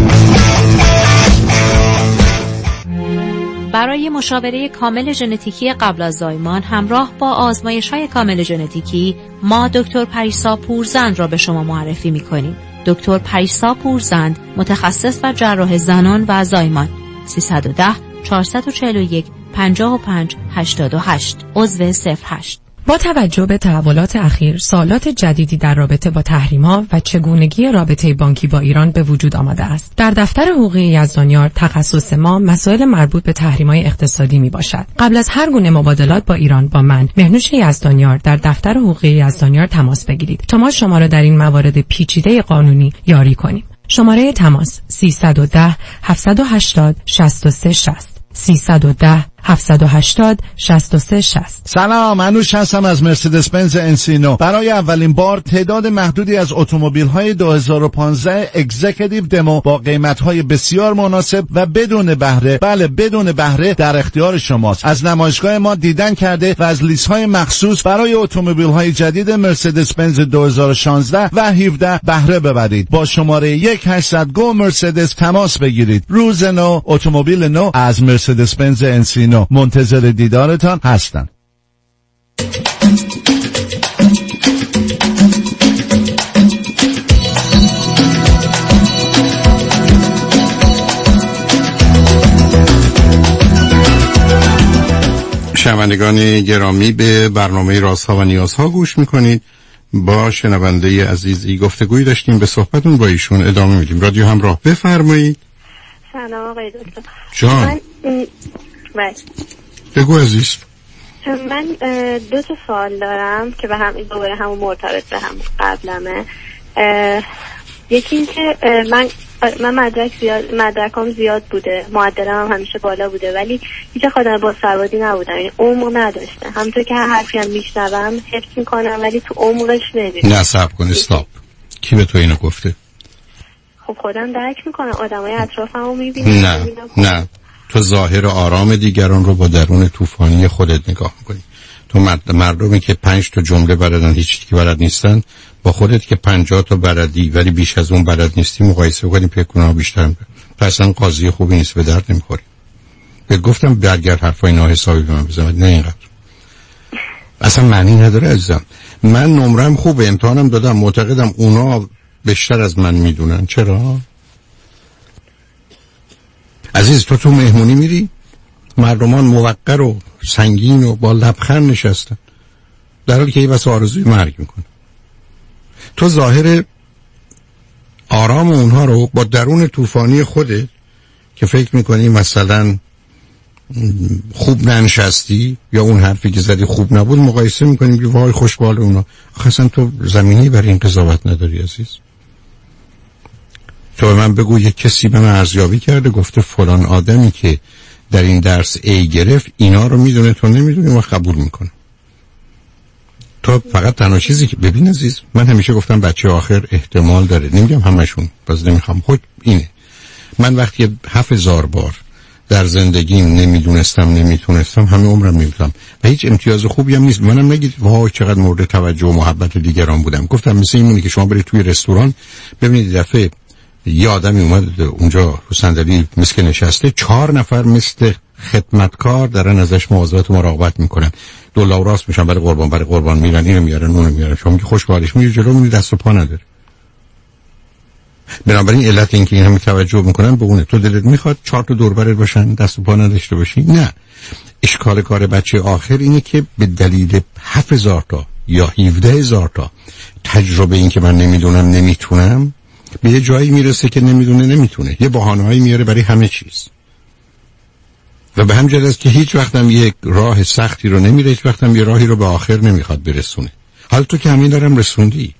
برای مشاوره کامل ژنتیکی قبل از زایمان همراه با آزمایش‌های کامل ژنتیکی ما دکتر پریسا پورزند را به شما معرفی می‌کنیم. دکتر پریسا پورزند متخصص و جراح زنان و زایمان. 310 441 55 88 عضو 08. با توجه به تحولات اخیر، سوالات جدیدی در رابطه با تحریم‌ها و چگونگی رابطه بانکی با ایران به وجود آمده است. در دفتر حقوقی یزدانیار تخصص ما مسائل مربوط به تحریم‌های اقتصادی میباشد. قبل از هر گونه مبادلات با ایران با من مهنوش یزدانیار در دفتر حقوقی یزدانیار تماس بگیرید تا ما شما را در این موارد پیچیده قانونی یاری کنیم. شماره تماس 310 780 63 60 310 780 63 60. سلام، انوش هستم از مرسدس بنز انسینو. برای اولین بار تعداد محدودی از اتومبیل‌های 2015 اگزیکیتیو دمو با قیمت‌های بسیار مناسب و بدون بهره، بله بدون بهره، در اختیار شماست. از نمایشگاه ما دیدن کرده و از لیست‌های مخصوص برای اتومبیل‌های جدید مرسدس بنز 2016 و 17 بهره ببرید. با شماره 1800 گو مرسدس تماس بگیرید. روز نو، اتومبیل نو از مرسدس بنز انسینو. منتظر دیدارتان هستم. شنوندگان گرامی، به برنامه رازها و نیازها گوش میکنید. با شنونده عزیزی گفتگویی داشتیم، به صحبتون با ایشون ادامه میدیم. رادیو همراه، بفرمایید. سلام آقای دکتر. جان بگو عزیز. من 2 سوال دارم که به هم دوباره همون مرتبط به هم قبلمه. یکی این که من مدرکام زیاد بوده، معدلم هم همیشه بالا بوده، ولی هیچ خودم با سوادی نبودم، یعنی عمق نداشتم. همونطور که هر حرفی هم میشنوم حفظ میکنم ولی تو عمقش نمیرم. نه صبر کن، استاپ. کی به تو اینو گفته؟ خب خودم درک میکنم، آدمای اطرافمو میبینم. نه تو ظاهر آرام دیگران رو با درون طوفانی خودت نگاه میکنی. تو مردمی که 5 تا جمله بلدن هیچ چیزی که بلد نیستن، با خودت که 50 تا بلدی ولی بیش از اون بلد نیستی مقایسه کنیم، فکر کنم بیشتر پس اصلا قاضی خوبی نیست، به درد نمیخوری. بهت گفتم برگرد حرفای ناحسابی به من بزن، نه اینقدر اصلا معنی نداره عزیزم. من نمرم خوبه، امتحانم دادم، معتقدم اونا بیشتر از من میدونن. چرا عزیز؟ تو مهمونی میری، مردمان موقر و سنگین و با لبخند نشستن، در حالی که یه بس آرزوی مرگ میکنه. تو ظاهر آرام اونها رو با درون طوفانی خودت که فکر میکنی مثلا خوب ننشستی یا اون حرفی که زدی خوب نبود مقایسه میکنیم که وای خوشبال اونا. آخه اصلا تو زمینی برای این قضاوت نداری عزیز. تو به من بگو یک کسی به من ارزیابی کرده گفته فلان آدمی که در این درس A گرفت اینا رو میدونه تو نمیدونی و قبول میکنه. تو فقط تنها چیزی که ببین عزیز، من همیشه گفتم بچه آخر احتمال داره، نمیگم همشون، باز نمیخوام خود اینه. من وقتی 7000 بار در زندگیم نمیتونستم همه عمرم نمیتونم و هیچ امتیاز خوبی هم نیست. منم نگید وای چقدر مورد توجه و محبت دیگران بودم. گفتم مثل اینه که شما برید توی رستوران ببینید دفعه یه آدمی اومد اونجا رو صندلی مثل نشسته، 4 نفر مثل خدمتکار دارن ازش مواظبت و مراقبت میکنن، دولا و راست میشن برای قربان میرن، اینو میارن اونو میارن. شما که خوشحالش میری جلو میری دست و پا نداره. بنابراین علت این که این همه توجه میکنن به اونه. تو دلت میخواد 4 تا دور برت باشن دست و پا نداشته باشی؟ نه. اشکال کار بچه آخر اینه که به دلیل 7000 تا یا 17000 تا تجربه این که من نمیتونم به یه جایی میرسه که نمیتونه، یه بهانه‌ای میاره برای همه چیز و به همین است که هیچ وقتم یک راه سختی رو نمیره، هیچ وقتم یه راهی رو به آخر نمیخواد برسونه. حالا تو که همین دارم رسوندی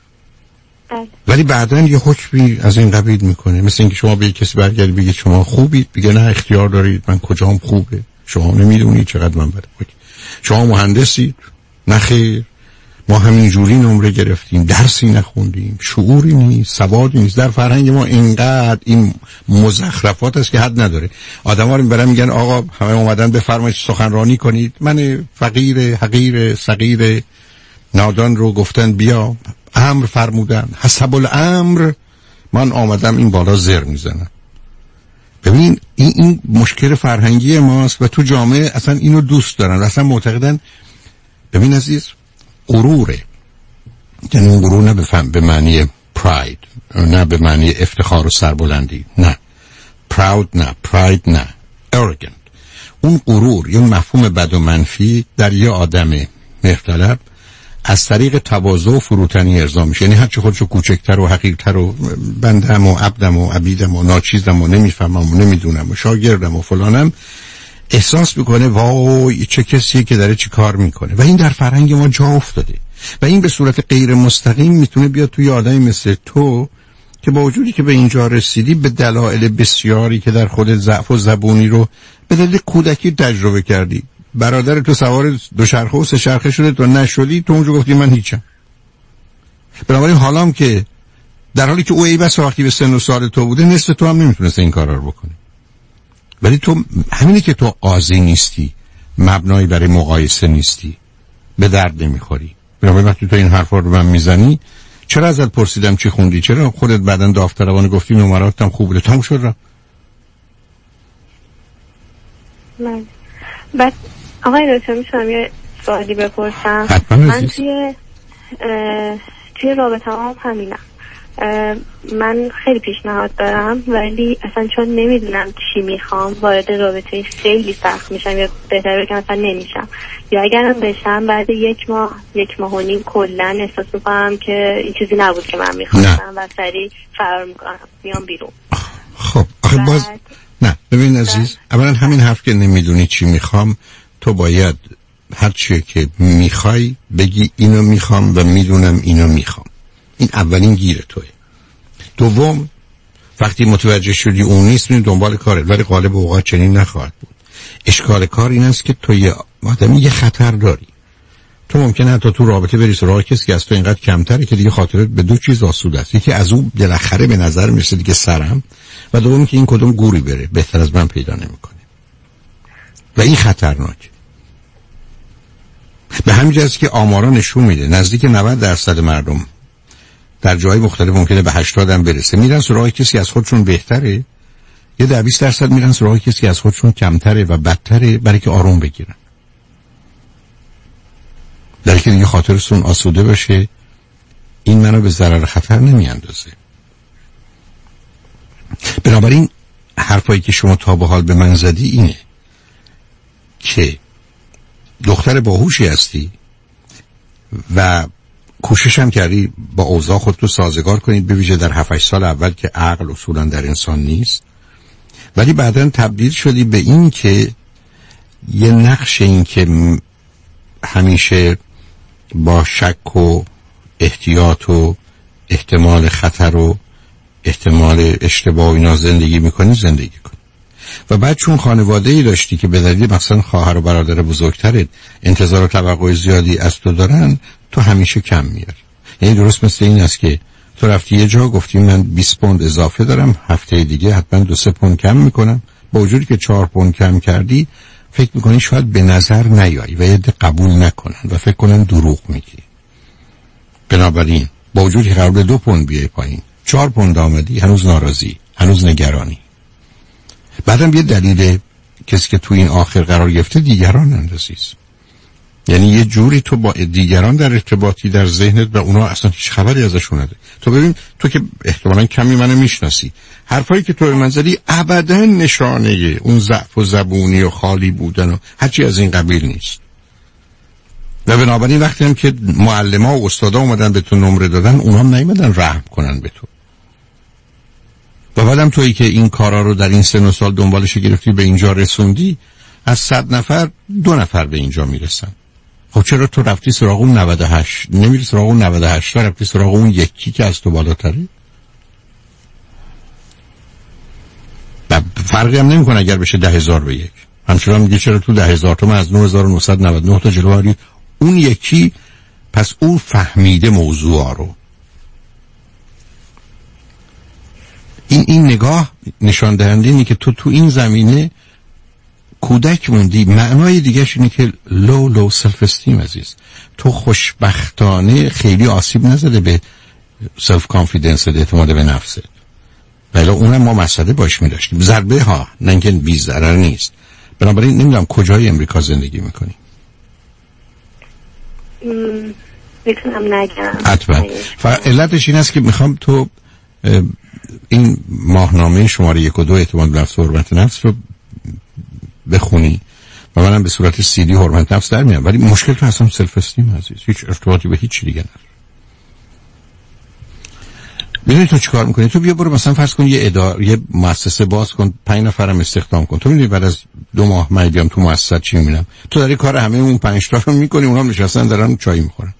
ولی بعداً یه حکمی از این قبیل میکنه، مثل اینکه شما به کسی برگردی بگید شما خوبید، بگه نه اختیار دارید، من کجام خوبه، شما نمیدونید چقدر من بده. شما مهندسید، نه خیر، ما همینجوری نمره گرفتیم، درسی نخوندیم، شعوری نیست، سوادی نیست. در فرهنگ ما اینقدر این مزخرفات است که حد نداره. آدم‌ها رو میبرن میگن آقا همه اومدن بفرمایید سخنرانی کنید، من فقیر حقیر صغیر نادان رو گفتن بیا، امر فرمودن، حسب الامر من آمدم این بالا زر میزنم. ببین این مشکل فرهنگی ماست و تو جامعه اصلا اینو دوست دارن و اصلا معتقدن. ببین عزیز، غروره، یعنی اون غرور نه بفهم به معنی پراید، نه به معنی افتخار و سربلندی، نه پراود، نه پراید، نه ارگنت. اون غرور یه مفهوم بد و منفی در یه آدم مهرطلب از طریق تواضع و فروتنی ارضا میشه. یعنی هرچی خودشو کوچکتر و حقیرتر و بندم و عبدم و عبیدم و ناچیزم و نمیفهمم و نمیدونم و شاگردم و فلانم احساس میکنه وای چه کسیه که داره چی کار میکنه و این در فرهنگ ما جا افتاده و این به صورت غیر مستقیم میتونه بیاد توی آدمی مثل تو که با وجودی که به اینجا رسیدی به دلایل بسیاری که در خودت ضعف و زبونی رو به دلیل کودکی تجربه کردی. برادر تو سوار دوچرخه و سه‌چرخه شده تو نشدی، تو اونجا گفتی من هیچم. بنابراین حالام که در حالی که او ای بس وقتی به سن و سال تو بوده نصف تو هم نمیتونسته این کارا رو بکنی. ولی تو همینه که تو قاضی نیستی، مبنایی برای مقایسه نیستی، به درد نمیخوری. بنابراین وقتی تو این حرفا رو من میزنی، چرا ازت پرسیدم چی خوندی، چرا خودت بعدن داوطلبانه گفتی نمراتم خوب بوده، تموم شد رفت. من بعد آقای دکتر میتونم یه سوالی بپرسم؟ من توی رابطه هم همینم من خیلی پیشنهاد دارم ولی اصلا چون نمیدونم چی میخوام وارد رابطه خیلی سخت میشم یا بهتره بگم اصلا نمیشم، یا اگرم بشم بعد یک ماه و نیم کلا احساس میکنم که این چیزی نبود که من میخواستم و سریع فرار میکنم میام بیرون. خب آخه باز نه ببین عزیز، اولا همین حرف که نمیدونی چی میخوام، تو باید هر چیه که میخوای بگی اینو میخوام و میدونم اینو میخوام. این اولین گیر توی. دوم، وقتی متوجه شدی اون نیست می دنبال کارت، ولی غالب اوقات چنین نخواهد بود. اشکال کار این است که تو یه آدمی یه خطر داری. تو ممکنه حتی تو رابطه بری سراغ کسی که از تو اینقدر کمتره که دیگه خاطرت به دو چیز آسوده است. یکی از اون بالاخره به نظر میرسه دیگه سرم، و دوم که این کدوم گوری بره بهتر از من پیدا نمیکنه. و این خطرناکه. به همین جهت که آمارا نشون میده نزدیک 90% مردم در جای مختلف ممکنه به 80 هم برسه میرن سراغ کسی از خودشون بهتره، یه 10-20% میرن سراغ کسی از خودشون کمتره و بدتره برای که آروم بگیرن، در که دیگه خاطرشون آسوده باشه این منو به ضرر خطر نمیاندازه. بنابراین حرفایی که شما تا به حال به من زدی اینه که دختر باهوشی هستی و کوشش هم کردی با اوضاع خودتو سازگار کنید، به ویژه در 7-8 سال اول که عقل اصولا در انسان نیست، ولی بعداً تبدیل شدی به این که یه نقش این که همیشه با شک و احتیاط و احتمال خطر و احتمال اشتباه و اینا زندگی کنی. و بعد چون خانواده‌ای داشتی که به دلیل مثلا خواهر و برادر بزرگترت انتظار و توقع زیادی از تو دارن، تو همیشه کم میاری. یعنی درست مثل این است که تو رفتی یه جا گفتی من 20 پوند اضافه دارم، هفته دیگه حتما 2-3 پوند کم میکنم، با وجودی که 4 پوند کم کردی فکر میکنی شاید به نظر نیایی و یه عده قبول نکنن و فکر کنن دروغ میگی. بنابراین با وجودی که قرار 2 پوند بیای پایین، 4 پوند آمدی، هنوز ناراضی، هنوز نگرانی. بعدم یه دلیل کسی که تو این آخر قرار گرفته دیگران اندازیست. یعنی یه جوری تو با دیگران در ارتباطی در ذهنت و اونا اصلا هیچ خبری ازشون نداری. تو ببین تو که احتمالاً کمی منو میشناسی، حرفایی که تو به من زدی ابداً نشانه اون ضعف و زبونی و خالی بودن و هرچی از این قبیل نیست. و بنابراین وقتی هم که معلم‌ها و استادا اومدن به تو نمره دادن، اونا هم نیومدن رحم کنن به تو. و بعدم تویی که این کارا رو در این سن و سال دنبالش گرفتی به اینجا رسوندی، از 100 نفر 2 نفر به اینجا میرسن. خب چرا تو رفتی سراغ اون 98 نمیری سراغ اون 98 رفتی سراغ اون یکی که از تو بالاتره؟ فرقی هم نمیکنه اگر بشه 10,000 به 1. همچنان میگه چرا تو 10,000 تومن از 9,999 تا جلوی اون یکی، پس اون فهمیده موضوع رو. این نگاه نشان دهنده اینه که تو این زمینه کودک موندی. معنای دیگهش اینه که لو سلف استیم عزیز. تو خوشبختانه خیلی آسیب نزده به سلف کانفیدنس، اعتماد به نفست، ولی اونم ما مسئله باش می داشتیم. ضربه ها نه اینکه بی ضرر نیست. بنابراین نمیدونم کجای امریکا زندگی میکنی؟ میتونم نگم حتما. علتش این است که میخوام تو این ماهنامه شماره 1 و 2 اعتماد به نفس و حرمت نفس رو بخونی و منم به صورت CD حرمت نفس در میام، ولی مشکل تو اصلا سلف استیم عزیز، هیچ ارتباطی به هیچ دیگه نداره. میدونی تو چیکار میکنی؟ تو بیا برو مثلا فرض کن یه مؤسسه باز کن، 5 نفرم استخدام کن. تو میدونی بعد از 2 ماه من بیام تو مؤسسه چی میبینم؟ تو داری کار همه اون 5 تا رو میکنی، اونها نشستن دارن چای میخورن.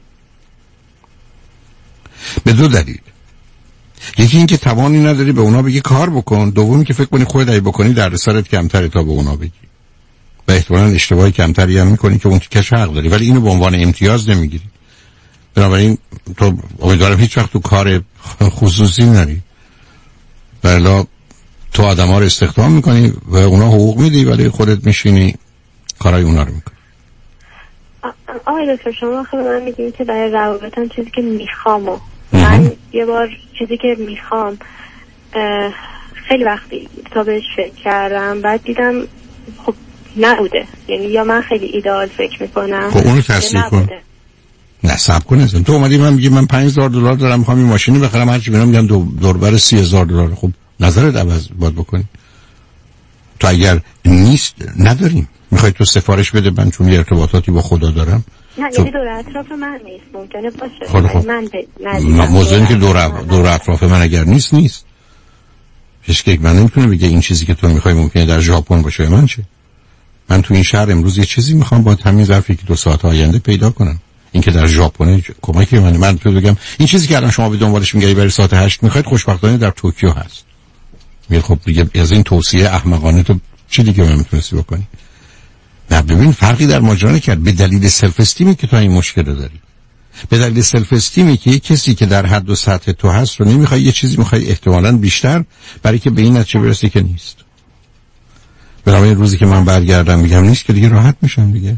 به 2 دلیل. یکی این که توانی نداری به اونا بگی کار بکن، دومی که فکر کنی خودت اگه بکنی دردسرت کمتره تا به اونا بگی و احتمالاً اشتباه کمتری هم میکنی که اون تیکش حق داری، ولی اینو به عنوان امتیاز نمیگیری. بنابراین تو امیدوارم هیچ وقت تو کار خصوصی نری، ولی تو آدم‌ها رو استخدام میکنی و اونا حقوق میدی ولی خودت میشینی کارای اونا رو میکنی. آقای دکتر شما خیلی من میگین که برای روابطم چیزی که میخوام من یه بار چیزی که میخوام خیلی وقتی تا بهش فکر کردم، بعد دیدم خب نبوده. یعنی یا من خیلی ایدئال فکر میکنم، خب اونو تصدیق کن. نه صبر کن اصلا. تو اومدی من میگی من $5000 دارم میخوام این ماشینی بخرم، هرچی ببینم میگن دوربر $30000. خب نظرت عوض باید بکنی. تو اگر نیست نداریم، میخوای تو سفارش بده من چون یه ارتباطاتی با خدا دارم. نه یعنی دور اطراف من نیست، ممکنه باشه. خب من موضوعی که دور اطراف من اگر نیست هیچ که من نمیتونه بگه این چیزی که تو میخوای ممکنه در ژاپن باشه. من چه؟ من تو این شهر امروز یه چیزی میخوام با همین ظرفی که 2 ساعت آینده پیدا کنم. این که در ژاپن کمکی من تو بگم این چیزی که الان شما به دنبالش میگردی برای ساعت 8 میخواید خوشبختانه در توکیو هست. میگه خب دیگه از این توصیه احمقانه تو چی دیگه من میتونستی بکنی؟ نه ببین فرقی در ماجرا نکرد. به دلیل سلف استیمی که تو این مشکل داری، به دلیل سلف استیمی که یک کسی که در حد و سطح تو هست رو نمیخوای، یه چیزی میخوای احتمالاً بیشتر برای که به این نتیجه برسی که نیست. برای روزی که من برگردم میگم نیست که دیگه راحت میشم دیگه.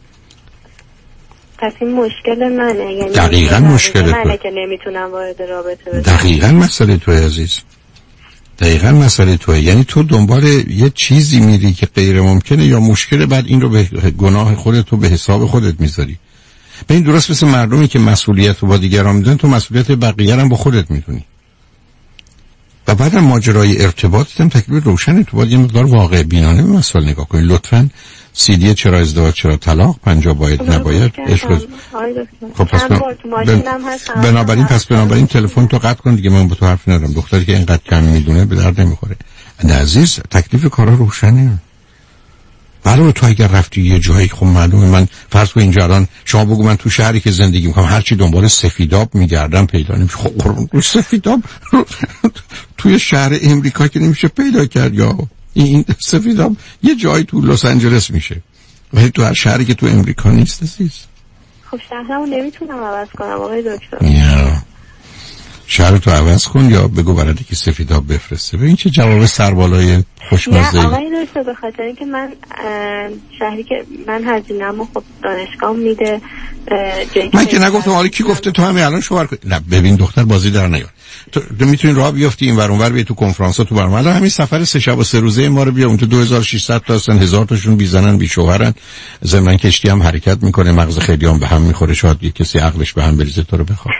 پس این مشکل منه، یعنی دقیقاً مشکل منه که نمیتونم وارد رابطه بشم. دقیقاً مسئله توی عزیز، دقیقاً مسئله توی. یعنی تو دنبال یه چیزی میری که غیر ممکنه یا مشکل، بعد این رو به گناه خودت و به حساب خودت میذاری. به این درست مثل مردمی که مسئولیت رو با دیگران میدن، تو مسئولیت بقیه هم با خودت میدونی. و بعد ماجرای ارتباطت هم تکلیف روشنه. تو باید یه مقدار واقع بینانه به مسائل نگاه کنی. لطفاً CD چرا ازدواج چرا طلاق 50 باید نباید عشق. خب پس بنابراین تلفن تو قطع کن دیگه، من با تو حرف ندارم. دختری که اینقدر کم میدونه به درد نمیخوره. نه عزیز، تکلیف کارا روشنه. معلومه تو اگر رفتی یه جایی، خب معلومه من فرض کن اینجا الان شما بگو من تو شهری که زندگی میکنم هرچی دنبال سفیداب میگردم پیدا نمیشه. خب سفیداب توی شهر امریکا که نمیشه پیدا کرد، یا این سفیداب یه جایی تو لس آنجلس میشه، ولی تو هر شهری که تو امریکا نیست عزیز. خب شهرمو نمیتونم عوض کنم آقای دکتر. شهر تو عوض کن یا بگو برای که سفیداب بفرسته. ببین چه جواب سربالای خوشمزه. نه آقای دکتر، به خاطر اینکه من شهری که من هزینه‌مو خب دانشگاه میده. من که نگفتم حالا کی گفته تو همین الان شوهر کنی؟ نه ببین دختر بازی در نیار. تو میتونی راه بیافتی این ور اون ور بیا تو کنفرانس‌ها تو برنامه. الان همین سفر 3 شب و 3 روزه ما رو بیا اون تو 2600 تا هستن، 1000 تاشون بی زنن بی شوهرن. زمین کشتی هم حرکت میکنه، مغز خیلی هم به هم میخوره، شاید یه کسی عقلش به هم بریزه تو رو بخواد.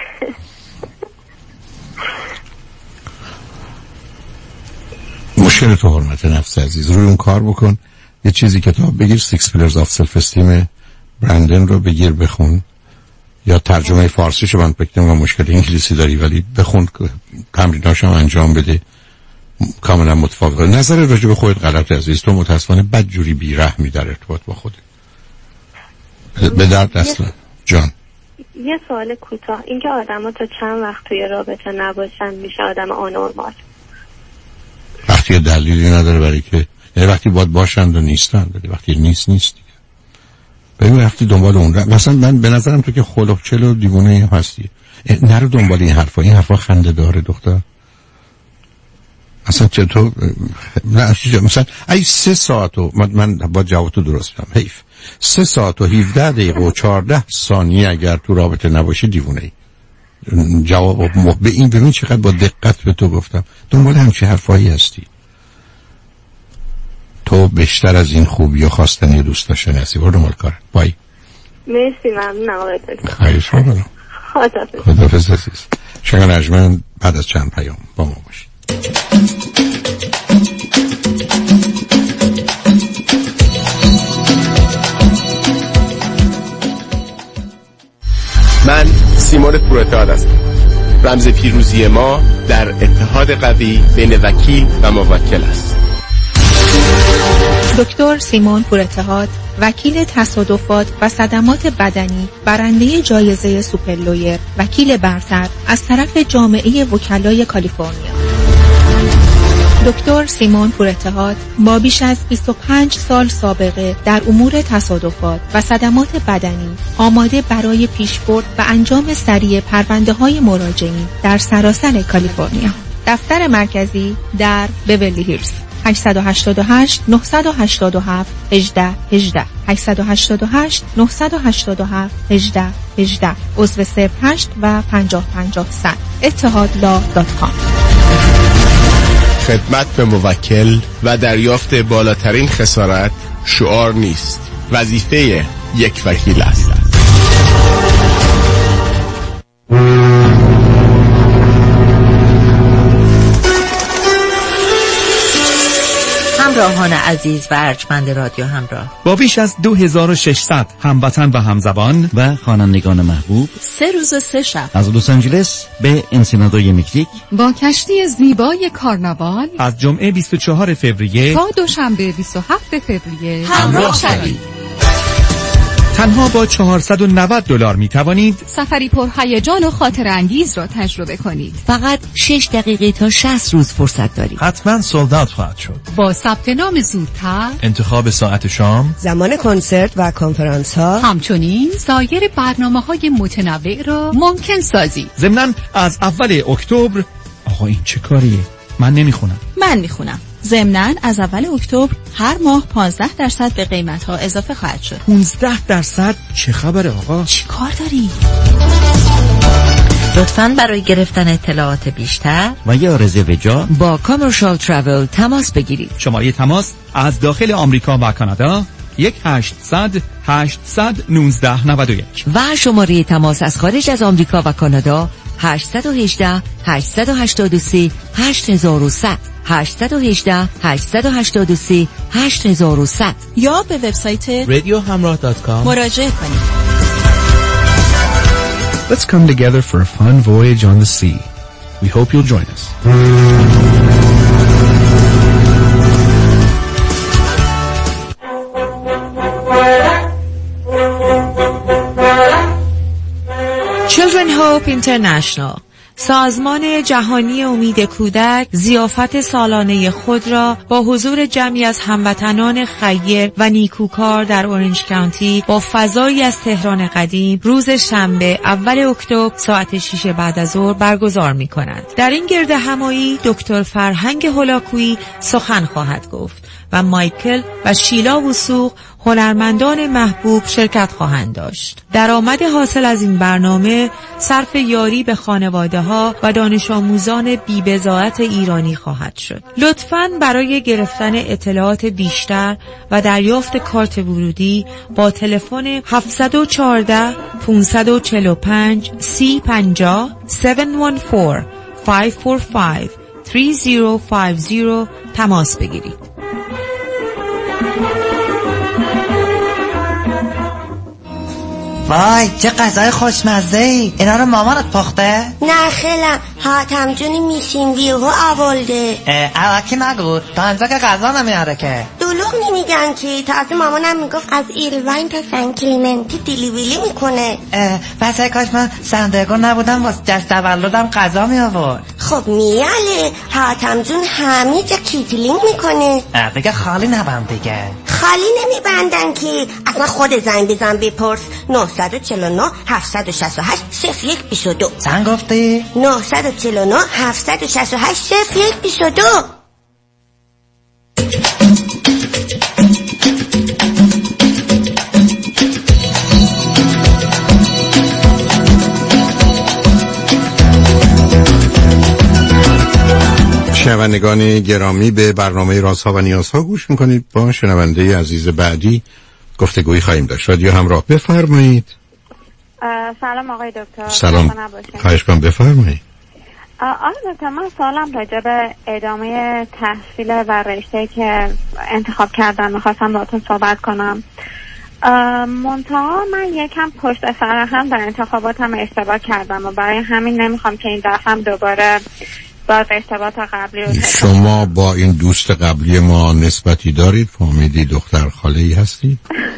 مشکل تو حرمت نفس عزیز، روی اون کار بکن. یه چیزی کتاب بگیر، 6 Pillars of Self-Esteem برندن رو بگیر بخون، یا ترجمه فارسیشو. من فکر نمی‌کنم مشکل انگلیسی داری، ولی بخون، تمریناشو هم بده. کاملا متفاوته. نظر راجع به خودت غلط عزیز. تو متأسفانه بدجوری بی‌رحمی در ارتباط با خودت. به درد اصلا جان. یه سوال کوتاه، اینکه آدم‌ها تا چند وقت توی رابطه نباشن میشه آدم آنورمال؟ وقتی دلیلی نداره برای که، یعنی وقتی باید باشند و نیستن، وقتی نیست دیگه. ببین وقتی دنبال اون مثلا من به نظرم تو که خلقچل و دیوونه هستی، نرو دنبال این حرفا خنده داره دختر. اصلا چطور مثلا ای 3 ساعت و من با جواب تو درست بدم، حیف 3 ساعت و 17 دقیقه و 14 ثانیه اگر تو رابطه نباشی دیوونه‌ای. جواب به این ببین چقدر با دقت به تو گفتم. دنبال همچین حرفایی هستی. تو بیشتر از این خوبی و خواستنی دوست داشتنی هستی. برو دنبال کار. بای. مرسی، ممنونم آقای دکتر. خواهش می‌کنم. خداحافظ عزیز. شنگ نجمن بعد از چند پیام با ما باشید. من سیمون پورتهاد هستم. رمز پیروزی ما در اتحاد قوی بین وکیل و موکل است. دکتر سیمون پورتهاد، وکیل تصادفات و صدمات بدنی، برنده جایزه سوپرلویر، وکیل برتر از طرف جامعه وکلای کالیفرنیا. دکتر سیمون پورتهاد با بیش از 25 سال سابقه در امور تصادفات و صدمات بدنی آماده برای پیشبرد و انجام سریع پرونده‌های مراجعین در سراسر کالیفرنیا. دفتر مرکزی در بیورلی هیلز. 888 987 1818 888 987 1818 عضو 08 و 5050 100 اتحادلا.com. خدمت به موکل و دریافت بالاترین خسارت شعار نیست، وظیفه یک وکیل است. همراهان عزیز و ارجمند رادیو همراه، با بیش از 2600 هموطن و همزبان و خوانندگان محبوب 3 روز و 3 شب از لس آنجلس به انسینادوی مکزیک با کشتی زیبای کارناوال از جمعه 24 فوریه تا دوشنبه 27 فوریه همراه شوید. تنها با $490 می توانید سفری پر هیجان و خاطر انگیز را تجربه کنید. فقط 6 دقیقه تا 60 روز فرصت دارید. حتما سولد اوت خواهد شد. با ثبت نام زودتر، انتخاب ساعت شام، زمان کنسرت و کنفرانس ها، همچنین سایر برنامه‌های متنوع را ممکن سازید. ضمناً از اول اکتبر آقا این چه کاریه؟ من نمیخونم. من میخونم. ضمناً از اول اکتبر هر ماه 15% به قیمت‌ها اضافه خواهد شد. 15%؟ چه خبره آقا؟ چی کار داری؟ لطفاً برای گرفتن اطلاعات بیشتر و یا رزرو جا با کامرشال تراول تماس بگیرید. شماره تماس از داخل آمریکا و کانادا 1-800-819-91 و شماره تماس از خارج از آمریکا و کانادا 818 883 8100 818 883 8100 یا به وبسایت radiohamrah.com مراجعه کنید. Let's come together for a fun voyage on the sea. We hope you'll join us. Children Hope International، سازمان جهانی امید کودک، ضیافت سالانه خود را با حضور جمعی از هموطنان خیر و نیکوکار در اورنج کانتی با فضایی از تهران قدیم روز شنبه اول اکتبر ساعت 6 بعد از ظهر برگزار می‌کنند. در این گرد همایی دکتر فرهنگ هولاکویی سخن خواهد گفت و مایکل و شیلا وثوق هنرمندان محبوب شرکت خواهند داشت. درآمد حاصل از این برنامه صرف یاری به خانواده‌ها و دانش آموزان بی‌بضاعت ایرانی خواهد شد. لطفاً برای گرفتن اطلاعات بیشتر و دریافت کارت ورودی با تلفن 714 545 3050 714 545 3050 تماس بگیرید. وای چه غذای خوشمزه‌ای. اینا رو مامانت پخته؟ نه خیلم حاتم جونی میشین ویهو اولده. الکی نگو تا اینجا که غذا نمیاره که. دلوغ نمیگن که تازه مامانم میگفت از ایلواین تا سن کلیمنتی دیلیویلی میکنه. بس کاش من سندگو نبودم واسه جشن تولدم غذا می آورد. خب میاله حاتم جون همه جا کیتلینگ میکنه. دیگه خالی نبند دیگه. خالی نمیبندن که اصلا خود زنگ بزن بپرس. 949 768 0122. زنگ گفتی؟ 949 768 0122. شنوندگان گرامی به برنامه رازها و نیازها گوش میکنید. با شنونده عزیز بعدی گفتگویی خواهیم داشت. رادیو همراه، بفرمایید. سلام آقای دکتر. سلام. خواهش کنم بفرمایید. آقای دکتر من سوالم راجع به ادامه تحصیل و رشته که انتخاب کردم میخواستم باهاتون صحبت کنم. منتها من یکم پشت سر هم در انتخاباتم اشتباه کردم و برای همین نمیخوام که این دفعه هم دوباره باز اشتباهات قبلی رو شما با این دوست قبلی ما نسبتی دارید؟ فهمیدی دختر خاله‌ای هستید؟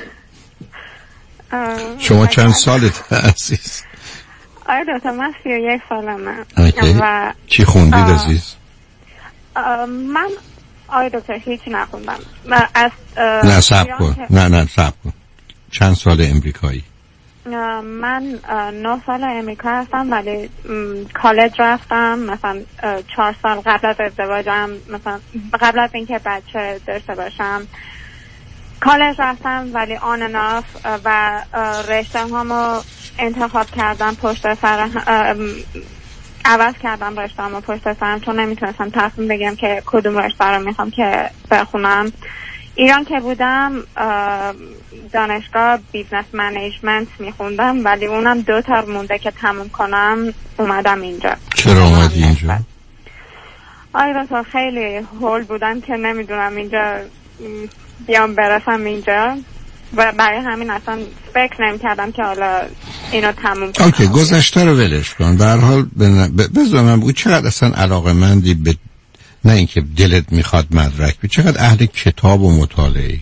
شما چند سالت عزیز؟ آره دکتر من 31 سالمه. و چی خوندید عزیز؟ من آره دکتر هیچی نخوندم. نه صبر کن. نه صبر کن. چند سال امریکایی؟ من 9 سال امریکا هستم ولی کالج رفتم مثلا 4 سال قبل از ازدواجم، مثلا قبل از اینکه بچه داشته باشم کالج رفتم ولی آن اناف و رشته هامو انتخاب کردم پشت سر عوض کردم رشته هامو پشت سرم چون نمیتونستم تصمیم بگیرم که کدوم رشته رو میخوام که بخونم. ایران که بودم دانشگاه بیزنس منیجمنت میخوندم ولی اونم 2 تا مونده که تموم کنم اومدم اینجا. چرا اومدی اینجا؟ آره خیلی هول بودم که نمیدونم اینجا بیام برسم اینجا و برای همین اصلا فکر نمی‌کردم که حالا اینو تموم کنم. اوکی، گذشته رو ولش کن. به هر حال بذار من بگو چقدر اصلا علاقه‌مندی به نه اینکه دلت میخواد مدرک بی، چقدر اهل کتاب و مطالعه‌ای؟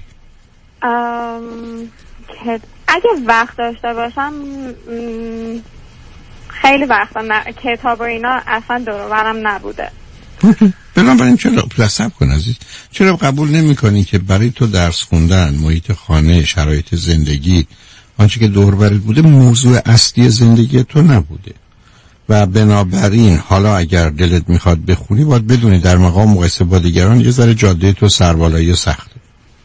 اگه وقت داشته باشم خیلی وقتا کتاب و اینا اصلا دور و برم نبوده. بنابراین چرا پلسب کن عزیز، چرا قبول نمی کنی که برای تو درس خوندن، محیط خانه، شرایط زندگی، آنچه که دور برت بوده موضوع اصلی زندگی تو نبوده و بنابراین حالا اگر دلت میخواد بخونی باید بدونی در مقام مقایسه با دیگران یه ذره جاده تو سربالایی و سخته.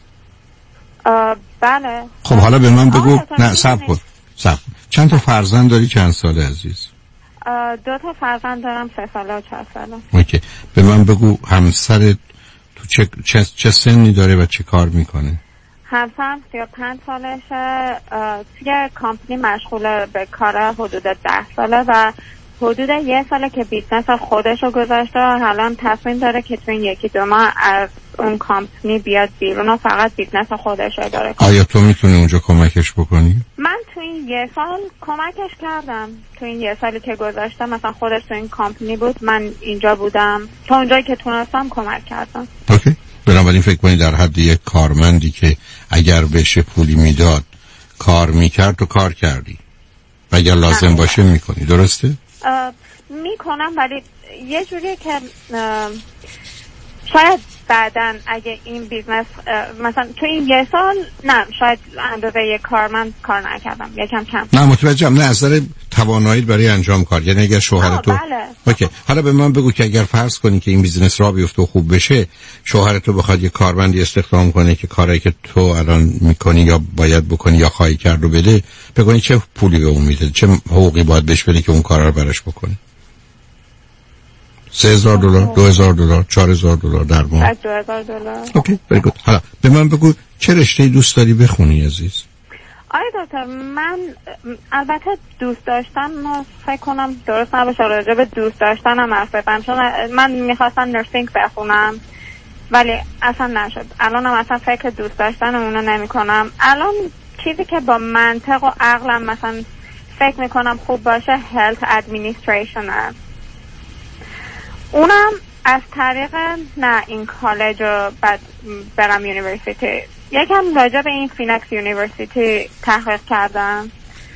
بله. خب حالا به من بگو، نه صبر کن. چند تا فرزند داری؟ چند ساله عزیز؟ 2 تا فرزند دارم، 3 ساله و 4 ساله. اوکی. به من بگو همسرت تو چه سنی داره و چه کار میکنه؟ همسرم 35 سالشه، توی کامپنی مشغول به کار حدود 10 ساله و حدود 1 ساله که بیزنس خودش رو گذاشته و حالا تصمیم داره که تو این 1-2 ماه از اون کامپنی بیاد بیرون و فقط بیزنس خودش رو داره. آیا تو میتونی اونجا کمکش بکنی؟ من تو این 1 سال کمکش کردم. تو این 1 سالی که گذاشته مثلا خودش تو این کامپنی بود، من اینجا بودم، تا اونجایی که تونستم کمک کردم. اوکی. بنابراین فکر کنی در حد یک کارمندی که اگر بشه پولی میداد کار میکرد تو کار کردی و اگر لازم باشه میکنی، درسته؟ میکنم، ولی یه جوریه که شاید بعدن اگه این بیزنس مثلا تو این 1 سال نه شاید اندازه یک کارمند کار نکردم، یکم کم. نه متوجهم، نه از نظر توانایی برای انجام کار، یعنی اگر شوهر تو بله. اوکی. حالا به من بگو که اگر فرض کنی که این بیزنس راه بیفته و خوب بشه، شوهر تو بخواد یه کارمندی استخدام کنه که کاری که تو الان میکنی یا باید بکنی یا خواهی کرد رو بده، بگونی چه پولی به اون میده، چه حقوقی باید بهش بده که اون کارا رو براش بکنه؟ $3,000، $2,000، $4,000 در ماه. $2,000. اوکی، very good. حالا به من بگو چه رشته‌ای دوست داری بخونی عزیز؟ دکتر، من البته دوست داشتم فکر کنم درست نباشه راجع به دوست داشتنم حرف بزنم، چون من میخواستم نرسینگ بخونم ولی اصلا نشد. الانم اصلا فکر دوست داشتن اونو نمی کنم. الان چیزی که با منطق و عقلم مثلا فکر میکنم خوب باشه هلت ادمینیستریشن، اونم از طریق نه این کالج و بعد برم یونیورسیتی. یکم راجع به این فینکس یونیورسیتی تحقیق کردم،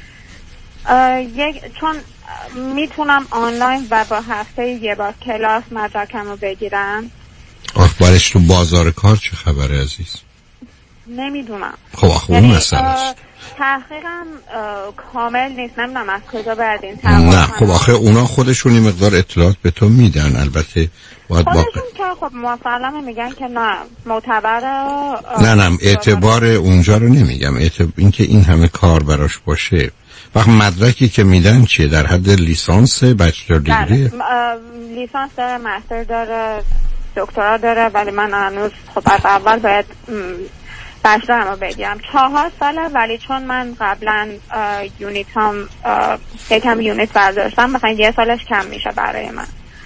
چون میتونم آنلاین و با هفته یه بار کلاس مدرکم رو بگیرم. اخبارش تو بازار کار چه خبره عزیز؟ نمیدونم. خب آخه اون مسئله است. تحقیقم کامل نیست، نمیدونم از کجا بردین. نه خب آخه اونا خودشون این مقدار اطلاعات به تو میدن، البته باید خودشون که خب مسلمه میگن که نه معتبره. نه اعتبار اونجا رو نمیگم، اینکه این همه کار براش باشه. وقت مدرکی که میدن چیه؟ در حد لیسانس، بچلر دیگری؟ لیسانس داره، مستر داره، دکترا داره، ولی من هنوز خب از اول باید بچلرم رو بگیرم. 4 ساله، ولی چون من قبلا یونیتام یکم یونیت برداشتم مثلا 1 سالش کم میشه برای من.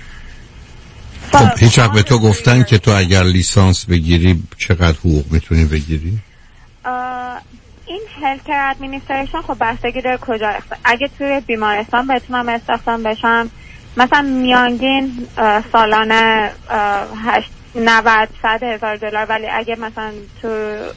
خب هیچ وقت به تو گفتن که تو اگر لیسانس بگیری چقدر حقوق میتونی بگیری؟ این هلت کیر ادمینیستریشن خب بستگی داره کجا اگه توی بیمارستان بتونم استخدام بشم مثلا میانگین سالانه 90-100 هزار دلار، ولی اگه مثلا تو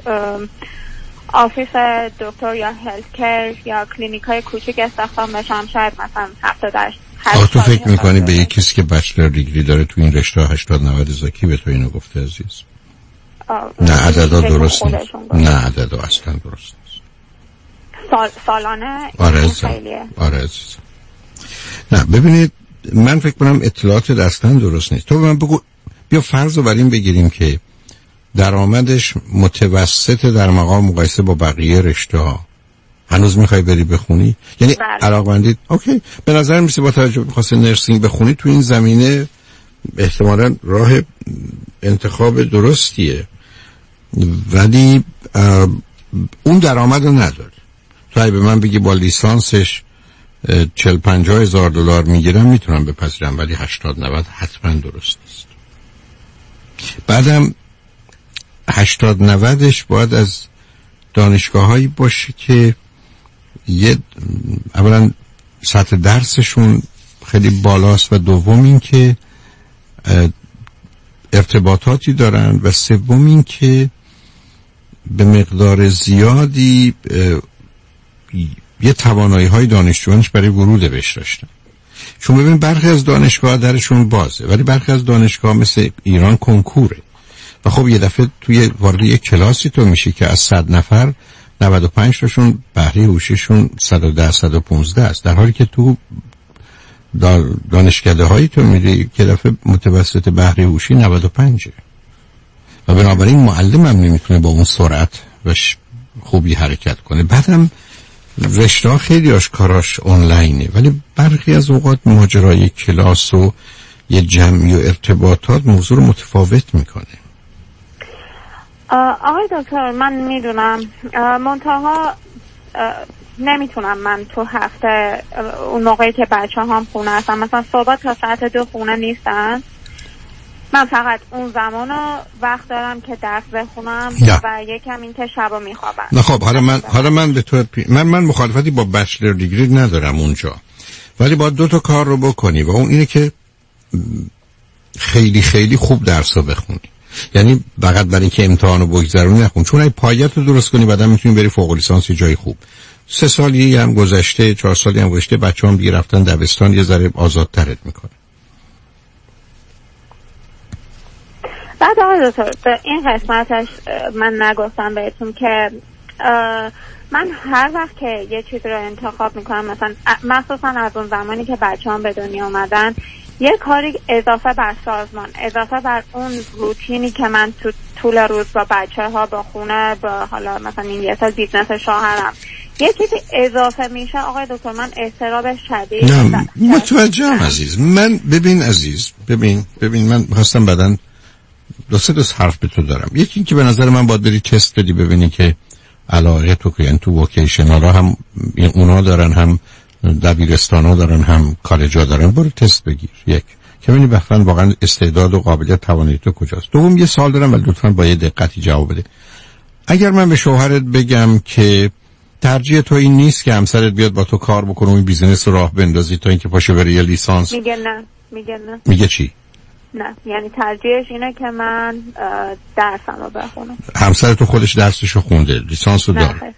آفیس دکتر یا هلت کیر یا کلینیک های کوچیک استخدام بشم شاید مثلا 70-80. تو فکر میکنی به یک کسی که بچلر دیگری داره تو این رشته 80-90 هزار کی به تو اینو گفته عزیز؟ نه عددا درست نیست. نه عددا اصلا درست نیست. سالانه خیلیه. آره عزیز. نه ببینید من فکر کنم اطلاعات اصلا درست نیست. تو به من بگو، بیا فرض رو بر این بگیریم که درآمدش متوسط در مقام مقایسه با بقیه رشته ها، هنوز میخوای بری بخونی؟ یعنی علاقمندید؟ اوکی. به نظر میسه با توجه به خاص نرسینگ بخونی تو این زمینه احتمالاً راه انتخاب درستیه، ولی اون درآمد رو نداره. تو اگه به من بگی با لیسانسش 40-50 هزار دلار میگیرم میتونم بپذیرم، ولی 80-90 حتما درست نیست. بعدم 80-90ش باید از دانشگاه‌هایی باشه که اولا سطح درسشون خیلی بالاست و دوم این که ارتباطاتی دارن و سوم این که به مقدار زیادی یه توانایی‌های دانشجویانش برای ورود بهش داشتن. چون ببین برخی از دانشگاه درشون بازه ولی برخی از دانشگاه مثل ایران کنکوره و خب یه دفعه توی وارد یک کلاسی تو میشی که از 100 نفر 95 تاشون بهره هوشیشون 110-115 است، در حالی که تو دانشکده هایی تو میری که دفعه متوسط بهره هوشی 95 و بنابراین معلم هم نمیتونه با اون سرعت و خوبی حرکت کنه. بعدم رشته ها خیلی کاراش آنلاینه ولی برخی از اوقات ماجرای کلاس و یه جمعی و ارتباطات موضوع رو متفاوت میکنه. آقای دکتر من میدونم منتها نمیتونم من تو هفته اون موقعی که بچه هم خونه هستن مثلا صبح تا ساعت 2 خونه نیستن، من فقط اون زمان رو وقت دارم که درس بخونم و یکم این که شبا میخوابم. نه خب حالا من به طور من مخالفتی با بچلر دیگری ندارم اونجا، ولی باید 2 تا کار رو بکنی و اون اینه که خیلی خیلی خوب درس رو بخونی. یعنی فقط برای اینکه امتحانو بگذرونی نخون، چون اگه پایه‌ت رو درست کنی بعدا میتونی بری فوق لیسانس جای خوب. 3 سالی هم گذشته 4 سالی هم گذشته بچه‌ام دیگه رفتن دبستان، یه ذره آزادترت میکنه. بعد آقای دکتر به این قسمتش من نگفتم بهتون که من هر وقت که یه چیز رو انتخاب میکنم مثلا مخصوصا از اون زمانی که بچه‌ام به دنیا اومدن یه کاری اضافه بر سازمان، اضافه بر اون روتینی که من تو طول روز با بچه‌ها با خونه با حالا مثلا این یه سال بیزنس شوهرم یه چیزی اضافه میشه آقای دکتر من اضطراب شدید. نه متوجهم عزیز. من ببین من خواستم بعداً 2-3 حرف به تو دارم. یکی این که به نظر من باید بری تست بدی ببینی که علاقه تو که یعنی تو وکیشنال ها هم اونا دارن هم دبیرستان ها دارن هم کالج ها دارن، برو تست بگیر. یک که ببینی واقعا استعداد و قابلیت توانایی تو کجاست. دوم یه سوال دارم ولی لطفاً با یه دقتی جواب بده. اگر من به شوهرت بگم که ترجیح تو این نیست که همسرت بیاد با تو کار بکنه و این بیزینس رو راه بندازی تا اینکه پاشه بره یه لیسانس، میگه نه. میگه چی؟ نه یعنی ترجیحش اینه که من درسم رو بخونم. همسر تو خودش درسشو خونده، لیسانس رو داره؟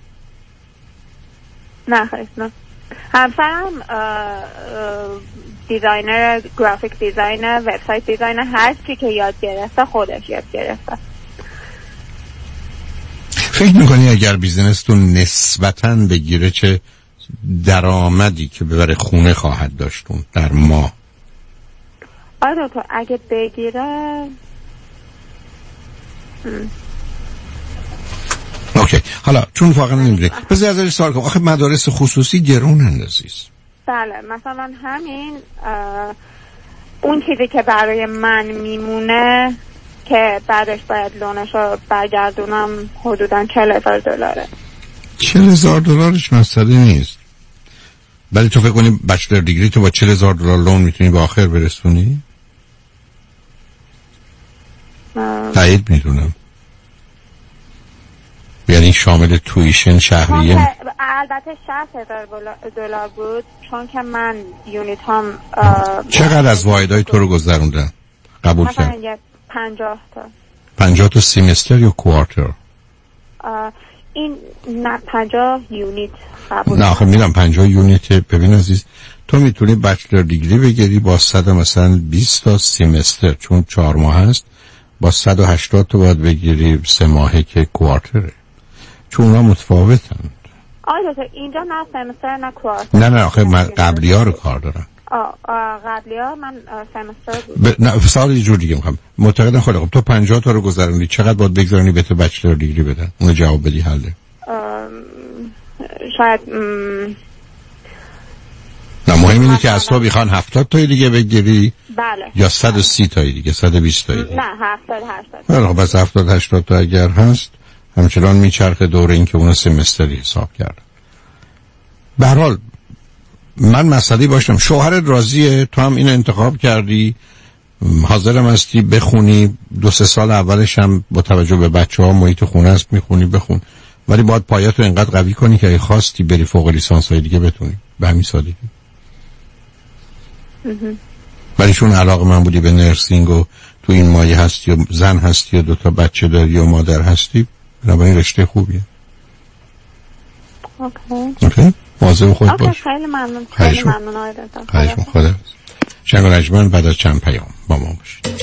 نه همسرم دیزاینر، گرافیک دیزاینر، وبسایت دیزاینر، هر چی که یاد گرفته خودش یاد گرفته. فکر میکنی اگر بیزینستون نسبتاً بگیره چه درآمدی که ببره خونه خواهد داشتون در ماه؟ آره تو اگه بگیره اوکی. حالا چون واقعا نمیدونی بذار ازش سوال کنم، آخه مدارس خصوصی گرونن عزیز. بله مثلا همین اون چیزی که برای من میمونه که بعدش باید لونش رو برگردونم حدوداً $40,000. $40,000 مسئله نیست، ولی تو فکر کنی بچلر دیگری تو با $40,000 لون میتونی به آخر برسونی؟ تایید میدونم. یعنی شامل تویشن شهریه؟ البته $60,000 بود چون که من یونیت هم چقدر از واحدهای تو رو گذروندن؟ قبول کرد؟ 50 تا. 50 تا سیمستر یا کوارتر؟ این نه 50 یونیت قبول. نه آخه میرم 50 یونیت. ببین عزیز تو میتونی بچلر دیگری بگیری با 100 مثلا 20 تا سیمستر چون 4 ماه هست، با 180 تا باید بگیری 3 ماهه که کوارتره، چون اونا متفاوتن. آره تو اینجا نه سیمستر نه کوارتر. نه آخه قبلی ها رو کار دارن. قبلی ها من سیمستر بود. نه سال یه جور دیگه میخوام معتقدم. خب تو 50 تا رو گذروندی، چقدر باید بگذارونی به تو بچلر دیگری بدن؟ اون جواب بدی حله. شاید نه مهم اینه که از تو بخوان 70 تایی دیگه بگیری. بله. یا 130 تایی دیگه، 120 تایی دیگه. نه 70-80. خب بس 70-80 تا اگر هست همچنان میچرخه دوره این که اون سمستری حساب کرد. به هر حال من مسئله باشم شوهرت راضیه، تو هم اینو انتخاب کردی حاضرم هستی بخونی 2-3 سال اولش هم با توجه به بچه‌ها محیط خونه است میخونی بخون، ولی باید پایه‌تو اینقدر قوی کنی که اگه خواستی بری فوق لیسانس های دیگه بتونی. به همین سادگی. ولی چون علاقه من بودی به نرسینگ و تو این مایه هستی و زن هستی و 2 تا بچه داری و مادر هستی، بنابراین رشته خوبیه. اوکی. مواظب خودت باش. خیلی ممنون. خیلی ممنون آقای دکتر. خیلی خدا. شنگ و نجمن بعد از چند پیام با ما باشید.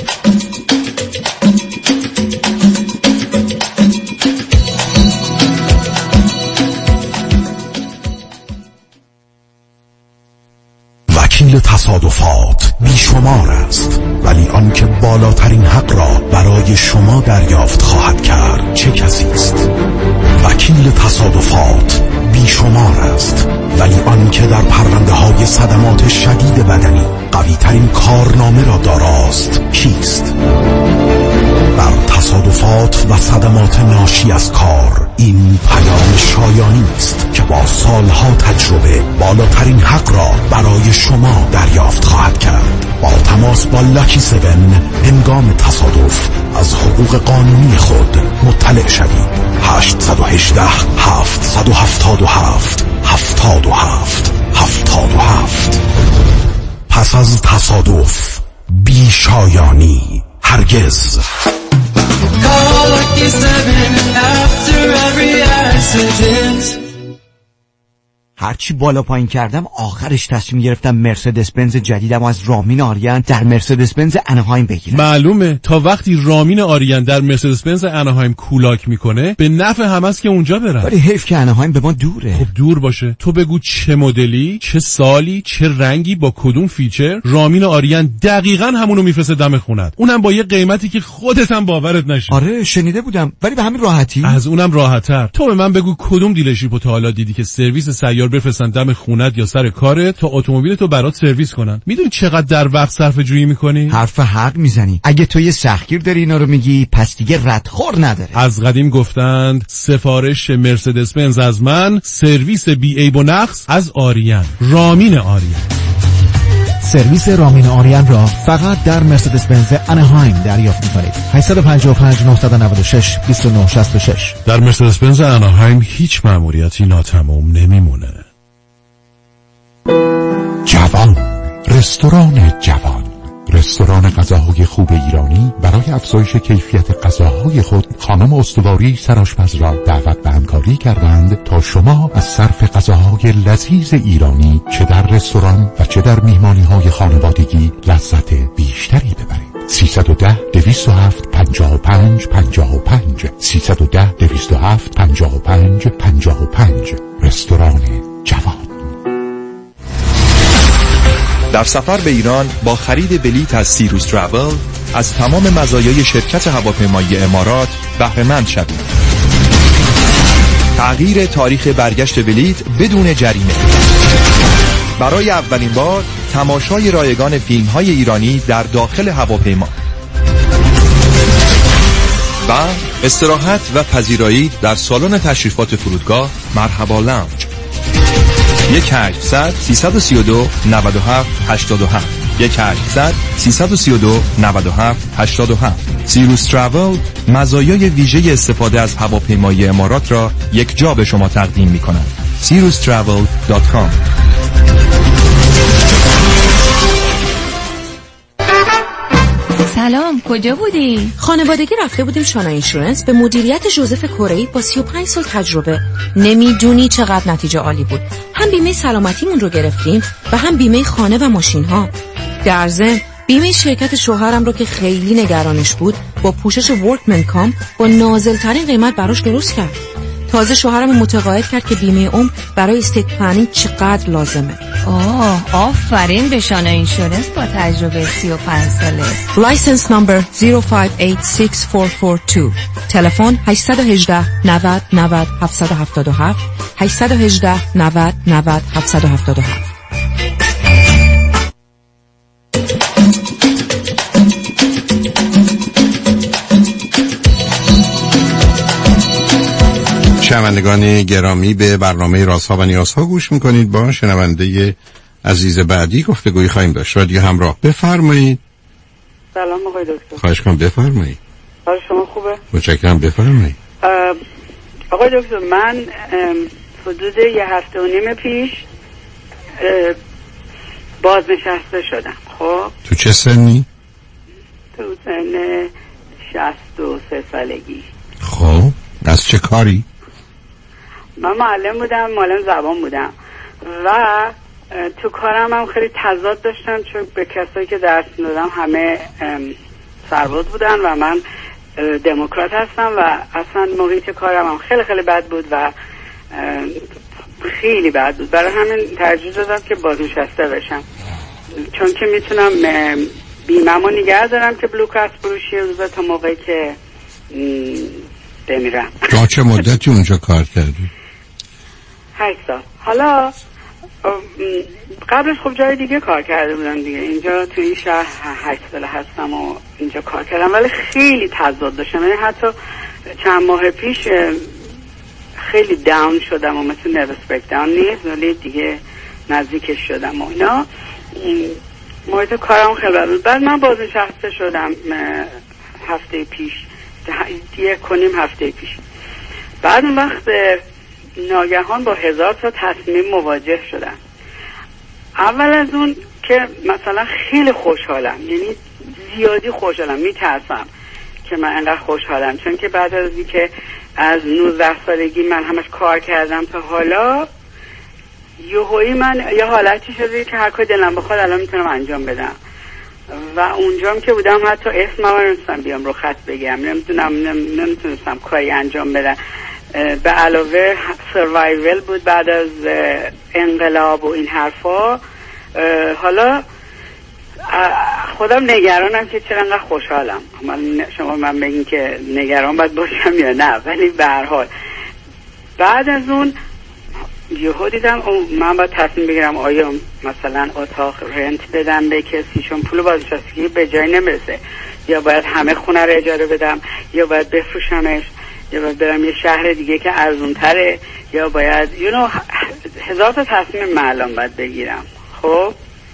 وکیل تصادفات بیشمار است، ولی آنکه بالاترین حق را برای شما دریافت خواهد کرد چه کسی است؟ وکیل تصادفات بیشمار است، ولی آنکه در پرونده های صدمات شدید بدنی قوی ترین کارنامه را داراست کیست؟ بر تصادفات و صدمات ناشی از کار این پیام شایانی است که با سالها تجربه بالاترین حق را برای شما دریافت خواهد کرد. با تماس با لاکی 7 هنگام تصادف از حقوق قانونی خود مطلع شوید. 818 777 77 77. پس از تصادف بی شایانی هرگز. هرچی بالا پایین کردم آخرش تصمیم گرفتم مرسدس بنز جدیدم از رامین آریان در مرسدس بنز اناهایم بگیرم. معلومه تا وقتی رامین آریان در مرسدس بنز اناهایم کولاک میکنه به نفع همست که اونجا برن. ولی حیف که اناهایم به ما دوره. خب دور باشه، تو بگو چه مدلی، چه سالی، چه رنگی، با کدوم فیچر، رامین آریان دقیقاً همونو میفرسته دم خونت، اونم با یه قیمتی که خودت هم باورت نشه. آره شنیده بودم، ولی به همین راحتی. از اونم راحت‌تر. تو به من بگو کدوم دیلرشیپو تا حالا دیدی که سرویس سیار بفرستن دم خونت یا سر کارت تا اتومبیلتو برات سرویس کنن؟ میدونی چقدر در وقت صرفه جویی میکنی؟ حرف حق میزنی. اگه تو یه سختگیر داری اینا رو میگی پس دیگه ردخور نداره. از قدیم گفتند سفارش مرسدس بنز از من، سرویس بی عیب و نقص از آریان. رامین آریان. سرویس رامین آریان را فقط در مرسدس بنز اناهایم دریافت می‌کنید. 855 996 2966. در مرسدس بنز اناهایم هیچ مأموریتی ناتمام نمیمونه. جوان، رستوران جوان، رستوران غذاهای خوب ایرانی برای افزایش کیفیت غذاهای خود خانم استواری سرآشپز را دعوت به همکاری کردند تا شما از صرف غذاهای لذیذ ایرانی چه در رستوران و چه در میهمانی‌های خانوادگی لذت بیشتری ببرید. 310 207 55 55 310 207 55 55. رستوران جوان. در سفر به ایران با خرید بلیط از سیروس تراول از تمام مزایای شرکت هواپیمایی امارات بهره مند شوید. تغییر تاریخ برگشت بلیط بدون جریمه. برای اولین بار تماشای رایگان فیلم‌های ایرانی در داخل هواپیما و استراحت و پذیرایی در سالن تشریفات فرودگاه مرحبا لاونج. 1-800-332-97-87 1-800-332-97-87. سیروس تراول مزایای ویژه استفاده از هواپیمایی امارات را یک جا به شما تقدیم می کند. sirustravel.com. سلام، کجا بودی؟ خانوادگی رفته بودیم شانا اینشورنس به مدیریت جوزف کره‌ای با 35 سال تجربه. نمیدونی چقدر نتیجه عالی بود. هم بیمه سلامتیمون رو گرفتیم و هم بیمه خانه و ماشین ها. در ضمن بیمه شرکت شوهرم رو که خیلی نگرانش بود با پوشش ورکمن کام با نازل‌ترین قیمت براش درست کرد. تازه شوهرم متقاعد کرد که بیمه عمر برای استیت پلنینگ چقدر لازمه. آفرین به شانا اینشورنس با تجربه 35 ساله. لایسنس نمبر 0586442. تلفن 818 90 90 777 818 90 90 777. شنوندگان گرامی، به برنامه رازها و نیازها گوش میکنید. با شنونده عزیز بعدی گفتگویی خواهیم داشت. رادیو همراه، بفرمایید. سلام آقای دکتر. خواهش کنم بفرمایید. حال شما خوبه؟ متشکرم، بفرمایید. آقای دکتر من حدود 1 هفته و نیم پیش بازنشسته شدم. خب تو چه سنی؟ تو سن 63 سالگی. خب از چه کاری؟ من معلم بودم، معلم زبان بودم و تو کارم هم خیلی تضاد داشتم، چون به کسایی که درس میدادم همه سرباز بودن و من دموکرات هستم و اصلا محیط کارم هم خیلی خیلی بد بود و خیلی بد بود. برای همین ترجیح دادم که بازنشسته بشم، چون که میتونم بیمه‌مو نگه دارم که بلو کارت فروشی روزه تا موقعی که بمیرم. تا چه مدتی اونجا کار کردی؟ 8 سال. حالا قبلش خب جای دیگه کار کرده بودم دیگه. اینجا تو این شهر 8 سال هستم و اینجا کار کردم، ولی خیلی تضاد داشتم. یعنی حتی چند ماه پیش خیلی داون شدم و مثل نروس بریک داون نیست ولی دیگه نزدیکش شدم و اینا. محیط کارم خیلی بد بود. بعد من بازنشسته شدم هفته پیش، 1.5 هفته پیش. بعد اون وقت ناگهان با 1000 تا تصمیم مواجه شدم. اول از اون که مثلا خیلی خوشحالم، یعنی زیادی خوشحالم، میترسم که من انقدر خوشحالم، چون که بعد از این که از 19 سالگی من همش کار کردم تا حالا یهویی من یه حالتی شده که هر کاری دلم بخواد الان میتونم انجام بدم و اونجام که بودم حتی اسمم رو نمیتونستم بیام رو خط بگم، نمیتونستم کاری انجام بدم. به علاوه سروایول بود بعد از انقلاب و این حرفا. حالا خودم نگرانم که چرا انقدر خوشحالم. شما من بگین که نگران باید باشم یا نه، ولی به هر حال بعد از اون یهو دیدم من باید تصمیم بگیرم آیا مثلا اتاق رنت بدم به کسی، چون پول بازنشستگی به جای نمیرسه، یا باید همه خونه رو اجاره بدم، یا باید بفروشمش، یا باید برم یه شهر دیگه که ارزون تره، یا باید 1000 تا تصمیم معلوم باید بگیرم. خب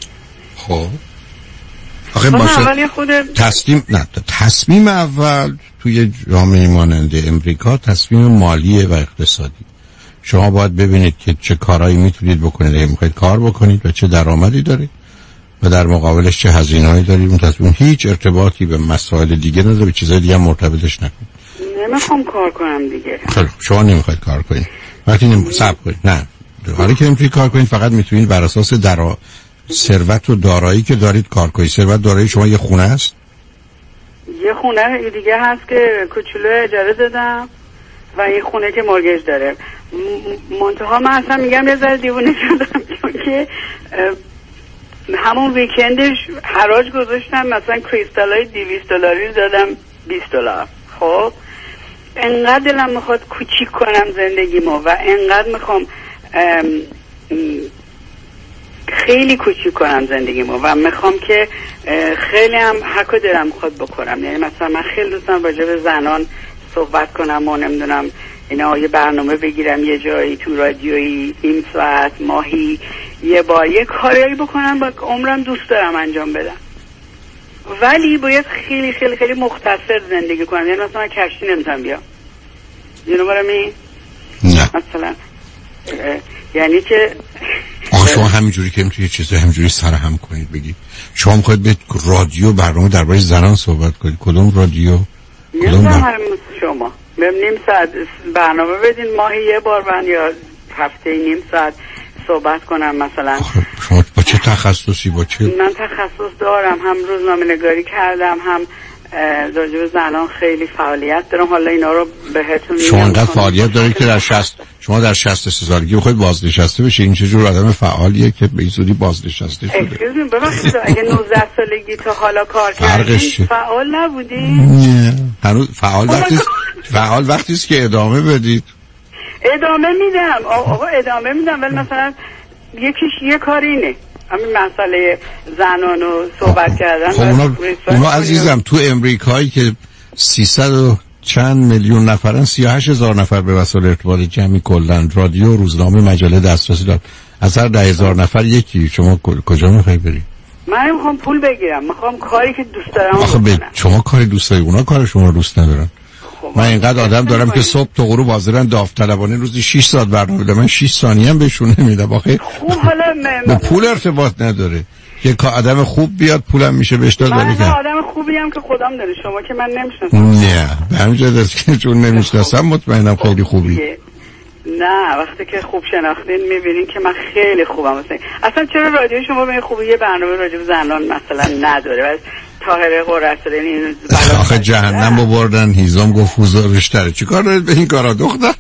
آخه باشه تصمیم اول توی جامعه مانند امریکا تصمیم مالیه و اقتصادی. شما باید ببینید که چه کارهایی میتونید بکنید اگه میخواید کار بکنید و چه درآمدی دارید و در مقابلش چه هزینه‌ای دارید. اون تصمیم هیچ ارتباطی به مسائل دیگه نداره، به چیزای دیگه مرتبطش نکنید. نمیخوام کار کنم دیگه. خب شما نمیخواید کار کنید، وقتی صبر کنید. نه حالا که نمیتونید کار کنید فقط میتونید بر اساس ثروت و دارایی که دارید کار کنید. ثروت دارایی شما یه خونه است، یه خونه دیگه هست که کوچولو اجاره دادم و این خونه که مورگیج داره. منتها من اصلا میگم یه ذره دیوونه شدم، چون که همون ویکندش حراج گذاشتم، مثلا کریستالای $200 دادم $20. خب انقدر دلم میخواد کوچیک کنم زندگیمو و انقدر میخوام خیلی کوچیک کنم زندگیمو و میخوام که خیلی هم حق دلم میخواد بکنم. یعنی مثلا من خیلی دوستم راجع به زنان صحبت کنم و نمیدونم اینا، یه برنامه بگیرم یه جایی تو رادیویی نیم ساعت ماهی یه بار یه کاری بکنم با عمرم دوست دارم انجام بدم، ولی باید خیلی خیلی خیلی مختصر زندگی کنم. یعنی مثلا کشتی نمیتونم بیام، نه مثلا یعنی که شما همینجوری که میتونید چیزا همینجوری سرهم کنید بگید شما میخواید به رادیو برنامه درباره زنان صحبت کنید. کدوم رادیو؟ شما نیم ساعت برنامه بدین ماهی یه بار من یا هفته نیم ساعت صحبت کنم مثلا. شما با چه تخصصی؟ با چه؟ من تخصص دارم، هم روزنامه نگاری کردم، هم راجع به زنان خیلی فعالیت دارم. حالا اینا رو بهتون میگم. شما انقدر فعالیت دارید که شما در 63 سالگی بخواید بازنشسته بشید. این چه جور آدم فعالیه که به زودی بازنشسته شده؟ ببخشید اگه 19 سالگی تا حالا کار کردین فعال نبودین؟ نه هنوز فعال وقتی است که ادامه بدید. ادامه میدم آقا، ادامه میدم، ولی مثلا یکیش یه کار اینه، همین مسئله زنانو صحبت کردن. اونا عزیزم تو امریکایی که 300 و چند میلیون نفرن، 38,000 نفر به وسایل ارتباط جمعی کلن، رادیو، روزنامه، مجله دسترسی دارن. از هر 10,000 نفر یکی. شما کجا میخوای بری؟ من میخوام پول بگیرم، میخوام کاری که دوست دارم آخه شما کاری دوست داری، اونا کار شما رو دوست ندارن. من اینقدر آدم دارم که صبح تا غروب حاضرن داوطلبانه روزی 6 ساعت برنامه بدم، من 6 ثانیه هم بهشون نمیدم. آخه خوب حالا با پول ارتباط نداره که آدم خوب بیاد پولم میشه بهش داد. من آدم خوبی هم که خودم داره، شما که من نمیشناسم. نه به همین جهت است که چون نمیشناسم مطمئنم خیلی خوبی. نه وقتی که خوب شناختین میبینین که من خیلی خوبم. اصلا چرا رادیو شما به خوبی یه برنامه راجع به زنان مثلا نداره؟ طاهره قرصدنی آخه جهنم رو بردن هیزم گفت فوزارش تره، چیکار دارید به این کارا دختر؟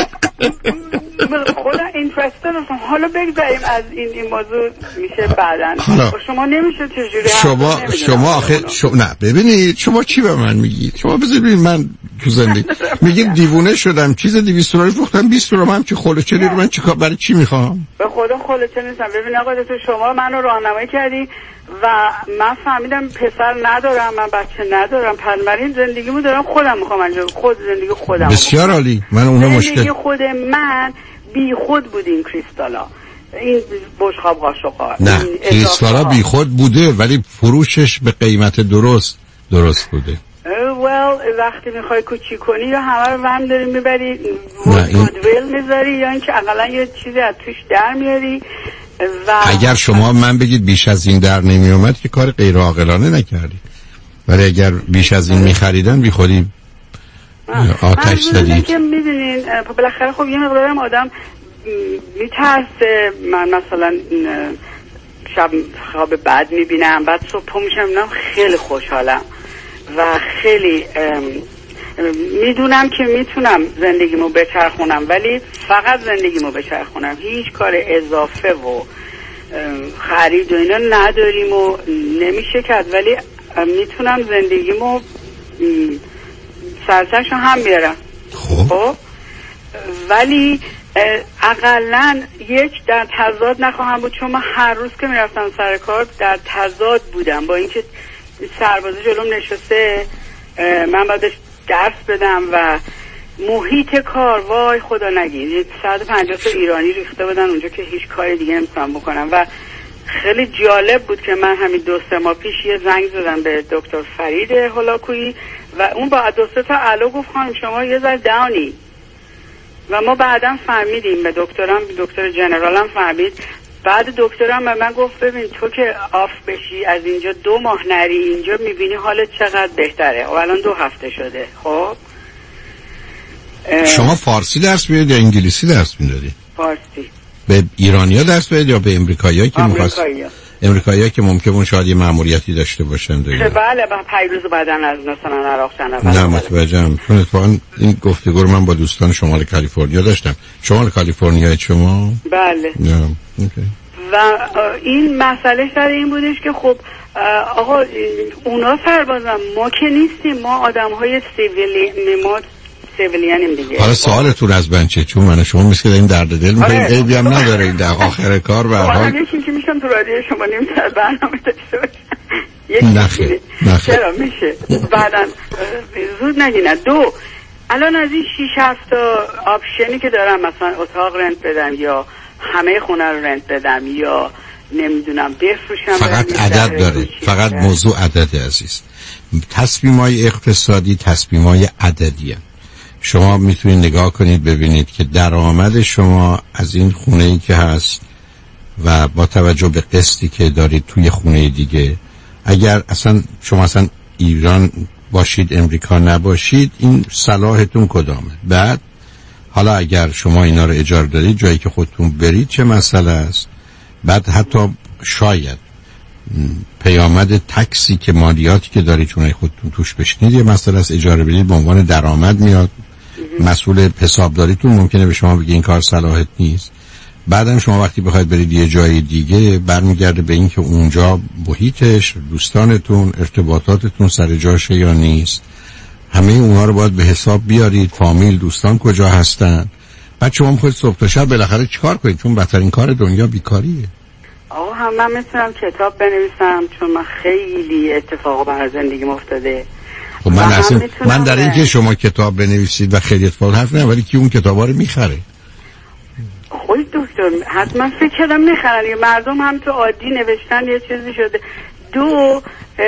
خدا اینترستن هستم. حالا بگذاریم از این موضوع، میشه بعدن. شما نمیشه چجوری شما آخه نه ببینید شما چی به من میگید؟ شما بذارید من تو زندگی میگید دیوونه شدم، چیز 200 دلار فروختم 20 دلار هم که خلوچلی رو من چیکار برای چی میخوام؟ به خدا خلوچلی نیستم. ببین آقا تو شما منو راهنمایی کردی و من فهمیدم پسر ندارم، من بچه ندارم، بنابراین زندگیمو دارم خودم میخوام انجام زندگی خودم. بسیار عالی. من اون مشکل زندگی خود من بی خود بود. این کریستالا، این بشقاب قاشق‌ها، نه کریستالا بی خود بوده ولی فروشش به قیمت درست بوده. وقتی میخوای کوچی کنی یا همه رو هم داری میبری گودویل میذاری یا اینکه اقلا یه چیزی از توش در میاری. و اگر شما من بگید بیش از این در نمی اومد که کار غیر عاقلانه نکردی، ولی اگر بیش از این میخریدن بی خودی آتش زدید. که میدونین بالاخره خب یه مقدارم آدم میترسه. من مثلا شب خواب بد میبینم، بعد صبح پا میشم خیلی خوشحالم و خیلی میدونم که میتونم زندگیمو بچرخونم، ولی فقط زندگیمو بچرخونم، هیچ کار اضافه و خرید و اینا نداریم و نمیشه کرد، ولی میتونم زندگیمو سرسرشو هم بیارم. خب ولی اقلن یک در تضاد نخواهم بود، چون من هر روز که میرفتم سر کار در تضاد بودم با اینکه سربازه جلوم نشسته، من بعدش درس بدم و محیط کار وای خدا نگید 150 تا ایرانی ریخته بودن اونجا که هیچ کاری دیگه نمیتونم بکنم. و خیلی جالب بود که من همین 2-3 ماه پیش یه زنگ زدم به دکتر فرید هولاکویی و اون با 2-3 تا الو گفت خانم شما یه ذره داونی، و ما بعدم فهمیدیم، به دکتر جنرالم فهمید. بعد دکترم به من گفت ببین تو که آف بشی از اینجا 2 ماه نری اینجا میبینی حالت چقدر بهتره. و الان 2 هفته شده. خب شما فارسی درس میدید یا انگلیسی درس میدادی؟ فارسی. به ایرانی‌ها درس میدید یا به امریکایی‌ها که امریکایی‌ها که ممکنه شاید یه مأموریتی داشته باشن؟ بله پیروز بعدن از مثلا عراق چند نه متوجهم. چون اتفاقا این گفتگو رو من با دوستان شمال کالیفرنیا داشتم. شمال کالیفرنیا شما؟ بله. و این مسئله سر این بودش که خب آقا اونا سربازن، ما که نیستیم، ما آدم‌های سیویلیانیم دیگه. حالا سوالتون از من چه؟ چون من شما میگید این درد دل می‌کنید، عیبی هم نداره این در آخر کار به هر حال یکی که میشم تو رادیو شما نیم ساعت برنامه داشته باشم. نخیر. چرا میشه بعدن زود نگینه. 2 الان از این 6-7 تا آپشنی که دارم، مثلا اتاق رنت بدم یا همه خونه رو رنت بدم یا نمیدونم بفروشم، فقط عدد داره، فقط موضوع عدد عزیز. تصمیم‌های اقتصادی تصمیم‌های عددیه. شما میتونید نگاه کنید ببینید که درآمد شما از این خونه‌ای که هست و با توجه به قسطی که دارید توی خونه دیگه، اگر اصلا شما اصلا ایران باشید امریکا نباشید، این صلاحتون کدامه؟ بعد حالا اگر شما اینا رو اجاره دارید جایی که خودتون برید چه مسئله است؟ بعد حتی شاید پیامد تکسی که مالیاتی که دارید چون خودتون توش بشنید یه مسئله است، اجاره بدید به عنوان درآمد میاد، مسئول حسابداریتون ممکنه به شما بگه این کار صلاحت نیست. بعدم شما وقتی بخواید برید یه جای دیگه برمیگرده به این که اونجا محیطش، دوستانتون، ارتباطاتتون سر جاشه یا نیست. همه اونها رو باید به حساب بیارید، فامیل، دوستان کجا هستن. بعد شما خودت صبح تا شب بالاخره چیکار کنید؟ چون بدترین کار دنیا بیکاریه. آقا من میتونم کتاب بنویسم چون من خیلی اتفاقا برای زندگیم افتاده. خب من در این که شما کتاب بنویسید و خیلی اتفاق حرف نه، ولی کی اون کتابا رو میخره؟ خود دکتر حتما فکر کردم میخرن. مردم هم تو عادی نوشتن یه چیزی شده. دو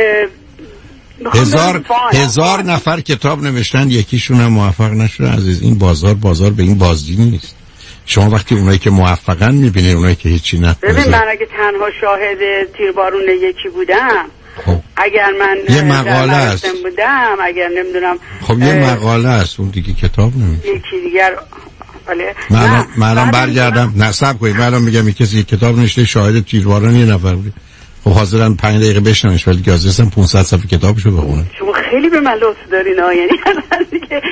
هزار نفر کتاب نوشتن، یکیشون هم موفق نشده. عزیز، این بازار به این بازدید نیست. شما وقتی اونایی که موفقن میبینید، اونایی که هیچی نه. ببین من اگه تنها شاهد تیربارون یکی بودم، اگر من یه مقاله است بودم، اگر نمیدونم، خب یه مقاله است، اون دیگه کتاب نمیشه. یکی دیگر من الان برگردم نصب کنید، من الان میگم کسی کتاب نوشته شاهد تیرباران یه نفر بود، خب حاضرن 5 دقیقه بشنوش، ولی که حاضرن 500 صفحه کتابشو بخونن. شما خیلی به من لطف دارین ها، یعنی الان دیگه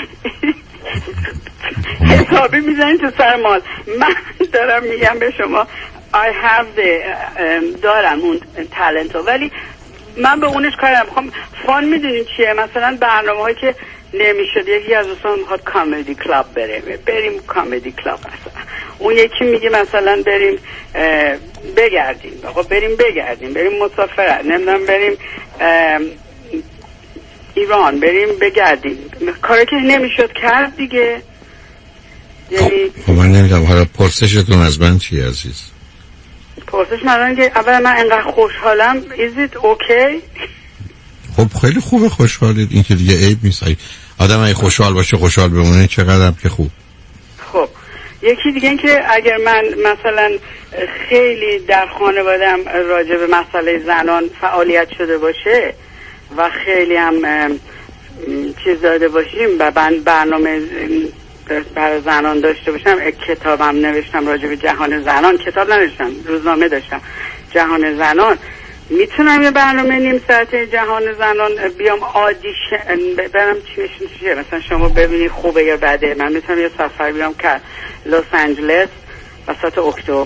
حسابی میزنید تو سر مال. من دارم میگم به شما I have دارم اون تالنتو، ولی من به اونش کاری نمیخوام. فان میدونین چیه؟ مثلا برنامه هایی که نمیشد، یکی از دوستان میخواد کامدی کلاب بریم کامدی کلاب، مثلا اون یکی میگه مثلا بریم بگردیم، آقا بریم مسافرت، نمیدونم بریم ایران، بریم بگردیم، کاری که نمیشد کرد دیگه. یعنی خب من نمیدونم حالا پرسشتون از من چیه عزیز؟ پرسش من که اولا من انقدر خوشحالم. is it okay؟ خب خیلی خوبه خوشحالید، این که دیگه عیب نیست. آدم اگه خوشحال باشه خوشحال بمونه چقدر که خوب. خب یکی دیگه این که اگر من مثلا خیلی در خانوادم راجع به مسئله زنان فعالیت شده باشه و خیلی هم چیز داده باشیم و برنامه برای زنان داشته باشم، کتابم نوشتم راجع به جهان زنان، کتاب نوشتم، روزنامه داشتم جهان زنان، میتونم یه برنامه نیم ساعته جهان زنان بیام برم چیه مثلا شما ببینید خوبه یا بده. من میتونم یه سفر بیام که لس آنجلس وسط اکتبر،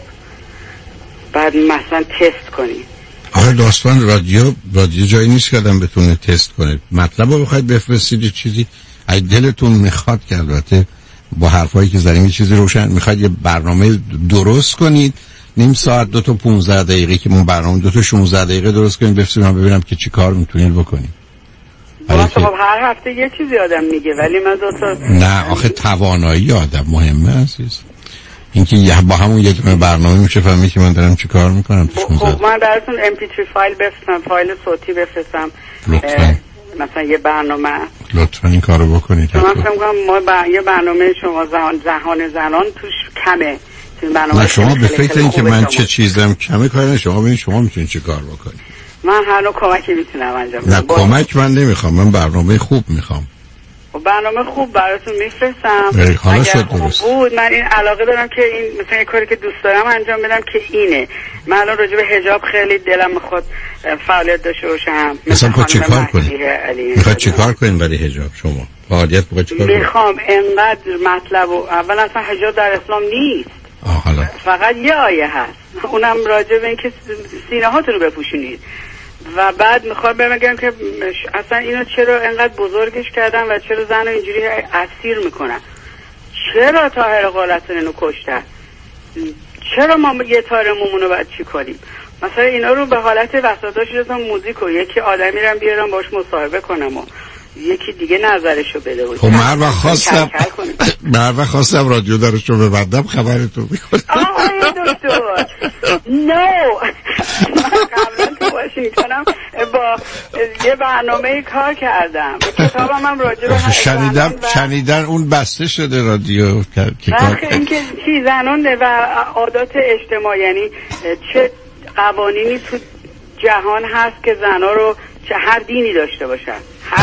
بعد مثلا تست کنید. آخه داستان رادیو جایی نیست که آدم بتونه تست کنه. مطلب رو بخواید بفرستید چیزی اگه دلتون میخواد که البته با حرفایی که زدیم یه چیزی روشن میخواد یه برنامه درست کنید، نیم ساعت 2 تا 15 دقیقه که من برنامه 2 تا 16 دقیقه درست کنید بفرستید من ببینم که چی کار میتونید بکنید. خب هر هفته یه چیزی آدم میگه ولی من 2 تا نه آخه توانایی آدم مهمه عزیز. اینکه با همون یک برنامه میشه فهمید که من دارم چی کار میکنم. خب من براتون MP3 فایل بفرستم، فایل صوتی بفرستم، مثلا یه برنامه. لطفا این کارو بکنید. من فکر می‌کنم ما یه برنامه شما جهان زنان توش کمه. نه شما به فکر این که من چه چیزم کمه کار نه، شما ببینید شما میتونید چه کار بکنید. من هر نوع کمکی میتونم انجام بدم. نه کمک من نمیخوام، من برنامه خوب میخوام. برنامه خوب براتون میفرستم. حالا شد درست بود. من این علاقه دارم که این مثلا یه کاری که دوست دارم انجام بدم که اینه. من الان راجع به حجاب خیلی دلم میخواد فعالیت داشته باشم. مثلا خود چه کار کنید؟ میخواد چه کار کنید برای حجاب شما؟ فعالیت میخواد چه کار کنید؟ میخوام انقدر مطلب و اول اصلا حجاب در اسلام نیست. حالا فقط یه آیه هست، اونم راجع به اینکه سینه هاتون رو بپوشونید. و بعد میخوام بگم که اصلا اینو چرا انقدر بزرگش کردن و چرا زن اینجوری اسیر میکنن؟ چرا طاهر قالتون اینو کشتن؟ چرا ما یه تارمون رو باید چی کنیم؟ مثلا اینا رو به حالت وسطاش رسم موزیک و یکی آدمی رو بیارم باش مصاحبه کنم و یکی دیگه نظرشو بده بود. خب من وقت خواستم رادیو درشو ببندم خبرتون میکنم. آقای دکتر نو من قبلا تو واشنگتنم با یه برنامه کار کردم، کتابم هم راجع به شنیدن اون بسته شده رادیو که کار اینکه چی زنان و عادات اجتماعی، یعنی چه قوانینی تو جهان هست که زنا رو چه هر دینی داشته باشن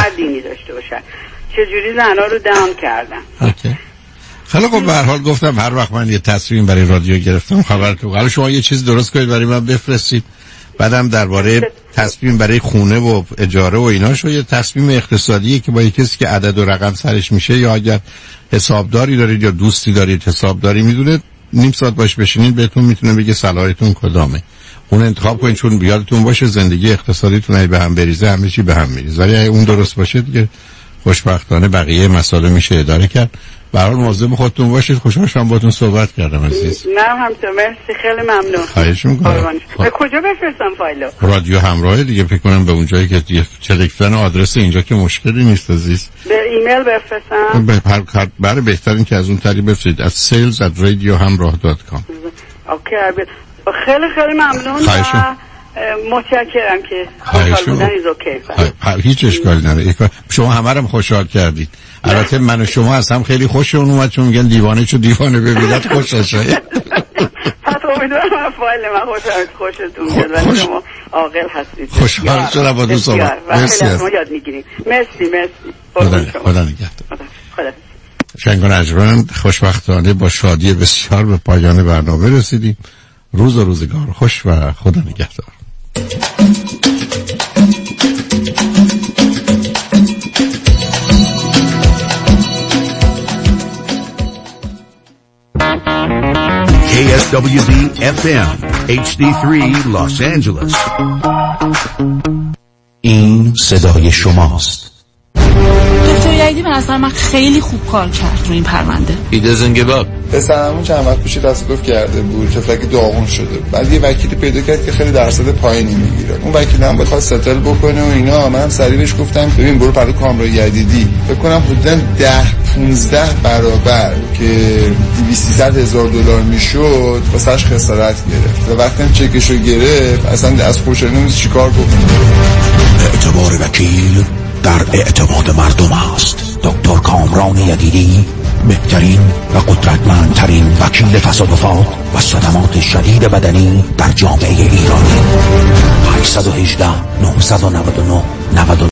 چجوری زنا رو داون کردن. اوکی. خیلی خب به هر حال گفتم هر وقت من یه تصمیم برای رادیو گرفتم خبرتون. حالا شما یه چیز درست کنید برای من بفرستید، بعدم درباره تصمیم برای خونه و اجاره و ایناشو یه تصمیم اقتصادی که با کسی که عدد و رقم سرش میشه یا اگر حسابداری دارید یا دوستی دارید حسابداری میدونه نیم ساعت باش بشینید بهتون میتونه بگه صلاحیتون کدامه، اون انتخاب کنید، چون بیادتون باشه زندگی اقتصادیتون اگه به هم بریزه همه چی به هم میریزه، ولی اگه اون درست باشه دیگه خوشبختانه بقیه مسائل میشه اداره کرد. به هر حال مواظب خودتون باشید. خوشحال شدم باهاتون صحبت کردم عزیز. نه همچنین مرسی، خیلی ممنون. خواهش می‌کنم. کجا بفرستم فایلو؟ رادیو همراه دیگه فکر کنم به اونجایی که تلفن آدرس اینجا که مشکلی نیست عزیز. به ایمیل بفرستم؟ برای بهترین که از اون طریق بفرستید at sales@radiohamrah.com. اوکی خیلی خیلی ممنون و متشکرم که خوشحال بودنید. اوکی هیچ اشکالی نداره. شما همه رو خوشحال کردید. البته من و شما از هم خیلی خوشمون اومد چون میگن دیوانه چو دیوانه ببیند خوشش شد. پس امیدوارم فایل من خوشتون بیاد ولی شما عاقل هستید. خوشحال شدم با دوستان. مرسی از ما یاد میگیریم. مرسی. خدا نگهدار. شنگ و نجمن خوشبختانه با شادی بسیار به پایان برنامه رسیدیم. روز و روزگار خوش و خدا نگهدار. KSWB FM HD3 Los Angeles. این صدای شماست. دکتر یعیدی به نظر من خیلی خوب کار کرد رو این پرونده. He doesn't give up. پسرمون چند وقت پیش تصادف کرده بود، تفلک داغون شده. بعد یه وکیلی پیدا کرد که خیلی درصد پایینی میگیره. اون وکیل هم بخواد ستل بکنه و اینا. منم سریع بهش گفتم ببین برو پرو کامرای یدیدی. فکر کنم حدوداً 10-15 برابر که $200,000 میشد واسش خسارت گرفت. و وقتی چکشو گرفت اصلا از خوشحالی نمی‌دونست چیکار کنه. اعتبار وکیل در اعتماد مردم است. دکتر کامران یدیدی بهترین و قدرتمندترین وکیل تصادفات و صدمات شدید بدنی در جامعه ایرانی. 818 999 99